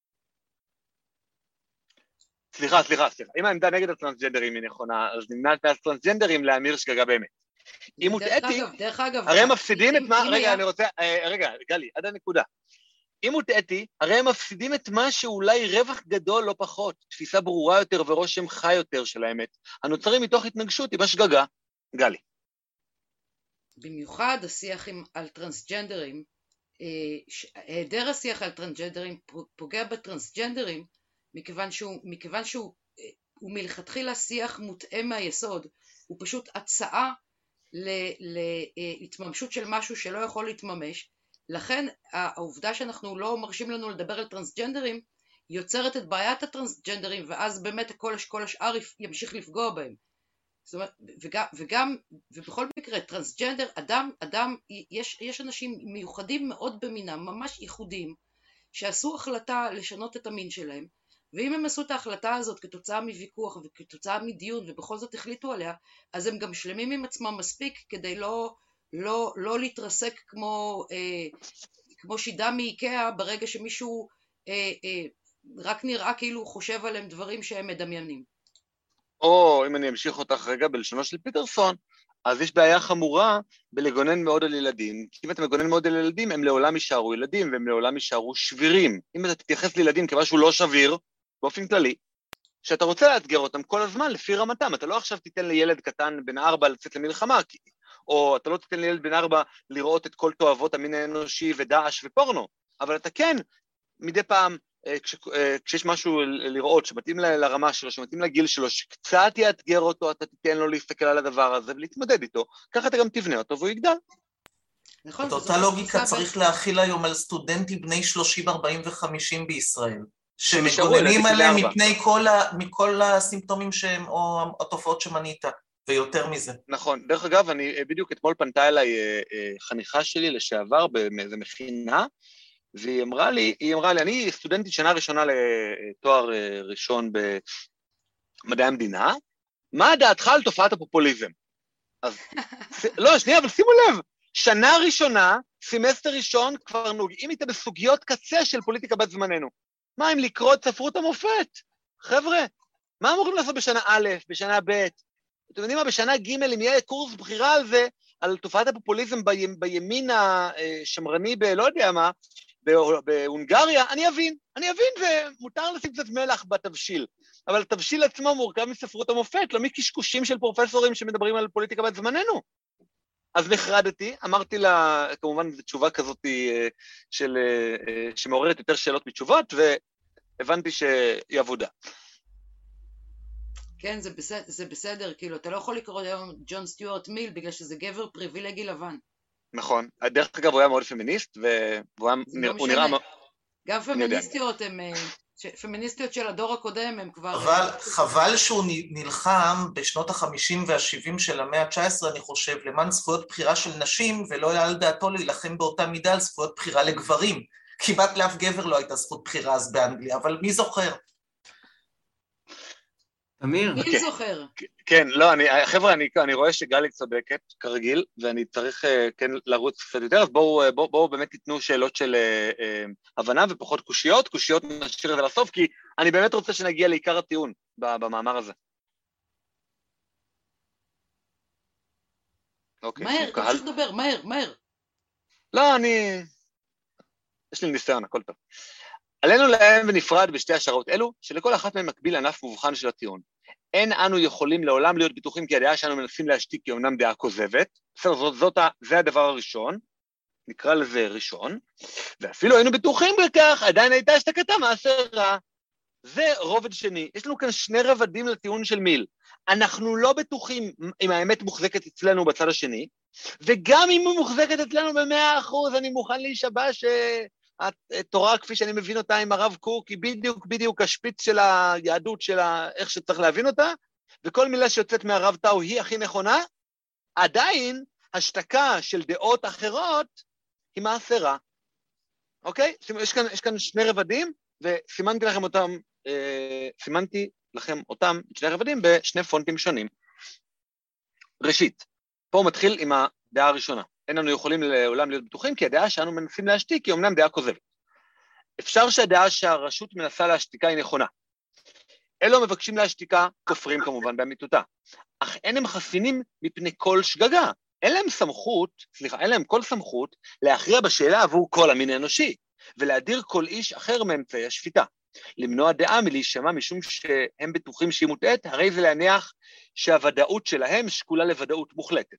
סליחה, סליחה, סליחה. אם העמדה נגד הטרנסג'נדרים היא נכונה, אז נמנעת מהטרנסג'נדרים להמיר שגגה באמת. אם מוטעתי, הרי הם מפסידים את מה... רגע, אני רוצה... רגע, גלי, עד הנקודה. אם מוטעתי, הרי הם מפסידים את מה שאולי רווח גדול לא פחות, תפיסה ברורה יותר ורושם חי יותר של האמת, הנוצרים מתוך התנגשות עם השגגה. גלי. במיוחד השיח על טרנסג'נדרים, היעדר השיח על טרנסג'נדרים פוגע בטרנסג'נדרים, מכיוון שהוא, מכיוון שהוא הוא מלכתחילה שיח מוטעה מהיסוד, הוא פשוט הצעה להתממשות של משהו שלא יכול להתממש, לכן העובדה שאנחנו לא מרשים לנו לדבר על טרנסג'נדרים, יוצרת את בעיית הטרנסג'נדרים, ואז באמת כל, כל השאר ימשיך לפגוע בהם. זאת אומרת, וגם, וגם, ובכל מקרה, טרנסג'נדר, אדם, אדם, יש, יש אנשים מיוחדים מאוד במינם, ממש ייחודיים, שעשו החלטה לשנות את המין שלהם, ואם הם עשו את ההחלטה הזאת כתוצאה מוויכוח וכתוצאה מדיון, ובכל זאת החליטו עליה, אז הם גם שלמים עם עצמם מספיק, כדי לא, לא, לא להתרסק כמו, אה, כמו שידה מאיקאה, ברגע שמישהו אה, אה, רק נראה כאילו הוא חושב עליהם דברים שהם מדמיינים. או אם אני אמשיך אותך רגע בלשונו של פיטרסון, אז יש בעיה חמורה בלגונן מאוד על ילדים, כי אם אתה מגונן מאוד על ילדים, הם לעולם יישארו ילדים, והם לעולם יישארו שבירים. אם אתה תתייחס לילדים כמשהו לא שביר, באופן כללי, שאתה רוצה לאתגר אותם כל הזמן לפי רמתם, אתה לא עכשיו תיתן לילד קטן בן ארבע לצאת למלחמה, או אתה לא תיתן לילד בן ארבע לראות את כל תועבות המין האנושי ודעש ופורנו, אבל אתה כן, מדי פעם, כש, כשיש משהו לראות שמתאים לרמה שלו, שמתאים לגיל שלו, שקצת יאתגר אותו, אתה תיתן לו להסתכל על הדבר הזה ולהתמודד איתו, ככה אתה גם תבנה אותו והוא יגדל. נכון, את אותה לוגיקה צריך להכיל היום על סטודנטים בני שלושים, ארבעים וחמישים בישראל, שמגוננים עליהם מפני כל, ה, מכל הסימפטומים שהם, או התופעות שמנית, ויותר מזה. נכון, דרך אגב, אני בדיוק אתמול פנתה אליי חניכה שלי לשעבר באיזה מכינה, והיא אמרה לי, היא אמרה לי, אני סטודנטית שנה ראשונה לתואר ראשון במדעי המדינה, מה דעתך על תופעת הפופוליזם? אז, לא, שנייה, אבל שימו לב, שנה ראשונה, סמסטר ראשון, כבר נוגעים איתה בסוגיות קצה של פוליטיקה בת זמננו. מה אם לקרוא את ספרות המופת? חבר'ה, מה אמורים לעשות בשנה א', בשנה ב'? אתם יודעים מה, בשנה ג' אם יהיה קורס בחירה על זה, על תופעת הפופוליזם בימין השמרני בלא יודע מה, בהונגריה, אני אבין, אני אבין, ומותר לשים קצת מלח בתבשיל, אבל התבשיל עצמו מורכב מספרות המופת, לא מקשקושים של פרופסורים שמדברים על פוליטיקה בת זמננו. אז נחרדתי, אמרתי לה, כמובן זו תשובה כזאת של, שמעוררת יותר שאלות מתשובות, והבנתי שהיא עבודה. כן, זה בסדר, זה בסדר, כאילו, אתה לא יכול לקרוא היום ג'ון סטיוארט מיל, בגלל שזה גבר פריבילגי לבן. נכון, דרך אגב הוא היה מאוד פמיניסט, והוא נראה... גם פמיניסטיות הם, פמיניסטיות של הדור הקודם הם כבר... אבל חבל שהוא נלחם בשנות החמישים והשבעים של המאה ה-תשע עשרה, אני חושב, למען זכויות בחירה של נשים, ולא היה על דעתו להילחם באותה מידה על זכויות בחירה לגברים. כמעט לאף גבר לא הייתה זכות בחירה אז באנגליה, אבל מי זוכר? אמיר. מי זוכר? כן, לא, אני, חבר'ה, אני, אני רואה שגלי צודקת, כרגיל, ואני צריך כן לרוץ קצת יותר, אז בואו, בואו, בואו באמת תיתנו שאלות של אה, הבנה ופחות קושיות, קושיות נשאיר את זה לסוף, כי אני באמת רוצה שנגיע לעיקר הטיעון במאמר הזה. אוקיי, מהר, תמשיך לדבר, מהר, מהר. לא, אני... יש לי ניסיון, הכל טוב. עלינו להם ונפרד בשתי השערות אלו, שלכל אחת מהם מקביל ענף מובחן של הטיעון. אין אנו יכולים לעולם להיות בטוחים כי הדעה שאנו מנסים להשתיק היא אומנם דעה כוזבת, בסדר, זאת, זאת, זה הדבר הראשון, נקרא לזה ראשון, ואפילו היינו בטוחים בכך, עדיין הייתה השתקתה מעשר רע. זה רובד שני. יש לנו כאן שני רבדים לטיעון של מיל. אנחנו לא בטוחים אם האמת מוחזקת אצלנו בצד השני, וגם אם היא מוחזקת אצלנו ב-מאה אחוז, אני מוכן להישבע שהתורה, כפי שאני מבין אותה עם הרב קוק, היא בדיוק בדיוק השפיץ של היהדות, של איך שצריך להבין אותה, וכל מילה שיוצאת מהרב טאו היא הכי נכונה, עדיין השתקה של דעות אחרות היא מעשרה. אוקיי? יש כאן, יש כאן שני רבדים, וסימנתי לכם אותם, אה, סימנתי לכם אותם, את שני רבדים, בשני פונטים שונים. ראשית, פה הוא מתחיל עם הדעה הראשונה. אין לנו יכולים לעולם להיות בטוחים, כי הדעה שאנו מנסים להשתיק היא אומנם דעה כוזבת. אפשר שהדעה שהרשות מנסה להשתיקה היא נכונה. אלו מבקשים להשתיקה, כופרים כמובן באמיתותה. אך אין הם חסינים מפני כל שגגה. אין להם סמכות, סליחה, אין להם כל סמכות להכריע בשאלה עבור כל המין האנושי, ולהדיר כל איש אחר מאמצעי השפיטה. למנוע דעה מלהישמע משום שהם בטוחים שהיא מוטעת, הרי זה להניח שהוודאות שלהם שקולה לוודאות מוחלטת.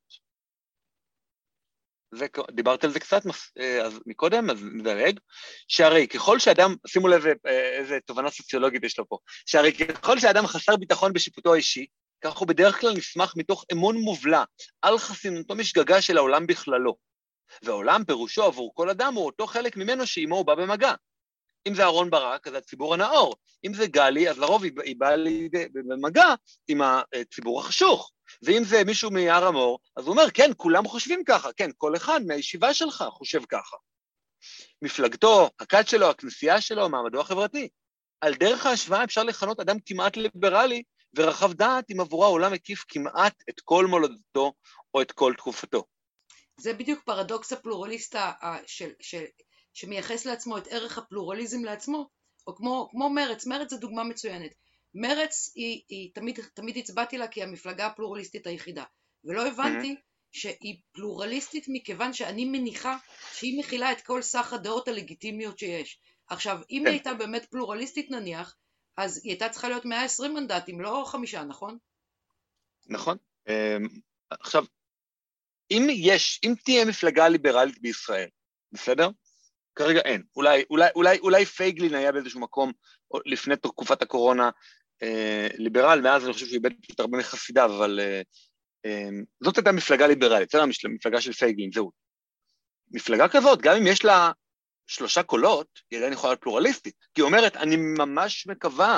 דיברת על זה קצת אז מקודם, אז נדרג, שהרי ככל שאדם, שימו לב איזה תובנה סוציולוגית יש לו פה, שהרי ככל שאדם חסר ביטחון בשיפוטו האישי, כך הוא בדרך כלל נסמך מתוך אמון מובלע על חסינותו משגגה של העולם בכללו. והעולם פירושו עבור כל אדם הוא אותו חלק ממנו שעמו הוא בא במגע. אם זה אהרון ברק, אז הציבור הנאור. אם זה גלי, אז לרוב היא באה במגע עם הציבור החשוך. ואם זה מישהו מיער המור, אז הוא אומר, כן, כולם חושבים ככה, כן, כל אחד מהישיבה שלך חושב ככה. מפלגתו, הכת שלו, הכנסייה שלו, מעמדו החברתי. על דרך ההשוואה אפשר לכנות אדם כמעט ליברלי, ורחב דעת אם עבורה העולם מקיף כמעט את כל מולדתו או את כל תקופתו. זה בדיוק פרדוקס הפלורליסטה של, של, שמייחס לעצמו את ערך הפלורליזם לעצמו, או כמו, כמו מרץ, מרץ זה דוגמה מצוינת. מרץ היא, היא תמיד, תמיד הצבעתי לה כי המפלגה הפלורליסטית היחידה, ולא הבנתי mm-hmm. שהיא פלורליסטית מכיוון שאני מניחה שהיא מכילה את כל סך הדעות הלגיטימיות שיש. עכשיו, אם היא הייתה באמת פלורליסטית נניח, אז היא הייתה צריכה להיות מאה ועשרים מנדטים, לא חמישה, נכון? נכון. עכשיו, אם יש, אם תהיה מפלגה ליברלית בישראל, בסדר? כרגע אין. אולי, אולי, אולי, אולי פייגלין היה באיזשהו מקום, לפני תקופת הקורונה, אה, ליברל, מאז אני חושב שהוא איבד את הרבה מחסידיו, אבל אה, אה, זאת הייתה מפלגה ליברלית, זה היה מפלגה של פייגלין, זהו. מפלגה כזאת, גם אם יש לה שלושה קולות, היא עדיין יכולה להיות פלורליסטית, כי היא אומרת, אני ממש מקווה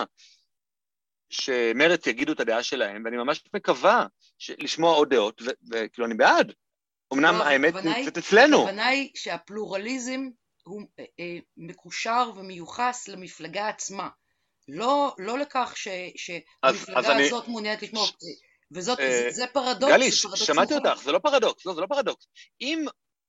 שמרץ יגידו את הדעה שלהם, ואני ממש מקווה לשמוע עוד דעות, וכאילו אני בעד. אמנם האמת נמצאת אצלנו. הכוונה היא שהפלורליזם הוא מקושר ומיוחס למפלגה עצמה, לא, לא לכך ש, שהמפלגה הזאת אני... מעוניינת לשמוע, וזאת, אה, זה פרדוקס. גלי, שמעתי אותך, זה לא פרדוקס, לא, זה לא פרדוקס. אם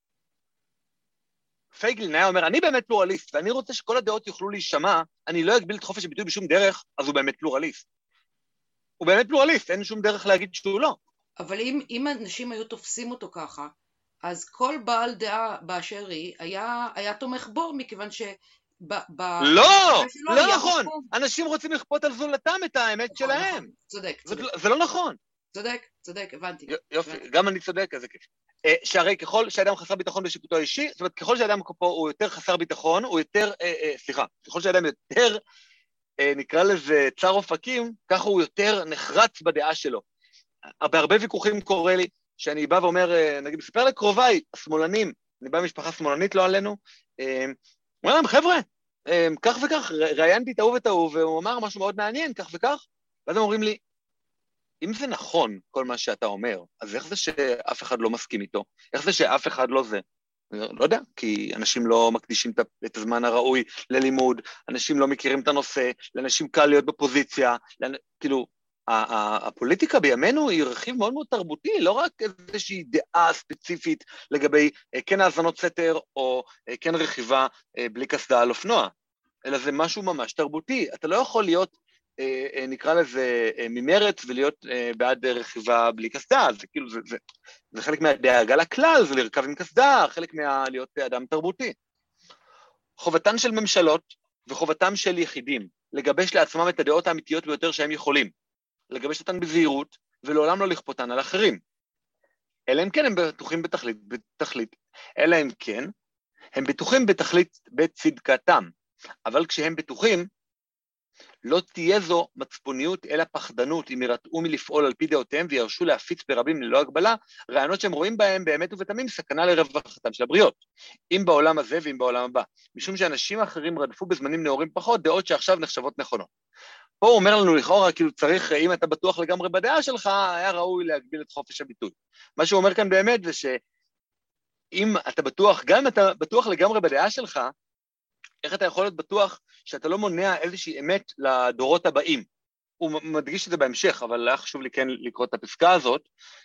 פייגלין היה אומר, אני באמת פלורליסט, ואני רוצה שכל הדעות יוכלו להישמע, אני לא אגביל את חופש הביטוי בשום דרך, אז הוא באמת פלורליסט. הוא באמת פלורליסט, אין שום דרך להגיד שהוא לא. אבל אם, אם אנשים היו תופסים אותו ככה, אז כל בעל דעה באשר היא היה, היה תומך בו, מכיוון ש... ב, ב, לא, לא נכון. מקום. אנשים רוצים לכפות על זולתם את האמת נכון, שלהם. נכון. צודק, צודק. זה, זה לא נכון. צודק, צודק, הבנתי. יופי, הבנתי. גם אני צודק, אז זה כיף. שהרי ככל שאדם חסר ביטחון בשיפוטו האישי, זאת אומרת, ככל שאדם פה הוא יותר חסר ביטחון, הוא יותר, אה, אה, סליחה, ככל שאדם יותר, אה, נקרא לזה צר אופקים, ככה הוא יותר נחרץ בדעה שלו. בהרבה ויכוחים קורה לי, שאני בא ואומר, נגיד, מספר לקרוביי, השמאלנים, אני בא ממשפחה שמאלנית, לא עלינו, אה, הוא אומר להם, חבר'ה, אה, כך וכך, ראיינתי את ההוא ואת ההוא, והוא אמר משהו מאוד מעניין, כך וכך, ואז הם אומרים לי, אם זה נכון, כל מה שאתה אומר, אז איך זה שאף אחד לא מסכים איתו? איך זה שאף אחד לא זה? לא יודע, כי אנשים לא מקדישים את הזמן הראוי ללימוד, אנשים לא מכירים את הנושא, לאנשים קל להיות בפוזיציה, כאילו, הפוליטיקה בימינו היא רכיב מאוד מאוד תרבותי, לא רק איזושהי דעה ספציפית לגבי כן האזנות סתר, או כן רכיבה בלי קסדה על אופנוע, אלא זה משהו ממש תרבותי. אתה לא יכול להיות, נקרא לזה ממרץ, ולהיות בעד רכיבה בלי קסדה, זה כאילו, זה, זה, זה חלק מהדאגה לכלל, זה לרכב עם קסדה, חלק מהלהיות אדם תרבותי. חובתן של ממשלות, וחובתם של יחידים, לגבש לעצמם את הדעות האמיתיות ביותר שהם יכולים, לגבש אותן בזהירות, ולעולם לא לכפותן על אחרים. אלא אם כן הם בטוחים בתכלית, בתכלית, אלא אם כן הם בטוחים בתכלית בצדקתם, אבל כשהם בטוחים, לא תהיה זו מצפוניות אלא פחדנות, אם ירתעו מלפעול על פי דעותיהם וירשו להפיץ ברבים ללא הגבלה, רעיונות שהם רואים בהם באמת ובתמים סכנה לרווחתם של הבריות, אם בעולם הזה ואם בעולם הבא, משום שאנשים אחרים רדפו בזמנים נאורים פחות דעות שעכשיו נחשבות נכונות. פה הוא אומר לנו לכאורה, כאילו צריך, אם אתה בטוח לגמרי בדעה שלך, היה ראוי להגביל את חופש הביטוי. מה שהוא אומר כאן באמת זה שאם אתה בטוח, גם אם אתה בטוח לגמרי בדעה שלך, איך אתה יכול להיות בטוח שאתה לא מונע איזושהי אמת לדורות הבאים? הוא מדגיש את זה בהמשך, אבל היה חשוב לי כן לקרוא את הפסקה הזאת.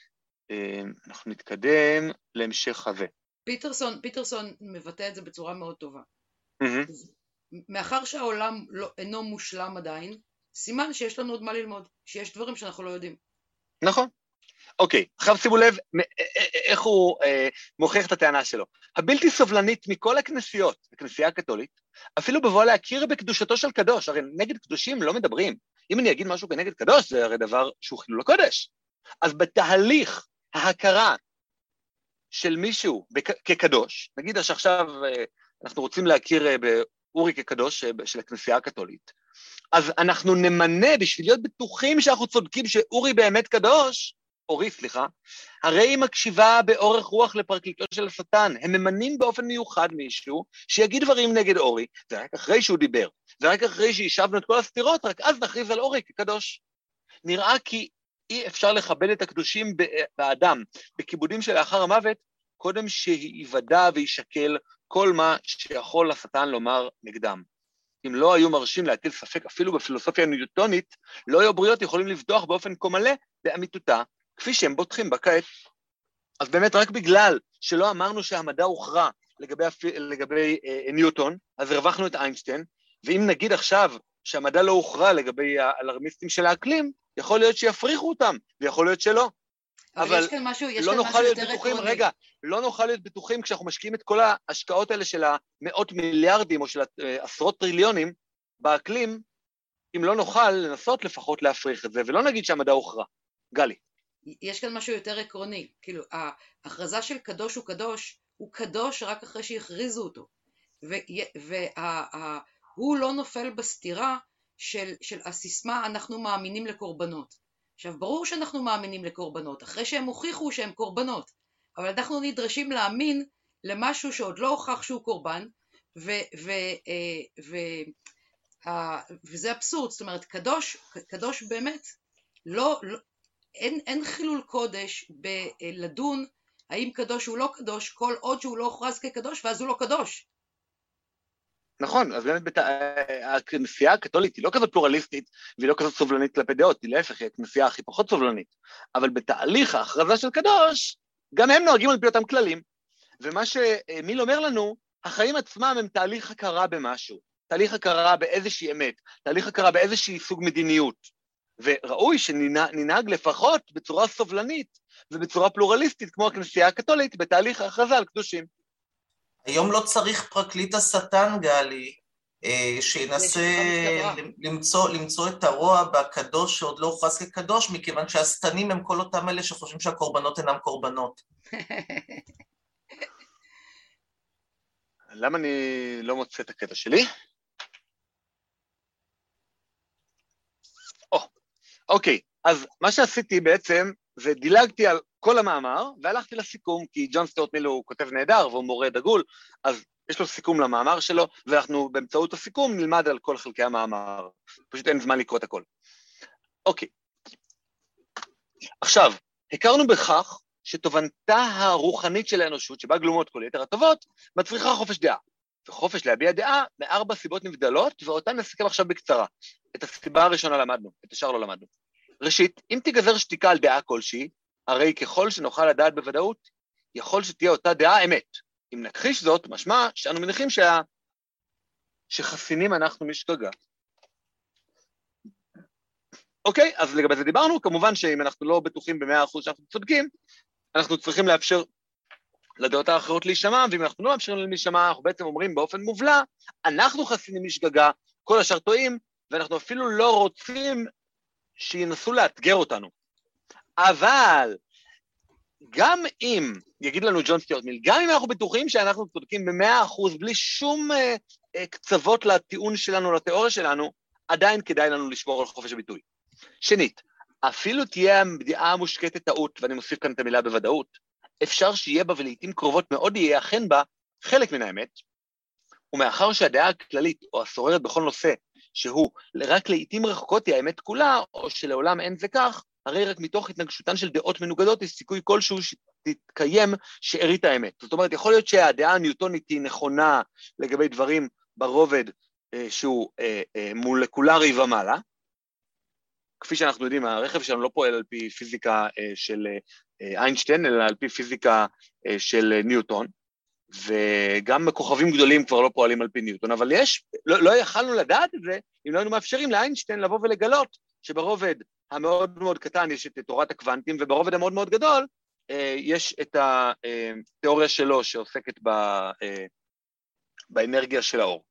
אנחנו נתקדם להמשך הזה. פיטרסון, פיטרסון מבטא את זה בצורה מאוד טובה. Mm-hmm. מאחר שהעולם לא, אינו מושלם עדיין, סימן שיש לנו עוד מה ללמוד, שיש דברים שאנחנו לא יודעים. נכון. אוקיי, עכשיו שימו לב איך הוא אה, מוכיח את הטענה שלו. הבלתי סובלנית מכל הכנסיות, הכנסייה הקתולית, אפילו בבוא להכיר בקדושתו של קדוש, הרי נגד קדושים לא מדברים. אם אני אגיד משהו כנגד קדוש, זה הרי דבר שהוא חילול הקודש. אז בתהליך ההכרה של מישהו בק- כקדוש, נגיד שעכשיו אה, אנחנו רוצים להכיר אה, באורי כקדוש אה, של הכנסייה הקתולית, אז אנחנו נמנה בשביל להיות בטוחים שאנחנו צודקים שאורי באמת קדוש, אורי, סליחה, הרי היא מקשיבה באורך רוח לפרקליטו של השטן, הם ממנים באופן מיוחד מישהו שיגיד דברים נגד אורי, ורק אחרי שהוא דיבר, ורק אחרי שישבנו את כל הסתירות, רק אז נכריז על אורי כקדוש. נראה כי אי אפשר לכבד את הקדושים באדם, בכיבודים שלאחר המוות, קודם שיוודע וישקל כל מה שיכול השטן לומר נגדם. אם לא היו מרשים להטיל ספק אפילו בפילוסופיה ניוטונית, לא היו בריות יכולים לבטוח באופן כה מלא באמיתותה, כפי שהם בוטחים בה כעת. אז באמת רק בגלל שלא אמרנו שהמדע הוכרע לגבי, לגבי אה, ניוטון, אז הרווחנו את איינשטיין, ואם נגיד עכשיו שהמדע לא הוכרע לגבי האלרמיסטים של האקלים, יכול להיות שיפריחו אותם, ויכול להיות שלא. אבל, אבל יש כאן משהו, יש לא כאן נוכל משהו להיות יותר בטוחים, עקרוני. רגע, לא נוכל להיות בטוחים כשאנחנו משקיעים את כל ההשקעות האלה של המאות מיליארדים או של עשרות טריליונים באקלים, אם לא נוכל לנסות לפחות להפריך את זה, ולא נגיד שהמדע הוכרע. גלי. יש כאן משהו יותר עקרוני, כאילו, ההכרזה של קדוש הוא קדוש, הוא קדוש רק אחרי שהכריזו אותו, והוא לא נופל בסתירה של, של הסיסמה, אנחנו מאמינים לקורבנות. עכשיו, ברור שאנחנו מאמינים לקורבנות, אחרי שהם הוכיחו שהם קורבנות, אבל אנחנו נדרשים להאמין למשהו שעוד לא הוכח שהוא קורבן, ו, ו, ו, ו, וזה אבסורד, זאת אומרת, קדוש, קדוש באמת, לא, לא אין, אין חילול קודש בלדון האם קדוש הוא לא קדוש, כל עוד שהוא לא הוכרז כקדוש, ואז הוא לא קדוש. נכון, אז באמת בת... הכנסייה הקתולית היא לא כזאת פלורליסטית, והיא לא כזאת סובלנית כלפי דעות, היא להפך, היא הכנסייה הכי פחות סובלנית, אבל בתהליך ההכרזה של קדוש, גם הם נוהגים על פי אותם כללים, ומה שמיל אומר לנו, החיים עצמם הם תהליך הכרה במשהו, תהליך הכרה באיזושהי אמת, תהליך הכרה באיזושהי סוג מדיניות, וראוי שננהג לפחות בצורה סובלנית ובצורה פלורליסטית כמו הכנסייה הקתולית בתהליך ההכרזה על קדושים. היום לא צריך פרקליט השטן, גלי, שינסה למצוא, למצוא את הרוע בקדוש שעוד לא הוכרז כקדוש, מכיוון שהשטנים הם כל אותם אלה שחושבים שהקורבנות אינם קורבנות. למה אני לא מוצא את הקטע שלי? אוקיי, אז מה שעשיתי בעצם, זה דילגתי על כל המאמר, והלכתי לסיכום, כי ג'ון סטיוארט מיל הוא כותב נהדר, והוא מורה דגול, אז יש לו סיכום למאמר שלו, ואנחנו באמצעות הסיכום נלמד על כל חלקי המאמר. פשוט אין זמן לקרוא את הכל. אוקיי. עכשיו, הכרנו בכך שתובנתה הרוחנית של האנושות, שבה גלומות כל יתר הטובות, מצריכה חופש דעה. וחופש להביע דעה מארבע סיבות נבדלות, ואותן נסכם עכשיו בקצרה. את הסיבה הראשונה למדנו, את השאר לא למדנו. ראשית, אם תיגזר שתיקה על דעה כלשהי, הרי ככל שנוכל לדעת בוודאות, יכול שתהיה אותה דעה אמת. אם נכחיש זאת, משמע שאנו מניחים שה... שחסינים אנחנו משגגה. אוקיי, אז לגבי זה דיברנו, כמובן שאם אנחנו לא בטוחים ב-מאה אחוז שאנחנו צודקים, אנחנו צריכים לאפשר לדעות האחרות להישמע, ואם אנחנו לא מאפשרים להם להישמע, אנחנו בעצם אומרים באופן מובלע, אנחנו חסינים משגגה, כל השאר טועים, ואנחנו אפילו לא רוצים שינסו לאתגר אותנו. אבל גם אם, יגיד לנו ג'ון סטיוארט מיל, גם אם אנחנו בטוחים שאנחנו צודקים במאה אחוז, בלי שום אה, אה, קצוות לטיעון שלנו, לתיאוריה שלנו, עדיין כדאי לנו לשמור על חופש הביטוי. שנית, אפילו תהיה הדעה המושקטת טעות, ואני מוסיף כאן את המילה בוודאות, אפשר שיהיה בה ולעיתים קרובות מאוד יהיה אכן בה חלק מן האמת, ומאחר שהדעה הכללית או הסוררת בכל נושא, שהוא רק לעיתים רחוקות היא האמת כולה, או שלעולם אין זה כך, הרי רק מתוך התנגשותן של דעות מנוגדות, יש סיכוי כלשהו שתתקיים שארית האמת. זאת אומרת, יכול להיות שהדעה הניוטונית היא נכונה לגבי דברים ברובד אה, שהוא אה, אה, מולקולרי ומעלה, כפי שאנחנו יודעים, הרכב שלנו לא פועל על פי פיזיקה אה, של אה, איינשטיין, אלא על פי פיזיקה אה, של אה, ניוטון, וגם כוכבים גדולים כבר לא פועלים על פי ניוטון, אבל יש, לא, לא יכלנו לדעת את זה, אם לא היינו מאפשרים לאיינשטיין לבוא ולגלות, שברובד המאוד מאוד קטן יש את תורת הקוונטים, וברובד המאוד מאוד גדול אה, יש את התיאוריה שלו שעוסקת ב, אה, באנרגיה של האור.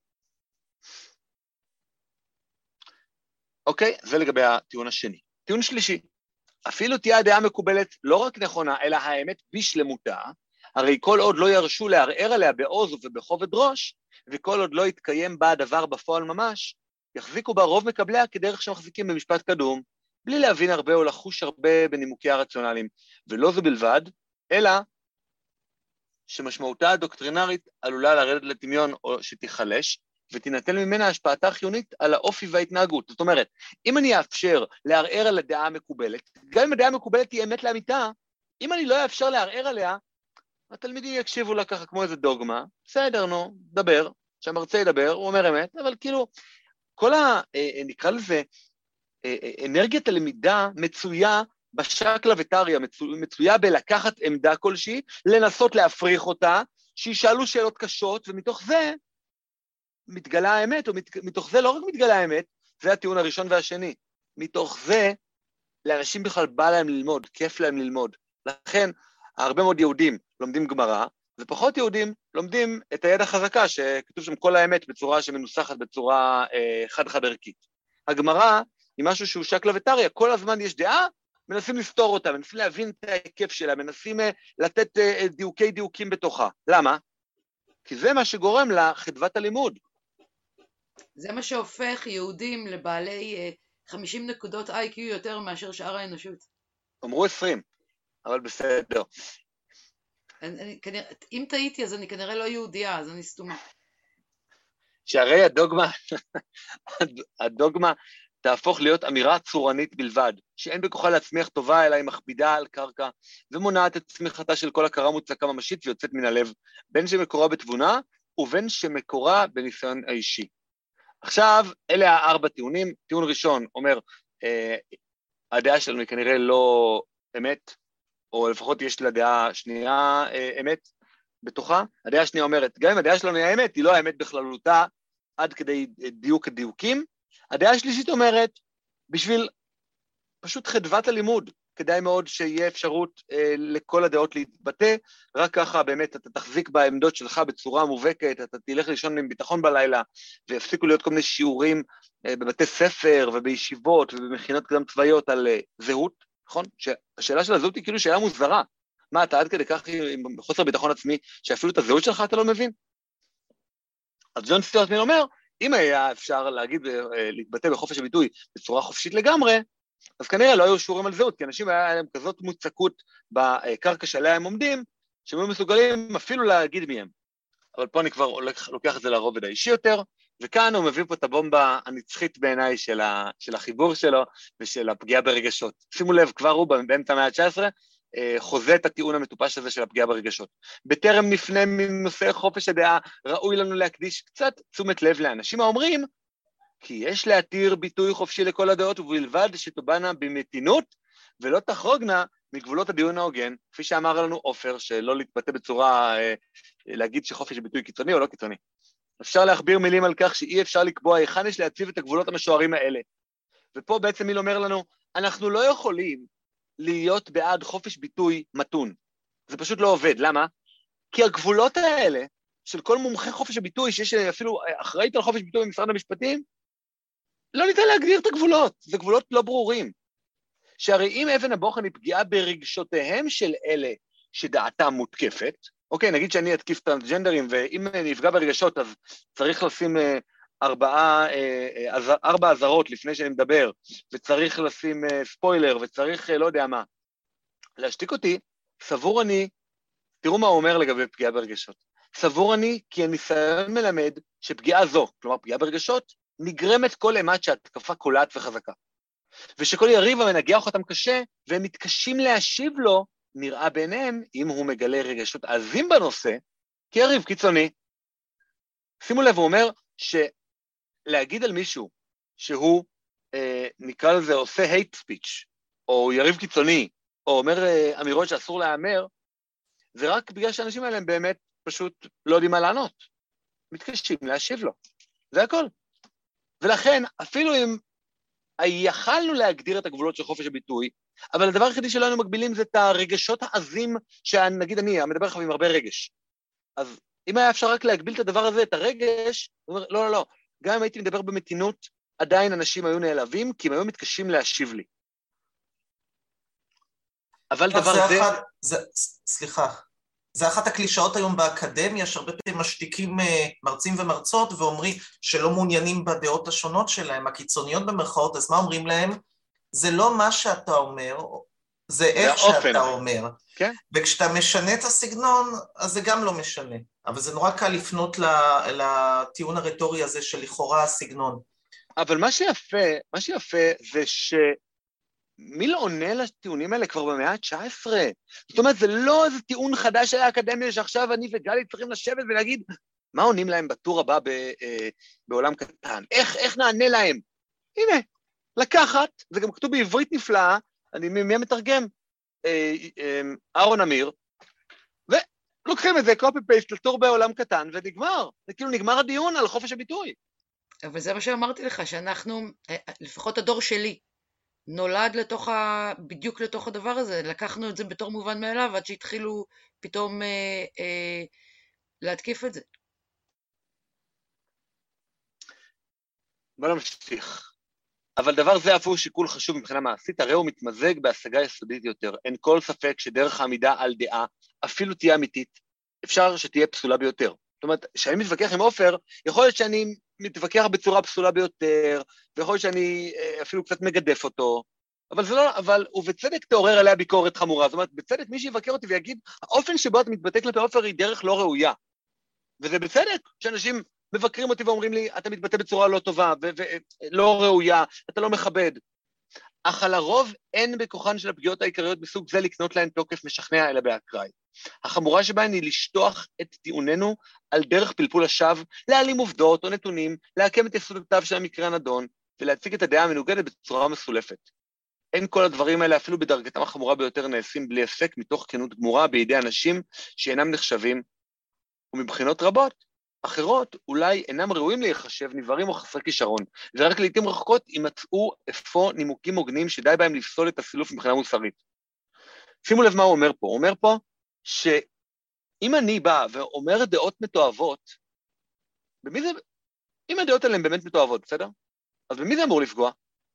אוקיי, זה לגבי הטיעון השני. טיעון שלישי, אפילו תהיה הדעה מקובלת לא רק נכונה, אלא האמת בשלמותה, הרי כל עוד לא ירשו לערער עליה בעוז ובכובד ראש, וכל עוד לא יתקיים בה הדבר בפועל ממש, יחזיקו בה רוב מקבליה כדרך שמחזיקים במשפט קדום, בלי להבין הרבה או לחוש הרבה בנימוקי הרציונליים, ולא זה בלבד, אלא שמשמעותה הדוקטרינרית עלולה לרדת לטמיון או שתיחלש, ותינתן ממנה השפעתה החיונית על האופי וההתנהגות. זאת אומרת, אם אני אאפשר לערער על הדעה המקובלת, גם אם הדעה המקובלת היא אמת לאמיתה, אם אני לא אאפשר לערער עליה, התלמידים יקשיבו לה ככה כמו איזה דוגמה, בסדר, נו, דבר, שהמרצה ידבר, הוא אומר אמת, אבל כאילו, כל ה... נקרא לזה, אנרגיית הלמידה מצויה בשקלא וטריא, מצויה בלקחת עמדה כלשהי, לנסות להפריך אותה, שישאלו שאלות קשות, ומתוך זה מתגלה האמת, או מתוך זה לא רק מתגלה האמת, זה הטיעון הראשון והשני, מתוך זה לאנשים בכלל בא להם ללמוד, כיף להם ללמוד, לכן הרבה מאוד יהודים לומדים גמרא, ופחות יהודים לומדים את הידע חזקה, שכתוב שם כל האמת בצורה שמנוסחת בצורה אה, חד-חד ערכית. הגמרא היא משהו שהוא שקלא וטריא, כל הזמן יש דעה, מנסים לסתור אותה, מנסים להבין את ההיקף שלה, מנסים אה, לתת אה, דיוקי דיוקים בתוכה. למה? כי זה מה שגורם לחדוות הלימוד. זה מה שהופך יהודים לבעלי אה, חמישים נקודות איי קיו יותר מאשר שאר האנושות. אמרו עשרים. אבל בסדר. אני, אני, כנראה, אם טעיתי, אז אני כנראה לא יהודייה, אז אני סתומה. שהרי הדוגמה, הדוגמה תהפוך להיות אמירה צורנית בלבד, שאין בכוחה להצמיח טובה, אלא היא מכבידה על קרקע, ומונעת את צמיחתה של כל הכרה מוצקה ממשית ויוצאת מן הלב, בין שמקורה בתבונה, ובין שמקורה בניסיון האישי. עכשיו, אלה הארבע טיעונים. טיעון ראשון אומר, אה, הדעה שלנו היא כנראה לא אמת, או לפחות יש לה דעה שנייה אה, אמת בתוכה. הדעה השנייה אומרת, גם אם הדעה שלנו היא האמת, היא לא האמת בכללותה, עד כדי דיוק הדיוקים. הדעה השלישית אומרת, בשביל פשוט חדוות הלימוד, כדאי מאוד שיהיה אפשרות אה, לכל הדעות להתבטא, רק ככה באמת אתה תחזיק בעמדות שלך בצורה מובהקת, אתה תלך לישון עם ביטחון בלילה, ויפסיקו להיות כל מיני שיעורים אה, בבתי ספר ובישיבות ובמכינות קדם צבאיות על אה, זהות, נכון? שהשאלה של הזהות היא כאילו שאלה מוזרה. מה, אתה עד כדי כך עם חוסר ביטחון עצמי, שאפילו את הזהות שלך אתה לא מבין? אז ג'ון סטיוארט מיל אומר, אם היה אפשר להגיד, להתבטא בחופש הביטוי בצורה חופשית לגמרי, אז כנראה לא היו שיעורים על זהות, כי אנשים היה להם כזאת מוצקות בקרקע שעליה הם עומדים, שהם היו מסוגלים אפילו להגיד מי הם. אבל פה אני כבר לוקח את זה לרובד האישי יותר, וכאן הוא מביא פה את הבומבה הנצחית בעיניי של, ה, של החיבור שלו ושל הפגיעה ברגשות. שימו לב, כבר הוא באמצע המאה ה-תשע עשרה, חוזה את הטיעון המטופש הזה של הפגיעה ברגשות. בטרם נפנה מנושא חופש הדעה, ראוי לנו להקדיש קצת תשומת לב לאנשים האומרים, כי יש להתיר ביטוי חופשי לכל הדעות, ובלבד שתובענה במתינות, ולא תחרוגנה מגבולות הדיון ההוגן, כפי שאמר לנו עופר, שלא להתבטא בצורה, להגיד שחופש ביטוי קיצוני או לא קיצוני. אפשר להכביר מילים על כך שאי אפשר לקבוע היכן יש להציב את הגבולות המשוערים האלה. ופה בעצם מיל אומר לנו, אנחנו לא יכולים להיות בעד חופש ביטוי מתון. זה פשוט לא עובד. למה? כי הגבולות האלה, של כל מומחה חופש הביטוי, שיש אפילו אחראית על חופש ביטוי במשרד המשפטים, לא ניתן להגדיר את הגבולות. זה גבולות לא ברורים. שהרי אם אבן הבוחן היא פגיעה ברגשותיהם של אלה שדעתם מותקפת, אוקיי, נגיד שאני אתקיף טרנסג'נדרים, ואם נפגע ברגשות, אז צריך לשים ארבעה, ארבע עזרות לפני שאני מדבר, וצריך לשים ספוילר, וצריך, לא יודע מה, להשתיק אותי, סבור אני, תראו מה הוא אומר לגבי פגיעה ברגשות, סבור אני כי הניסיון מלמד שפגיעה זו, כלומר פגיעה ברגשות, נגרמת כל אימת שהתקפה קולעת וחזקה. ושכל יריב המנגח אותם קשה, והם מתקשים להשיב לו, נראה ביניהם, אם הוא מגלה רגשות עזים בנושא, כיריב קיצוני. שימו לב, הוא אומר שלהגיד על מישהו שהוא, אה, נקרא לזה, עושה hate speech, או יריב קיצוני, או אומר אה, אמירות שאסור לאמר, זה רק בגלל שהאנשים האלה הם באמת פשוט לא יודעים מה לענות. מתקשים להשיב לו. זה הכל. ולכן, אפילו אם יכלנו להגדיר את הגבולות של חופש הביטוי, אבל הדבר היחידי שלנו מגבילים זה את הרגשות העזים, שנגיד אני, המדבר לך עם הרבה רגש. אז אם היה אפשר רק להגביל את הדבר הזה, את הרגש, הוא אומר, לא, לא, לא, גם אם הייתי מדבר במתינות, עדיין אנשים היו נעלבים, כי הם היו מתקשים להשיב לי. אבל דבר זה... זה... אחד, זה... סליחה. זה אחת הקלישאות היום באקדמיה, שהרבה פעמים משתיקים מרצים ומרצות, ואומרים שלא מעוניינים בדעות השונות שלהם, הקיצוניות במרכאות, אז מה אומרים להם? זה לא מה שאתה אומר, זה איך שאתה אומר. כן. וכשאתה משנה את הסגנון, אז זה גם לא משנה. אבל זה נורא קל לפנות לטיעון הרטורי הזה של לכאורה הסגנון. אבל מה שיפה, מה שיפה זה ש... מי לא עונה לטיעונים האלה כבר במאה ה-תשע עשרה? זאת אומרת, זה לא איזה טיעון חדש של האקדמיה, שעכשיו אני וגלי צריכים לשבת ולהגיד, מה עונים להם בטור הבא ב, אה, בעולם קטן? איך, איך נענה להם? הנה, לקחת, זה גם כתוב בעברית נפלאה, אני מי המתרגם? אה, אה, אהרון אמיר, ולוקחים את זה, קופי פייסט לטור בעולם קטן, ונגמר. זה כאילו נגמר הדיון על חופש הביטוי. אבל זה מה שאמרתי לך, שאנחנו, לפחות הדור שלי, נולד לתוך ה... בדיוק לתוך הדבר הזה, לקחנו את זה בתור מובן מאליו, עד שהתחילו פתאום אה, אה, להתקיף את זה. בוא נמשיך. אבל דבר זה אף הוא שיקול חשוב מבחינה מעשית, הרי הוא מתמזג בהשגה יסודית יותר. אין כל ספק שדרך העמידה על דעה, אפילו תהיה אמיתית, אפשר שתהיה פסולה ביותר. זאת אומרת, כשאני מתווכח עם עופר, יכול להיות שאני מתווכח בצורה פסולה ביותר, ויכול להיות שאני אפילו קצת מגדף אותו, אבל זה לא, אבל הוא בצדק תעורר עליה ביקורת חמורה, זאת אומרת, בצדק מי שיבקר אותי ויגיד, האופן שבו אתה מתבטא כלפי עופר היא דרך לא ראויה, וזה בצדק שאנשים מבקרים אותי ואומרים לי, אתה מתבטא בצורה לא טובה, ולא ראויה, אתה לא מכבד, אך על הרוב אין בכוחן של הפגיעות העיקריות בסוג זה לקנות להן תוקף משכנע אלא באקראי. החמורה שבהן היא לשטוח את טיעוננו על דרך פלפול השווא, להעלים עובדות או נתונים, להקם את יסודותיו של המקרה הנדון, ולהציג את הדעה המנוגדת בצורה מסולפת. אין כל הדברים האלה אפילו בדרגתם החמורה ביותר נעשים בלי הפסק מתוך כנות גמורה בידי אנשים שאינם נחשבים, ומבחינות רבות, אחרות אולי אינם ראויים להיחשב נברים או חסרי כישרון, ורק לעתים רחוקות יימצאו אפוא נימוקים הוגנים שדי בהם לפסול את הסילוף מבחינה מוסרית. שימו לב מה הוא אומר פה, הוא אומר פה שאם אני בא ואומר דעות מתועבות, במי זה, אם הדעות האלה הן באמת מתועבות, בסדר? אז במי זה אמור לפגוע?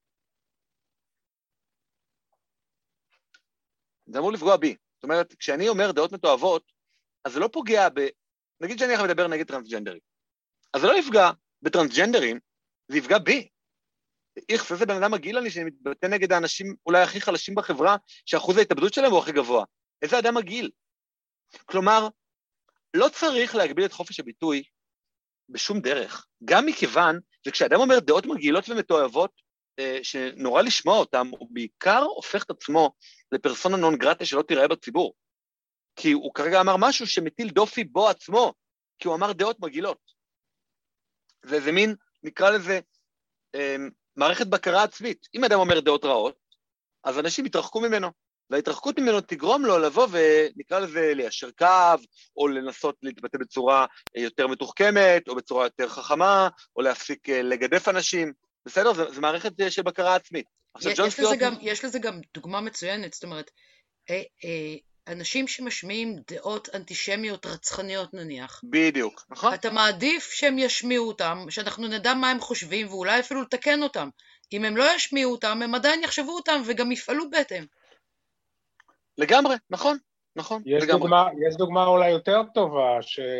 זה אמור לפגוע בי. זאת אומרת, כשאני אומר דעות מתועבות, אז זה לא פוגע ב... נגיד שאני עכשיו מדבר נגד טרנסג'נדרים. אז זה לא יפגע בטרנסג'נדרים, זה יפגע בי. איך זה בן אדם מגעיל אני שאני מתבטא נגד האנשים אולי הכי חלשים בחברה, שאחוז ההתאבדות שלהם הוא הכי גבוה. איזה אדם מגעיל? כלומר, לא צריך להגביל את חופש הביטוי בשום דרך. גם מכיוון, וכשאדם אומר דעות מגעילות ומתועבות, שנורא לשמוע אותם, הוא בעיקר הופך את עצמו לפרסונה נון גרטה שלא תיראה בציבור. כי הוא כרגע אמר משהו שמטיל דופי בו עצמו, כי הוא אמר דעות מגעילות. זה איזה מין, נקרא לזה, אה, מערכת בקרה עצמית. אם אדם אומר דעות רעות, אז אנשים יתרחקו ממנו, וההתרחקות ממנו תגרום לו לבוא ונקרא לזה ליישר קו, או לנסות להתבטא בצורה יותר מתוחכמת, או בצורה יותר חכמה, או להפסיק לגדף אנשים. בסדר? זה, זה מערכת של בקרה עצמית. עכשיו, יש, יש, לזה גם, יש לזה גם דוגמה מצוינת, זאת אומרת, אה, אה, אנשים שמשמיעים דעות אנטישמיות רצחניות נניח. בדיוק, נכון? אתה מעדיף שהם ישמיעו אותם, שאנחנו נדע מה הם חושבים, ואולי אפילו לתקן אותם. אם הם לא ישמיעו אותם, הם עדיין יחשבו אותם וגם יפעלו בהתאם. לגמרי, נכון, נכון, יש לגמרי. דוגמה, יש דוגמה אולי יותר טובה,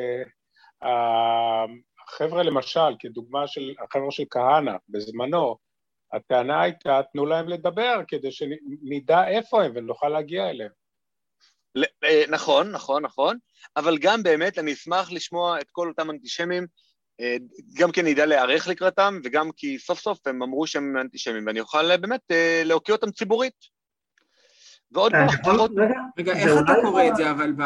שהחבר'ה למשל, כדוגמה של החבר'ה של כהנא, בזמנו, הטענה הייתה, תנו להם לדבר, כדי שנדע איפה הם ונוכל להגיע אליהם. נכון, נכון, נכון, אבל גם באמת אני אשמח לשמוע את כל אותם אנטישמים, גם כי אני ידע להערך לקראתם, וגם כי סוף סוף הם אמרו שהם אנטישמים, ואני אוכל באמת להוקיע אותם ציבורית. ועוד פחות... רגע, איך אתה קורא את זה, אבל ב...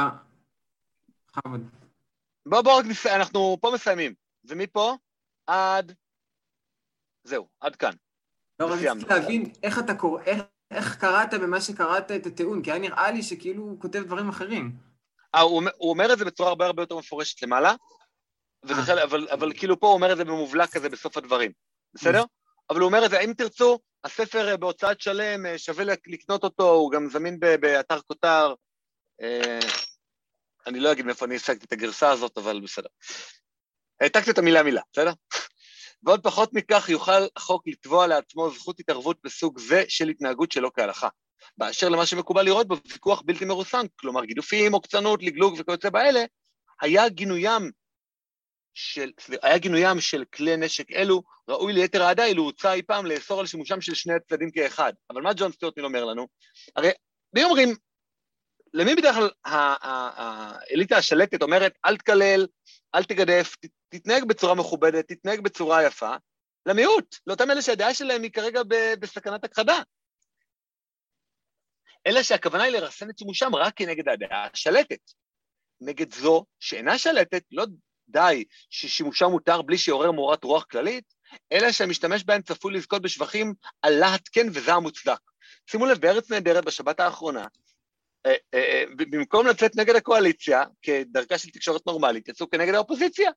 בוא, בוא, אנחנו פה מסיימים. ומפה עד... זהו, עד כאן. לא, רציתי להבין איך אתה קורא, איך קראת במה שקראת את הטיעון, כי היה נראה לי שכאילו הוא כותב דברים אחרים. הוא אומר את זה בצורה הרבה הרבה יותר מפורשת למעלה, אבל כאילו פה הוא אומר את זה במובלע כזה בסוף הדברים. בסדר? אבל הוא אומר את זה, אם תרצו, הספר בהוצאת שלם, שווה לקנות אותו, הוא גם זמין באתר כותר, אני לא אגיד מאיפה אני השגתי את הגרסה הזאת, אבל בסדר. העתקתי את המילה מילה, בסדר? ועוד פחות מכך יוכל החוק לתבוע לעצמו זכות התערבות בסוג זה של התנהגות שלא כהלכה. באשר למה שמקובל לראות בו, ויכוח בלתי מרוסן, כלומר גידופים, עוקצנות, לגלוג וכיוצא באלה, היה גינוים של, היה גינוים של כלי נשק אלו, ראוי ליתר העדה אילו הוצא אי פעם לאסור על שימושם של שני הצדדים כאחד. אבל מה ג'ון סטיוארט מיל אומר לנו? הרי מי אומרים, למי בדרך כלל האליטה השלטת אומרת, אל תקלל, אל תגדף, תתנהג בצורה מכובדת, תתנהג בצורה יפה, למיעוט, לאותם אלה שהדעה שלהם היא כרגע בסכנת הכחדה. אלא שהכוונה היא לרסן את שימושם רק כנגד הדעה השלטת. נגד זו שאינה שלטת, לא די ששימושה מותר בלי שיעורר מורת רוח כללית, אלא שהמשתמש בהם צפוי לזכות בשבחים על להט כן וזעם מוצדק. שימו לב, בארץ נהדרת בשבת האחרונה, במקום לצאת נגד הקואליציה, כדרכה של תקשורת נורמלית, יצאו כנגד האופוזיציה.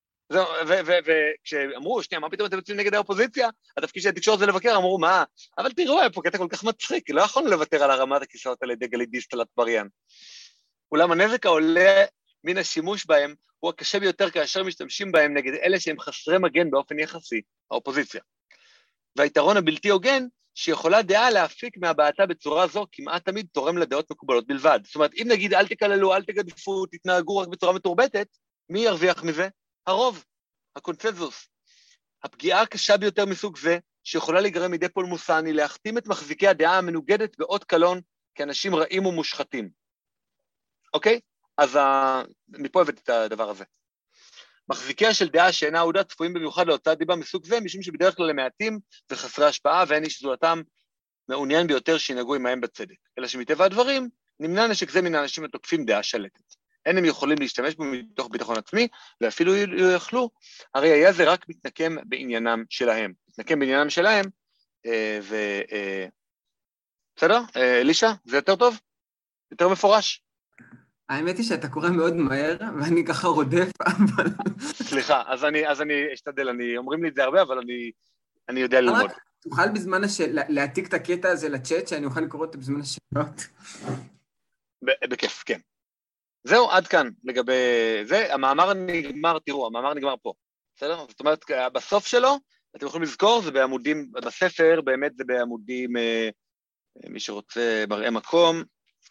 וכשאמרו, שנייה, מה פתאום אתם יוצאים נגד האופוזיציה? התפקיד של התקשורת זה לבקר, אמרו, מה? אבל תראו, היה פה קטע כל כך מצחיק, לא יכולנו לוותר על הרמת הכיסאות על ידי גלית דיסטל אטבריאן. אולם הנזק העולה מן השימוש בהם, הוא הקשה ביותר כאשר משתמשים בהם נגד אלה שהם חסרי מגן באופן יחסי, האופוזיציה. והיתרון הבלתי הוגן, שיכולה דעה להפיק מהבעתה בצורה זו, כמעט תמיד תורם לדעות מקובלות בלבד. זאת אומרת, אם נגיד אל תקללו, אל תגדפו, תתנהגו רק בצורה מתורבתת, מי ירוויח מזה? הרוב, הקונצנזוס. הפגיעה הקשה ביותר מסוג זה, שיכולה להיגרם מדי פולמוסן, היא להחתים את מחזיקי הדעה המנוגדת באות קלון, כאנשים רעים ומושחתים. אוקיי? אז מפה הבאתי את הדבר הזה. מחזיקיה של דעה שאינה אהודה צפויים במיוחד להוצאת דיבה מסוג זה, משום שבדרך כלל למעטים וחסרי השפעה, ואין איש זולתם מעוניין ביותר שינהגו עמהם בצדק. אלא שמטבע הדברים, נמנע נשק זה מן האנשים התוקפים דעה שלטת. אין הם יכולים להשתמש בו מתוך ביטחון עצמי, ואפילו יוכלו, הרי היה זה רק מתנקם בעניינם שלהם. מתנקם בעניינם שלהם, ו... בסדר? אלישה, זה יותר טוב? יותר מפורש? האמת היא שאתה קורא מאוד מהר, ואני ככה רודף, אבל... סליחה, אז אני, אז אני אשתדל, אני, אומרים לי את זה הרבה, אבל אני, אני יודע ללמוד. תוכל בזמן השאלות, להעתיק את הקטע הזה לצ'אט, שאני אוכל לקרוא אותו בזמן השאלות. בכיף, כן. זהו, עד כאן, לגבי זה, המאמר נגמר, תראו, המאמר נגמר פה, בסדר? זאת אומרת, בסוף שלו, אתם יכולים לזכור, זה בעמודים, בספר, באמת זה בעמודים, מי שרוצה מראה מקום,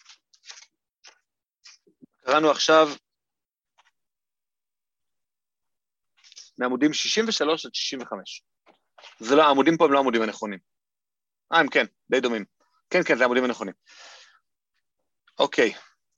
קראנו עכשיו מעמודים שישים ושלוש עד שישים וחמש. זה לא, העמודים פה הם לא העמודים הנכונים. אה, הם כן, די דומים. כן, כן, זה העמודים הנכונים. אוקיי.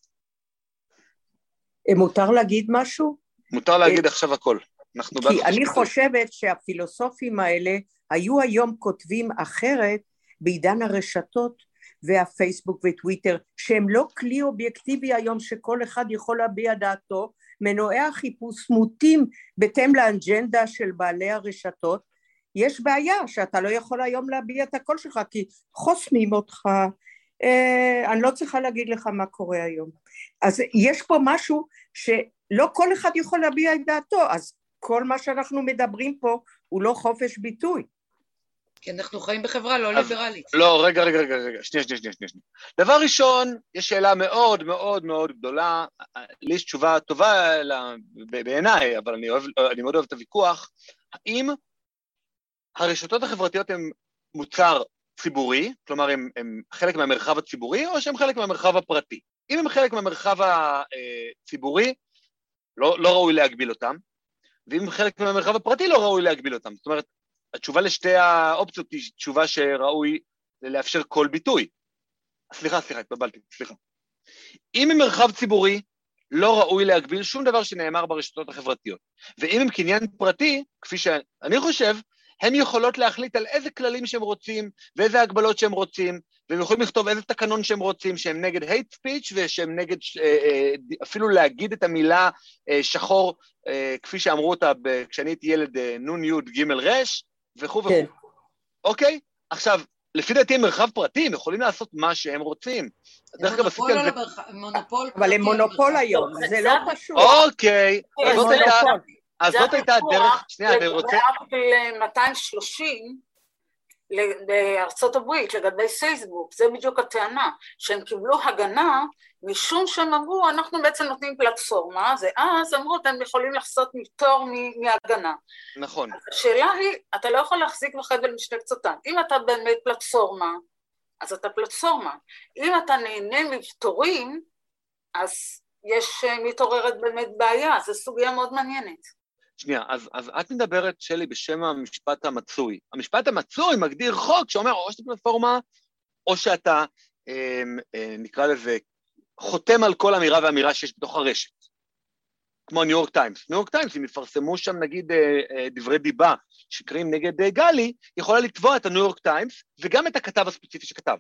מותר להגיד משהו? מותר להגיד עכשיו הכל. כי אני חושבת שהפילוסופים האלה היו היום כותבים אחרת בעידן הרשתות, והפייסבוק וטוויטר, שהם לא כלי אובייקטיבי היום שכל אחד יכול להביע דעתו, מנועי החיפוש מוטים בהתאם לאג'נדה של בעלי הרשתות, יש בעיה שאתה לא יכול היום להביע את הקול שלך, כי חוסמים אותך, אה, אני לא צריכה להגיד לך מה קורה היום. אז יש פה משהו שלא כל אחד יכול להביע את דעתו, אז כל מה שאנחנו מדברים פה הוא לא חופש ביטוי. כי אנחנו חיים בחברה לא ליברלית. לא, רגע, רגע, רגע, רגע, שנייה, שנייה, שנייה, שנייה. דבר ראשון, יש שאלה מאוד מאוד מאוד גדולה, לי יש תשובה טובה בעיניי, אבל אני אוהב, אני מאוד אוהב את הוויכוח, האם הרשתות החברתיות הן מוצר ציבורי, כלומר הם, הם חלק מהמרחב הציבורי, או שהם חלק מהמרחב הפרטי. אם הם חלק מהמרחב הציבורי, לא, לא ראוי להגביל אותם, ואם חלק מהמרחב הפרטי לא ראוי להגביל אותם. זאת אומרת, התשובה לשתי האופציות היא תשובה שראוי לאפשר כל ביטוי. סליחה, סליחה, התבלבלתי, סליחה. אם הם מרחב ציבורי, לא ראוי להגביל שום דבר שנאמר ברשתות החברתיות. ואם הם קניין פרטי, כפי שאני חושב, הם יכולות להחליט על איזה כללים שהם רוצים, ואיזה הגבלות שהם רוצים, והם יכולים לכתוב איזה תקנון שהם רוצים, שהם נגד hate speech, ושהם נגד, אפילו להגיד את המילה שחור, כפי שאמרו אותה כשאני הייתי ילד נון יוד גימל רש, וכו' וכו'. כן. אוקיי? עכשיו, לפי דעתי הם מרחב פרטי, הם יכולים לעשות מה שהם רוצים. אבל הם מונופול היום, זה לא פשוט. אוקיי, אז זאת הייתה הדרך, שנייה, אני רוצה... באפריל מאתיים ושלושים בארצות הברית, לגבי פייסבוק, זה בדיוק הטענה, שהם קיבלו הגנה, משום שהם אמרו, אנחנו בעצם נותנים פלטפורמה, ואז אמרו, אתם יכולים לחסות מתור מהגנה. נכון. השאלה היא, אתה לא יכול להחזיק בחבל משני קצותיו. אם אתה באמת פלטפורמה, אז אתה פלטפורמה. אם אתה נהנה מפתורים, אז יש מתעוררת באמת בעיה, זו סוגיה מאוד מעניינת. שנייה, אז, אז את מדברת שלי בשם המשפט המצוי. המשפט המצוי מגדיר חוק שאומר או שאתה פלטפורמה, או שאתה, אה, אה, נקרא לזה, חותם על כל אמירה ואמירה שיש בתוך הרשת. כמו ניו יורק טיימס. ניו יורק טיימס, אם יפרסמו שם נגיד אה, אה, דברי דיבה שקרים נגד אה, גלי, יכולה לתבוע את הניו יורק טיימס, וגם את הכתב הספציפי שכתב.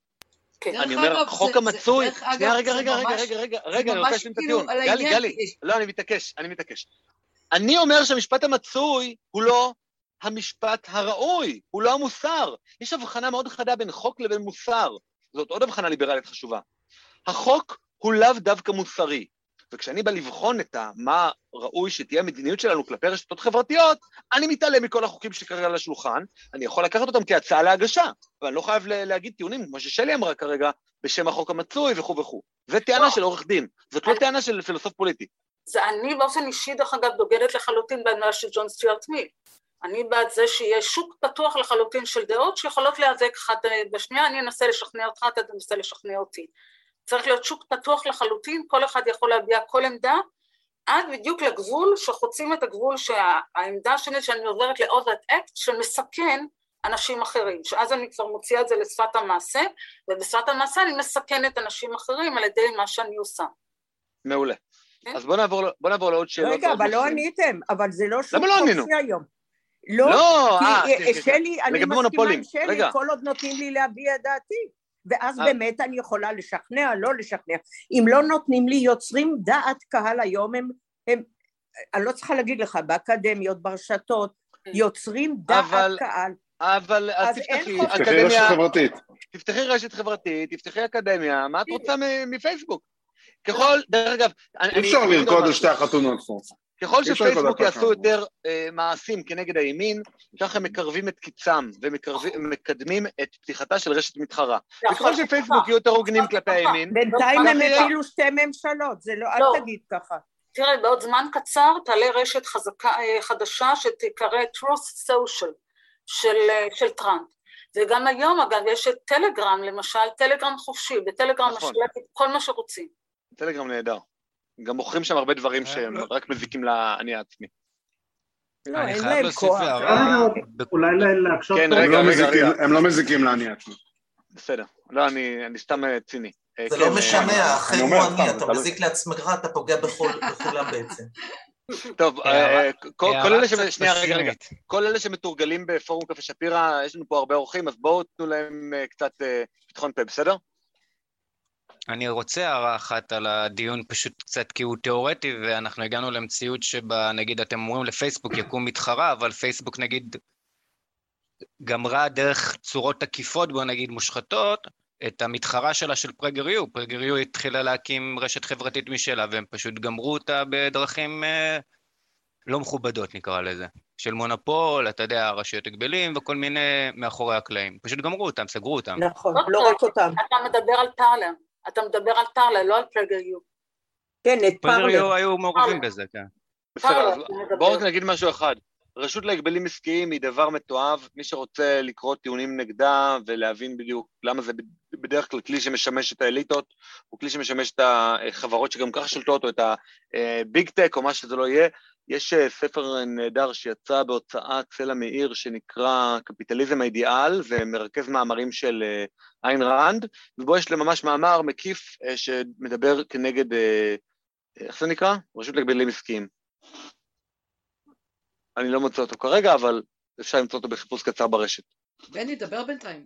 אני אומר, חוק המצוי, שנייה, רגע, רגע, רגע, רגע, רגע, רגע, אני רוצה להשלים את הטיעון. גלי, גלי, לא, אני מתעקש, אני מתעקש. אני אומר שהמשפט המצוי הוא לא המשפט הראוי, הוא לא המוסר. יש הבחנה מאוד חדה בין חוק לבין מוסר. זאת עוד הבחנה ליברלית חשובה. החוק הוא לאו דווקא מוסרי. וכשאני בא לבחון את מה ראוי שתהיה המדיניות שלנו כלפי רשתות חברתיות, אני מתעלם מכל החוקים שכרגע על השולחן, אני יכול לקחת אותם כהצעה להגשה, אבל אני לא חייב להגיד טיעונים, כמו ששלי אמרה כרגע, בשם החוק המצוי וכו' וכו'. זה טענה של עורך דין, זאת לא טענה של פילוסוף פוליטי. זה אני באופן אישי, דרך אגב, דוגלת לחלוטין בעמדה של ג'ון סטיוארט מיל. אני בעד זה שיהיה שוק פתוח לחלוטין של דעות שיכולות להיאבק אחת בשנייה, אני אנסה לשכנע אותך, אתה תנסה לשכנע אותי. צריך להיות שוק פתוח לחלוטין, כל אחד יכול להביע כל עמדה, עד בדיוק לגבול שחוצים את הגבול שהעמדה שלי שאני עוברת לעובד אקט שמסכן אנשים אחרים, שאז אני כבר מוציאה את זה לשפת המעשה, ובשפת המעשה אני מסכנת אנשים אחרים על ידי מה שאני עושה. מעולה. אז בוא נעבור, בוא נעבור לעוד שאלות. רגע, אבל לא עניתם, אבל זה לא שוק חופשי היום. לא, כי שלי, אני מסכימה עם שלי, כל עוד נותנים לי להביע את דעתי. ואז באמת אני יכולה לשכנע, לא לשכנע. אם לא נותנים לי, יוצרים דעת קהל היום, הם, הם, אני לא צריכה להגיד לך, באקדמיות, ברשתות, יוצרים דעת קהל. אבל אז תפתחי אקדמיה, תפתחי רשת חברתית, תפתחי אקדמיה, מה את רוצה מפייסבוק? ככל, דרך אגב, אפשר לרקוד על שתי החתונות פה. ככל שפייסבוק יעשו יותר מעשים כנגד הימין, ככה הם מקרבים את קיצם ומקדמים את פתיחתה של רשת מתחרה. ככל שפייסבוק יהיו יותר הוגנים כלפי הימין... בינתיים הם הפעילו שתי ממשלות, זה לא, אל תגיד ככה. תראה, בעוד זמן קצר תעלה רשת חדשה שתקרא Truth Social של טראמפ. וגם היום, אגב, יש את טלגרם, למשל, טלגרם חופשי, בטלגרם משלב כל מה שרוצים. טלגרם נהדר. גם מוכרים שם הרבה דברים שהם רק מזיקים לעני העצמי. לא, אין להם כוח. אולי להקשות... הם לא מזיקים לעני העצמי. בסדר. לא, אני סתם ציני. זה לא משנה, אחרי הוא עני, אתה מזיק לעצמך, אתה פוגע בכולם בעצם. טוב, כל אלה ש... שנייה, רגע, רגע. כל אלה שמתורגלים בפורום קפה שפירא, יש לנו פה הרבה אורחים, אז בואו תנו להם קצת פתחון פה, בסדר? אני רוצה הערה אחת על הדיון פשוט קצת כי הוא תיאורטי, ואנחנו הגענו למציאות שבה נגיד אתם אומרים לפייסבוק יקום מתחרה, אבל פייסבוק נגיד גמרה דרך צורות עקיפות בו נגיד מושחתות, את המתחרה שלה של פרגריו, פרגריו התחילה להקים רשת חברתית משלה, והם פשוט גמרו אותה בדרכים אה, לא מכובדות נקרא לזה, של מונופול, אתה יודע, רשויות הגבלים וכל מיני מאחורי הקלעים, פשוט גמרו אותם, סגרו אותם. נכון, לא רק אותם. אתה מדבר על פרלר, אתה מדבר על פרלר, לא על פרגריו. כן, את פרלר. פרגריו היו מעורבים בזה, כן. בסדר, בואו רק נגיד משהו אחד, רשות להגבלים עסקיים היא דבר מתועב, מי שרוצה לקרוא טיעונים נגדה ולהבין בדיוק למה זה בדרך כלל כלי שמשמש את האליטות, הוא כלי שמשמש את החברות שגם כך שולטות, או את הביג טק או מה שזה לא יהיה. יש ספר נהדר שיצא בהוצאת סלע מאיר שנקרא קפיטליזם האידיאל, זה מרכז מאמרים של איין ראנד, ובו יש ממש מאמר מקיף שמדבר כנגד, איך זה נקרא? רשות להגבלים עסקיים. אני לא מוצא אותו כרגע, אבל אפשר למצוא אותו בחיפוש קצר ברשת. בני, דבר בינתיים.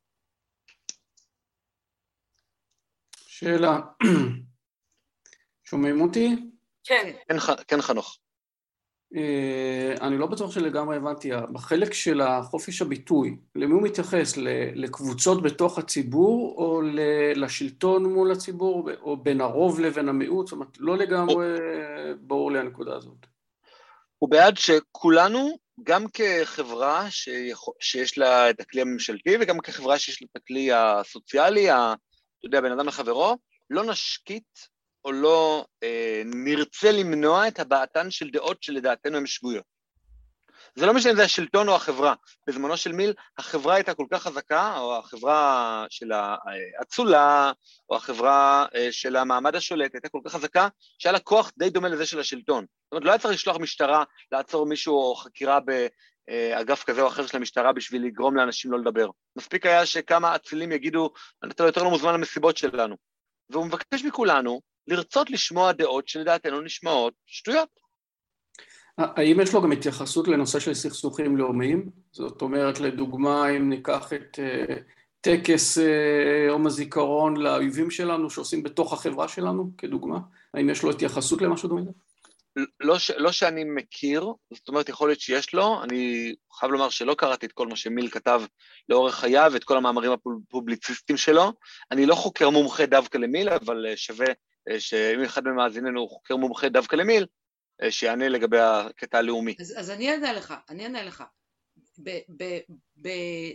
שאלה, שומעים אותי? כן. כן, חנוך. אני לא בטוח שלגמרי הבנתי, בחלק של החופש הביטוי, למי הוא מתייחס? לקבוצות בתוך הציבור, או לשלטון מול הציבור, או בין הרוב לבין המיעוט? זאת אומרת, לא לגמרי ברור לי הנקודה הזאת. הוא בעד שכולנו, גם כחברה שיש לה את הכלי הממשלתי, וגם כחברה שיש לה את הכלי הסוציאלי, אתה יודע, בן אדם לחברו, לא נשקיט או לא אה, נרצה למנוע את הבעתן של דעות שלדעתנו הן שגויות. זה לא משנה אם זה השלטון או החברה. בזמנו של מיל, החברה הייתה כל כך חזקה, או החברה של האצולה, או החברה של המעמד השולט, הייתה כל כך חזקה, שהיה לה כוח די דומה לזה של השלטון. זאת אומרת, לא היה צריך לשלוח משטרה, לעצור מישהו או חקירה באגף כזה או אחר של המשטרה, בשביל לגרום לאנשים לא לדבר. מספיק היה שכמה אצילים יגידו, אתה יותר לא מוזמן למסיבות שלנו. והוא מבקש מכולנו לרצות לשמוע דעות שלדעתנו נשמעות שטויות. האם יש לו גם התייחסות לנושא של סכסוכים לאומיים? זאת אומרת, לדוגמה, אם ניקח את uh, טקס uh, יום הזיכרון לאויבים שלנו, שעושים בתוך החברה שלנו, כדוגמה, האם יש לו התייחסות למשהו דומה? לא, ש, לא שאני מכיר, זאת אומרת, יכול להיות שיש לו, אני חייב לומר שלא קראתי את כל מה שמיל כתב לאורך חייו, ואת כל המאמרים הפובליציסטיים שלו, אני לא חוקר מומחה דווקא למיל, אבל שווה שאם אחד ממאזיננו הוא חוקר מומחה דווקא למיל, שיענה לגבי הקטע הלאומי. אז, אז אני אענה לך, אני אענה לך. ב, ב, ב,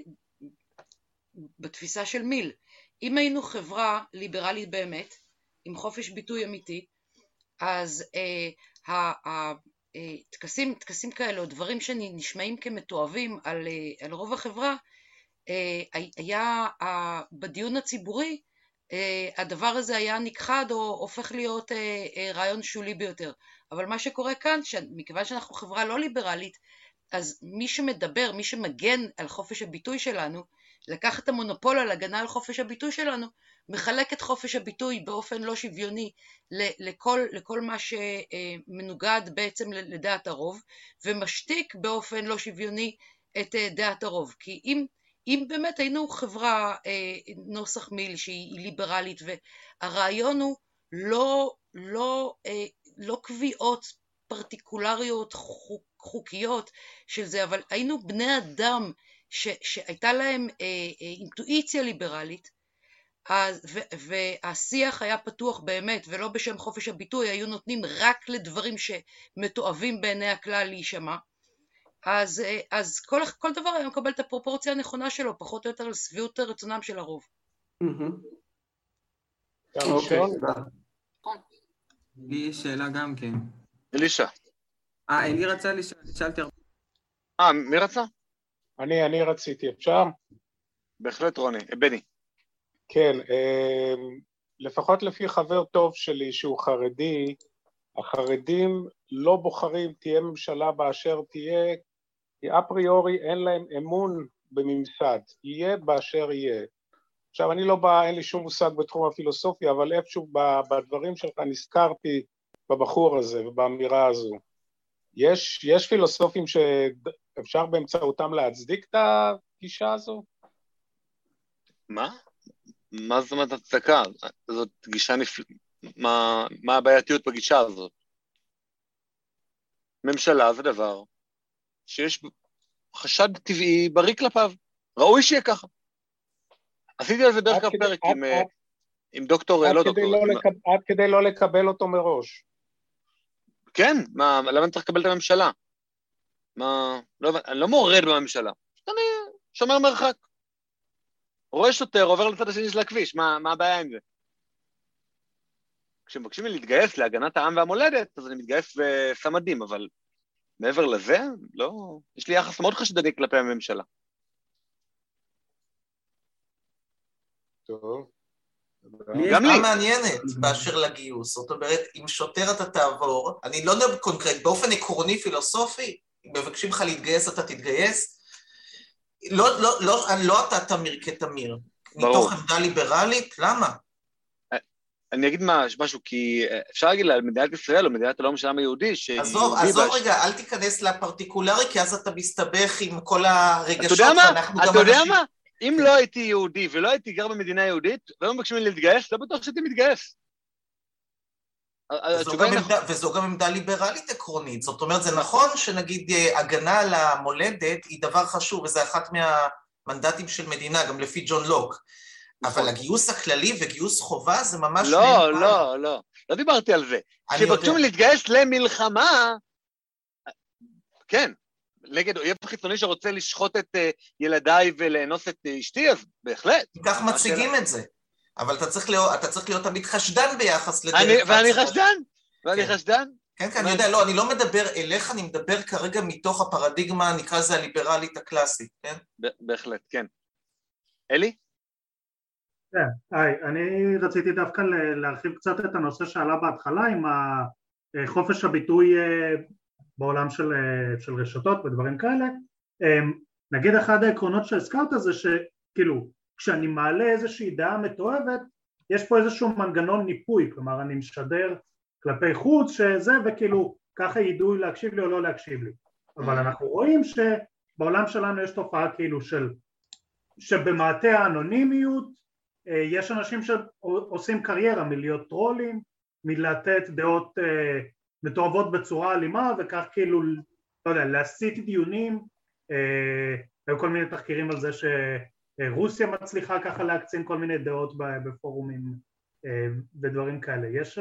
בתפיסה של מיל, אם היינו חברה ליברלית באמת, עם חופש ביטוי אמיתי, אז אה, ה, ה, אה, תקסים, תקסים כאלו, דברים שנשמעים כמתואבים על, אה, על רוב החברה, אה, היה אה, בדיון הציבורי, אה, הדבר הזה היה נכחד או הופך להיות אה, אה, רעיון שולי ביותר. אבל מה שקורה כאן, מכיוון שאנחנו חברה לא ליברלית, אז מי שמדבר, מי שמגן על חופש הביטוי שלנו, לקח את המונופול על הגנה על חופש הביטוי שלנו, מחלק את חופש הביטוי באופן לא שוויוני לכל, לכל מה שמנוגד בעצם לדעת הרוב, ומשתיק באופן לא שוויוני את דעת הרוב. כי אם, אם באמת היינו חברה נוסח מיל שהיא ליברלית, והרעיון הוא לא, לא, לא קביעות פרטיקולריות חוקיות של זה, אבל היינו בני אדם ש, שהייתה להם אה, אה, אינטואיציה ליברלית, אז, ו, והשיח היה פתוח באמת, ולא בשם חופש הביטוי, היו נותנים רק לדברים שמתואבים בעיני הכלל להישמע, אז, אה, אז כל, כל דבר היה מקבל את הפרופורציה הנכונה שלו, פחות או יותר על שביעות רצונם של הרוב. אוקיי. לי יש שאלה גם כן. אלישע. אה, אלי רצה לשאול, שאלתי הרבה. אה, מי רצה? אני, אני רציתי, אפשר? בהחלט רוני, בני. כן, אה, לפחות לפי חבר טוב שלי שהוא חרדי, החרדים לא בוחרים תהיה ממשלה באשר תהיה, כי אפריורי אין להם אמון בממסד, יהיה באשר יהיה. עכשיו אני לא בא, אין לי שום מושג בתחום הפילוסופיה, אבל איפשהו בדברים שלך נזכרתי בבחור הזה ובאמירה הזו. יש, יש פילוסופים שאפשר באמצעותם להצדיק את הגישה הזו? מה? מה זאת אומרת הצדקה? זאת גישה נפלאה. מה, מה הבעייתיות בגישה הזאת? ממשלה זה דבר שיש חשד טבעי בריא כלפיו. ראוי שיהיה ככה. עשיתי על זה דרך כלל פרק עם, עד, עם דוקטור, לא דוקטור. לא עם... לקב... עד כדי לא לקבל אותו מראש. כן, מה, למה אני צריך לקבל את הממשלה? מה, לא, אני לא מורד בממשלה, אני שומר מרחק. רואה שוטר, עובר לצד השני של הכביש, מה, מה הבעיה עם זה? כשמבקשים לי להתגייס להגנת העם והמולדת, אז אני מתגייס וסמדים, אבל מעבר לזה, לא, יש לי יחס מאוד חשדני כלפי הממשלה. טוב. גם לי. מעניינת באשר לגיוס, זאת אומרת, אם שוטר אתה תעבור, אני לא יודע קונקרט, באופן עקרוני פילוסופי, אם מבקשים לך להתגייס אתה תתגייס, לא, לא, לא, לא אתה תמיר כתמיר, מתוך עמדה ליברלית, למה? אני אגיד משהו, כי אפשר להגיד על מדינת ישראל או מדינת הלאום של העם היהודי, עזוב, עזוב רגע, אל תיכנס לפרטיקולרי, כי אז אתה מסתבך עם כל הרגשות, ואנחנו גם אנשים... אתה יודע מה? אם לא הייתי יהודי ולא הייתי גר במדינה יהודית, ולא מבקשים לי להתגייס, לא בטוח שהייתי מתגייס. וזו גם עמדה ליברלית עקרונית, זאת אומרת, זה נכון שנגיד הגנה על המולדת היא דבר חשוב, וזה אחת מהמנדטים של מדינה, גם לפי ג'ון לוק, אבל הגיוס הכללי וגיוס חובה זה ממש... לא, לא, לא, לא דיברתי על זה. כשבקשו לי להתגייס למלחמה, כן, נגד אויב חיצוני שרוצה לשחוט את ילדיי ולאנוס את אשתי, אז בהחלט. כך מציגים את זה. אבל אתה צריך להיות, אתה צריך להיות תמיד חשדן ביחס לדרך. ואני חשדן? ואני חשדן? כן, כן, אני יודע, לא, אני לא מדבר אליך, אני מדבר כרגע מתוך הפרדיגמה, נקרא זה הליברלית הקלאסית, כן? בהחלט, כן. אלי? כן, היי, אני רציתי דווקא להרחיב קצת את הנושא שעלה בהתחלה עם חופש הביטוי בעולם של, של רשתות ודברים כאלה. נגיד אחד העקרונות שהזכרת זה שכאילו, כשאני מעלה איזושהי דעה מתועבת, יש פה איזשהו מנגנון ניפוי, כלומר אני משדר כלפי חוץ שזה, וכאילו ככה ידעו להקשיב לי או לא להקשיב לי. אבל אנחנו רואים שבעולם שלנו יש תופעה כאילו של, שבמעטה האנונימיות, יש אנשים שעושים קריירה מלהיות טרולים, מלתת דעות מתועבות בצורה אלימה, וכך כאילו, לא יודע, להסיט דיונים, היו כל מיני תחקירים על זה שרוסיה מצליחה ככה להקצין כל מיני דעות בפורומים ודברים כאלה. יש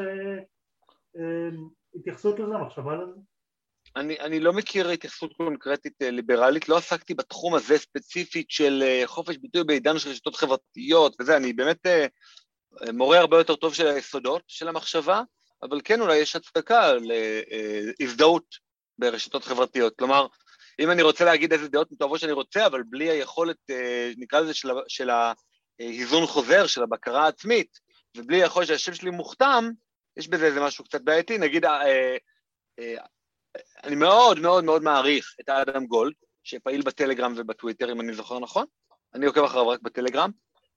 התייחסות לזה, מחשבה לזה? אני, אני לא מכיר התייחסות קונקרטית ליברלית, לא עסקתי בתחום הזה ספציפית של חופש ביטוי בעידן של רשתות חברתיות, וזה, אני באמת מורה הרבה יותר טוב של היסודות של המחשבה, אבל כן אולי יש הצדקה להזדהות ברשתות חברתיות, כלומר, אם אני רוצה להגיד איזה דעות מתועבות שאני רוצה, אבל בלי היכולת, נקרא לזה, של, של ההיזון חוזר, של הבקרה העצמית, ובלי היכולת שהשם שלי מוכתם, יש בזה איזה משהו קצת בעייתי, נגיד, אני מאוד מאוד מאוד מעריך את האדם גולד, שפעיל בטלגרם ובטוויטר, אם אני זוכר נכון, אני עוקב אחריו רק בטלגרם,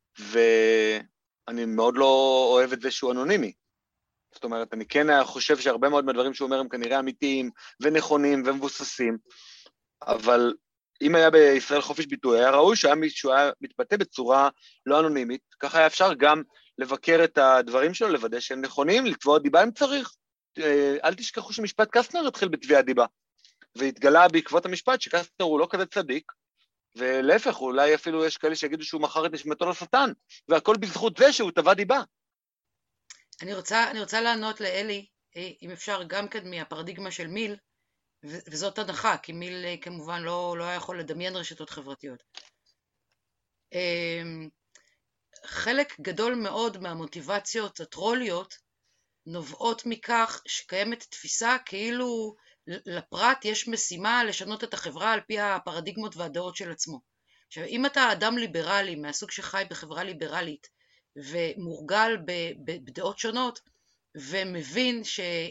ואני מאוד לא אוהב את זה שהוא אנונימי. זאת אומרת, אני כן חושב שהרבה מאוד מהדברים שהוא אומר הם כנראה אמיתיים ונכונים ומבוססים, אבל אם היה בישראל חופש ביטוי, היה ראוי שהיה מישהו היה מתבטא בצורה לא אנונימית, ככה היה אפשר גם לבקר את הדברים שלו, לוודא שהם נכונים, לתבוע דיבה אם צריך. אל תשכחו שמשפט קסטנר התחיל בתביעת דיבה, והתגלה בעקבות המשפט שקסטנר הוא לא כזה צדיק, ולהפך, אולי אפילו יש כאלה שיגידו שהוא מכר את נשמתו לשטן, והכל בזכות זה שהוא תבע דיבה. אני רוצה, אני רוצה לענות לאלי, אם אפשר גם כן מהפרדיגמה של מיל, וזאת הנחה, כי מיל כמובן לא, לא היה יכול לדמיין רשתות חברתיות. חלק גדול מאוד מהמוטיבציות הטרוליות נובעות מכך שקיימת תפיסה כאילו לפרט יש משימה לשנות את החברה על פי הפרדיגמות והדעות של עצמו. עכשיו, אם אתה אדם ליברלי מהסוג שחי בחברה ליברלית ומורגל בדעות שונות ומבין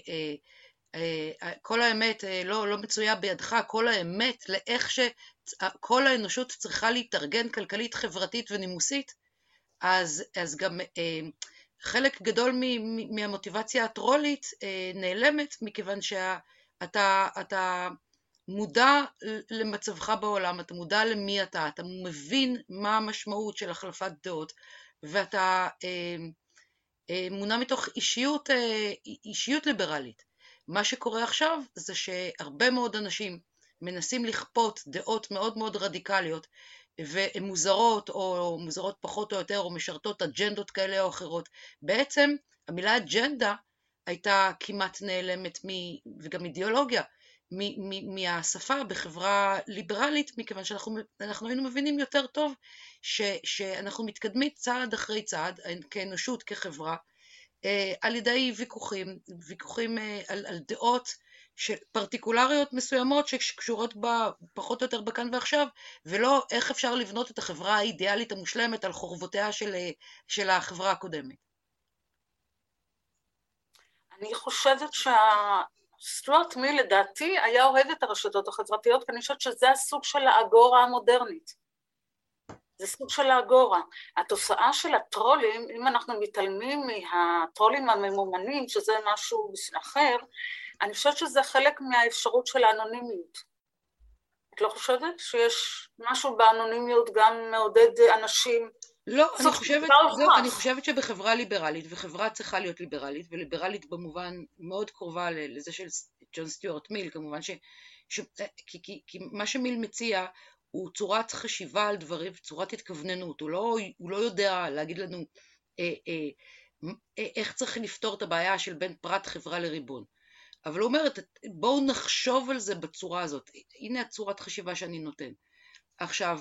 שכל האמת לא, לא מצויה בידך, כל האמת לאיך שכל האנושות צריכה להתארגן כלכלית, חברתית ונימוסית, אז, אז גם חלק גדול מהמוטיבציה הטרולית נעלמת, מכיוון שאתה אתה מודע למצבך בעולם, אתה מודע למי אתה, אתה מבין מה המשמעות של החלפת דעות, ואתה מונע מתוך אישיות, אישיות ליברלית. מה שקורה עכשיו זה שהרבה מאוד אנשים מנסים לכפות דעות מאוד מאוד רדיקליות, והן מוזרות או מוזרות פחות או יותר, או משרתות אג'נדות כאלה או אחרות. בעצם המילה אג'נדה הייתה כמעט נעלמת, מ, וגם אידיאולוגיה, מ, מ, מהשפה בחברה ליברלית, מכיוון שאנחנו אנחנו היינו מבינים יותר טוב ש, שאנחנו מתקדמים צעד אחרי צעד, כאנושות, כחברה, על ידי ויכוחים, ויכוחים על, על דעות של פרטיקולריות מסוימות שקשורות בה פחות או יותר בכאן ועכשיו, ולא איך אפשר לבנות את החברה האידיאלית המושלמת על חורבותיה של, של החברה הקודמת. אני חושבת שסטוארט מיל לדעתי היה אוהב את הרשתות החברתיות, כי אני חושבת שזה הסוג של האגורה המודרנית. זה סוג של האגורה. התוצאה של הטרולים, אם אנחנו מתעלמים מהטרולים הממומנים, שזה משהו אחר, אני חושבת שזה חלק מהאפשרות של האנונימיות. את לא חושבת שיש משהו באנונימיות גם מעודד אנשים? לא, אני חושבת, זהו, אני חושבת שבחברה ליברלית, וחברה צריכה להיות ליברלית, וליברלית במובן מאוד קרובה לזה של ג'ון סטיוארט מיל, כמובן ש... ש... כי, כי, כי מה שמיל מציע הוא צורת חשיבה על דברים, צורת התכווננות, הוא לא, הוא לא יודע להגיד לנו אה, אה, איך צריך לפתור את הבעיה של בין פרט חברה לריבון. אבל הוא אומר, בואו נחשוב על זה בצורה הזאת. הנה הצורת חשיבה שאני נותן. עכשיו,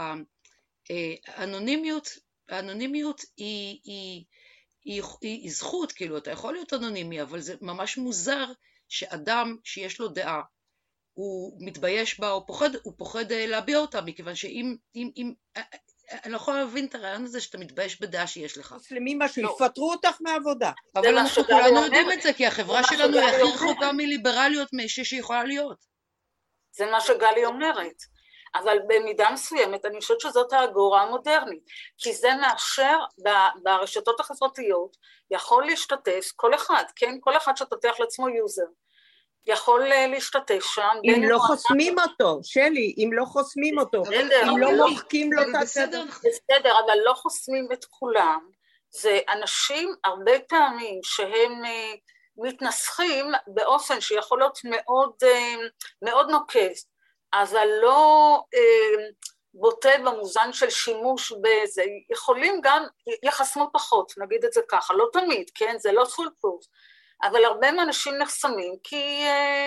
האנונימיות, האנונימיות היא, היא, היא, היא, היא זכות, כאילו, אתה יכול להיות אנונימי, אבל זה ממש מוזר שאדם שיש לו דעה, הוא מתבייש בה, הוא פוחד, הוא פוחד להביע אותה, מכיוון שאם, אם, אם, אני לא יכולה להבין את הרעיון הזה שאתה מתבייש בדעה שיש לך. מוסלמי משהו, יפטרו אותך מעבודה. אבל אנחנו כולנו יודעים את זה, כי החברה שלנו היא הכי רחוקה מליברליות שיכולה להיות. זה מה שגלי אומרת. אבל במידה מסוימת אני חושבת שזאת האגורה המודרנית, כי זה מאפשר ברשתות החברתיות, יכול להשתתף כל אחד, כן? כל אחד שתתח לעצמו יוזר. יכול להשתתף שם. אם לא חוסמים אותו, שלי, אם לא חוסמים אותו, אם לא מוחקים לו את הסדר. בסדר, אבל לא חוסמים את כולם. זה אנשים הרבה פעמים שהם מתנסחים באופן שיכול להיות מאוד, מאוד נוקב, אבל לא בוטה במוזן של שימוש בזה. יכולים גם, יחסמו פחות, נגיד את זה ככה, לא תמיד, כן? זה לא full proof. אבל הרבה מהאנשים נחסמים, כי,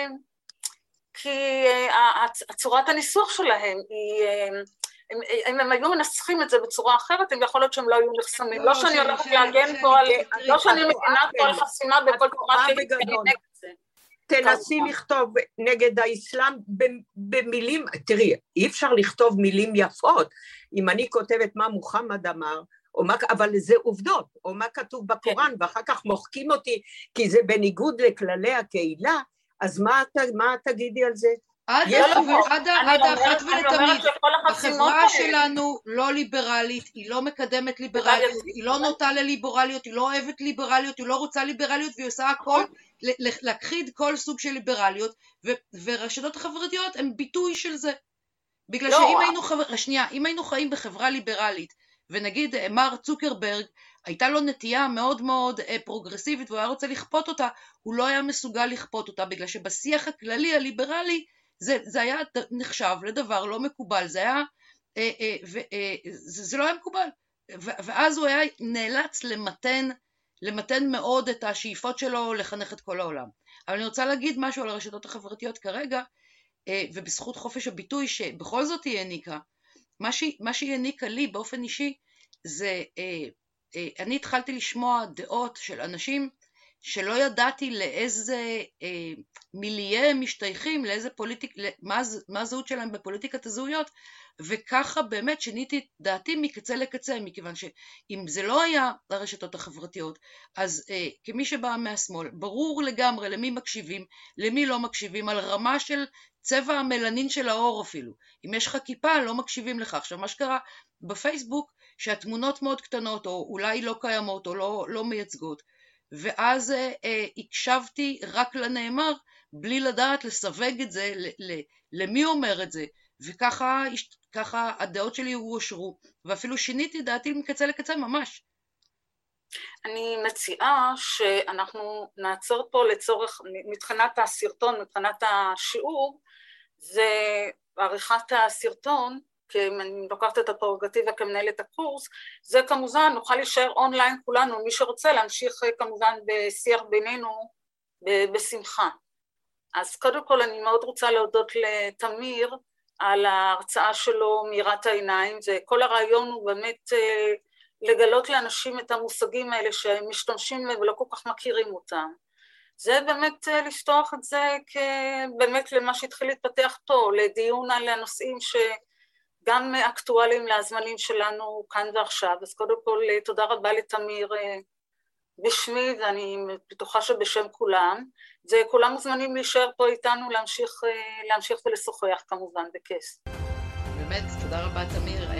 כי הצורת הניסוח שלהם היא, אם הם היו מנסחים את זה בצורה אחרת, הם יכול להיות שהם לא היו נחסמים. לא שאני הולכת להגן פה על, לא שאני מבינה פה על חסימה בכל תורה שהיא נגד זה. תנסי לכתוב נגד האסלאם במילים, תראי, אי אפשר לכתוב מילים יפות. אם אני כותבת מה מוחמד אמר, או מה, אבל זה עובדות, או מה כתוב בקוראן, ואחר כך מוחקים אותי, כי זה בניגוד לכללי הקהילה, אז מה, מה תגידי על זה? עד האחת ולתמיד, החברה שלנו לא ליברלית, היא לא מקדמת ליברליות, היא לא נוטה לליברליות, היא לא אוהבת ליברליות, היא לא רוצה ליברליות, והיא עושה הכל, להכחיד כל סוג של ליברליות, ורשתות החברתיות הן ביטוי של זה. בגלל שאם היינו, שנייה, אם היינו חיים בחברה ליברלית, ונגיד מר צוקרברג, הייתה לו נטייה מאוד מאוד פרוגרסיבית, והוא היה רוצה לכפות אותה, הוא לא היה מסוגל לכפות אותה, בגלל שבשיח הכללי הליברלי, זה, זה היה נחשב לדבר לא מקובל, זה היה, אה, אה, ו, אה, זה, זה לא היה מקובל, ו, ואז הוא היה נאלץ למתן, למתן מאוד את השאיפות שלו לחנך את כל העולם. אבל אני רוצה להגיד משהו על הרשתות החברתיות כרגע, אה, ובזכות חופש הביטוי שבכל זאת היא העניקה, מה שהיא, מה שהיא העניקה לי באופן אישי, זה, אה, אה, אני התחלתי לשמוע דעות של אנשים, שלא ידעתי לאיזה אה, מיליה הם משתייכים, לאיזה פוליטיק, מה, מה הזהות שלהם בפוליטיקת הזהויות, וככה באמת שיניתי את דעתי מקצה לקצה, מכיוון שאם זה לא היה לרשתות החברתיות, אז אה, כמי שבא מהשמאל, ברור לגמרי למי מקשיבים, למי לא מקשיבים, על רמה של צבע המלנין של האור אפילו. אם יש לך כיפה, לא מקשיבים לך. עכשיו, מה שקרה בפייסבוק, שהתמונות מאוד קטנות, או אולי לא קיימות, או לא, לא מייצגות, ואז אה, הקשבתי רק לנאמר, בלי לדעת לסווג את זה, ל, ל, למי אומר את זה, וככה ככה הדעות שלי הושרו, ואפילו שיניתי דעתי מקצה לקצה ממש. אני מציעה שאנחנו נעצור פה לצורך, מבחינת הסרטון, מבחינת השיעור, ועריכת הסרטון, כי אם אני לוקחת את הפרוגטיבה כמנהלת הקורס, זה כמובן נוכל להישאר אונליין כולנו, מי שרוצה להמשיך כמובן בשיח בינינו בשמחה. אז קודם כל אני מאוד רוצה להודות לתמיר על ההרצאה שלו מירת העיניים, וכל הרעיון הוא באמת לגלות לאנשים את המושגים האלה שהם משתמשים ולא כל כך מכירים אותם. זה באמת לפתוח את זה באמת למה שהתחיל להתפתח פה, לדיון על הנושאים שגם אקטואליים להזמנים שלנו כאן ועכשיו. אז קודם כל תודה רבה לתמיר בשמי, ואני בטוחה שבשם כולם, וכולם מוזמנים להישאר פה איתנו, להמשיך, להמשיך ולשוחח כמובן בכיף. באמת, תודה רבה תמיר.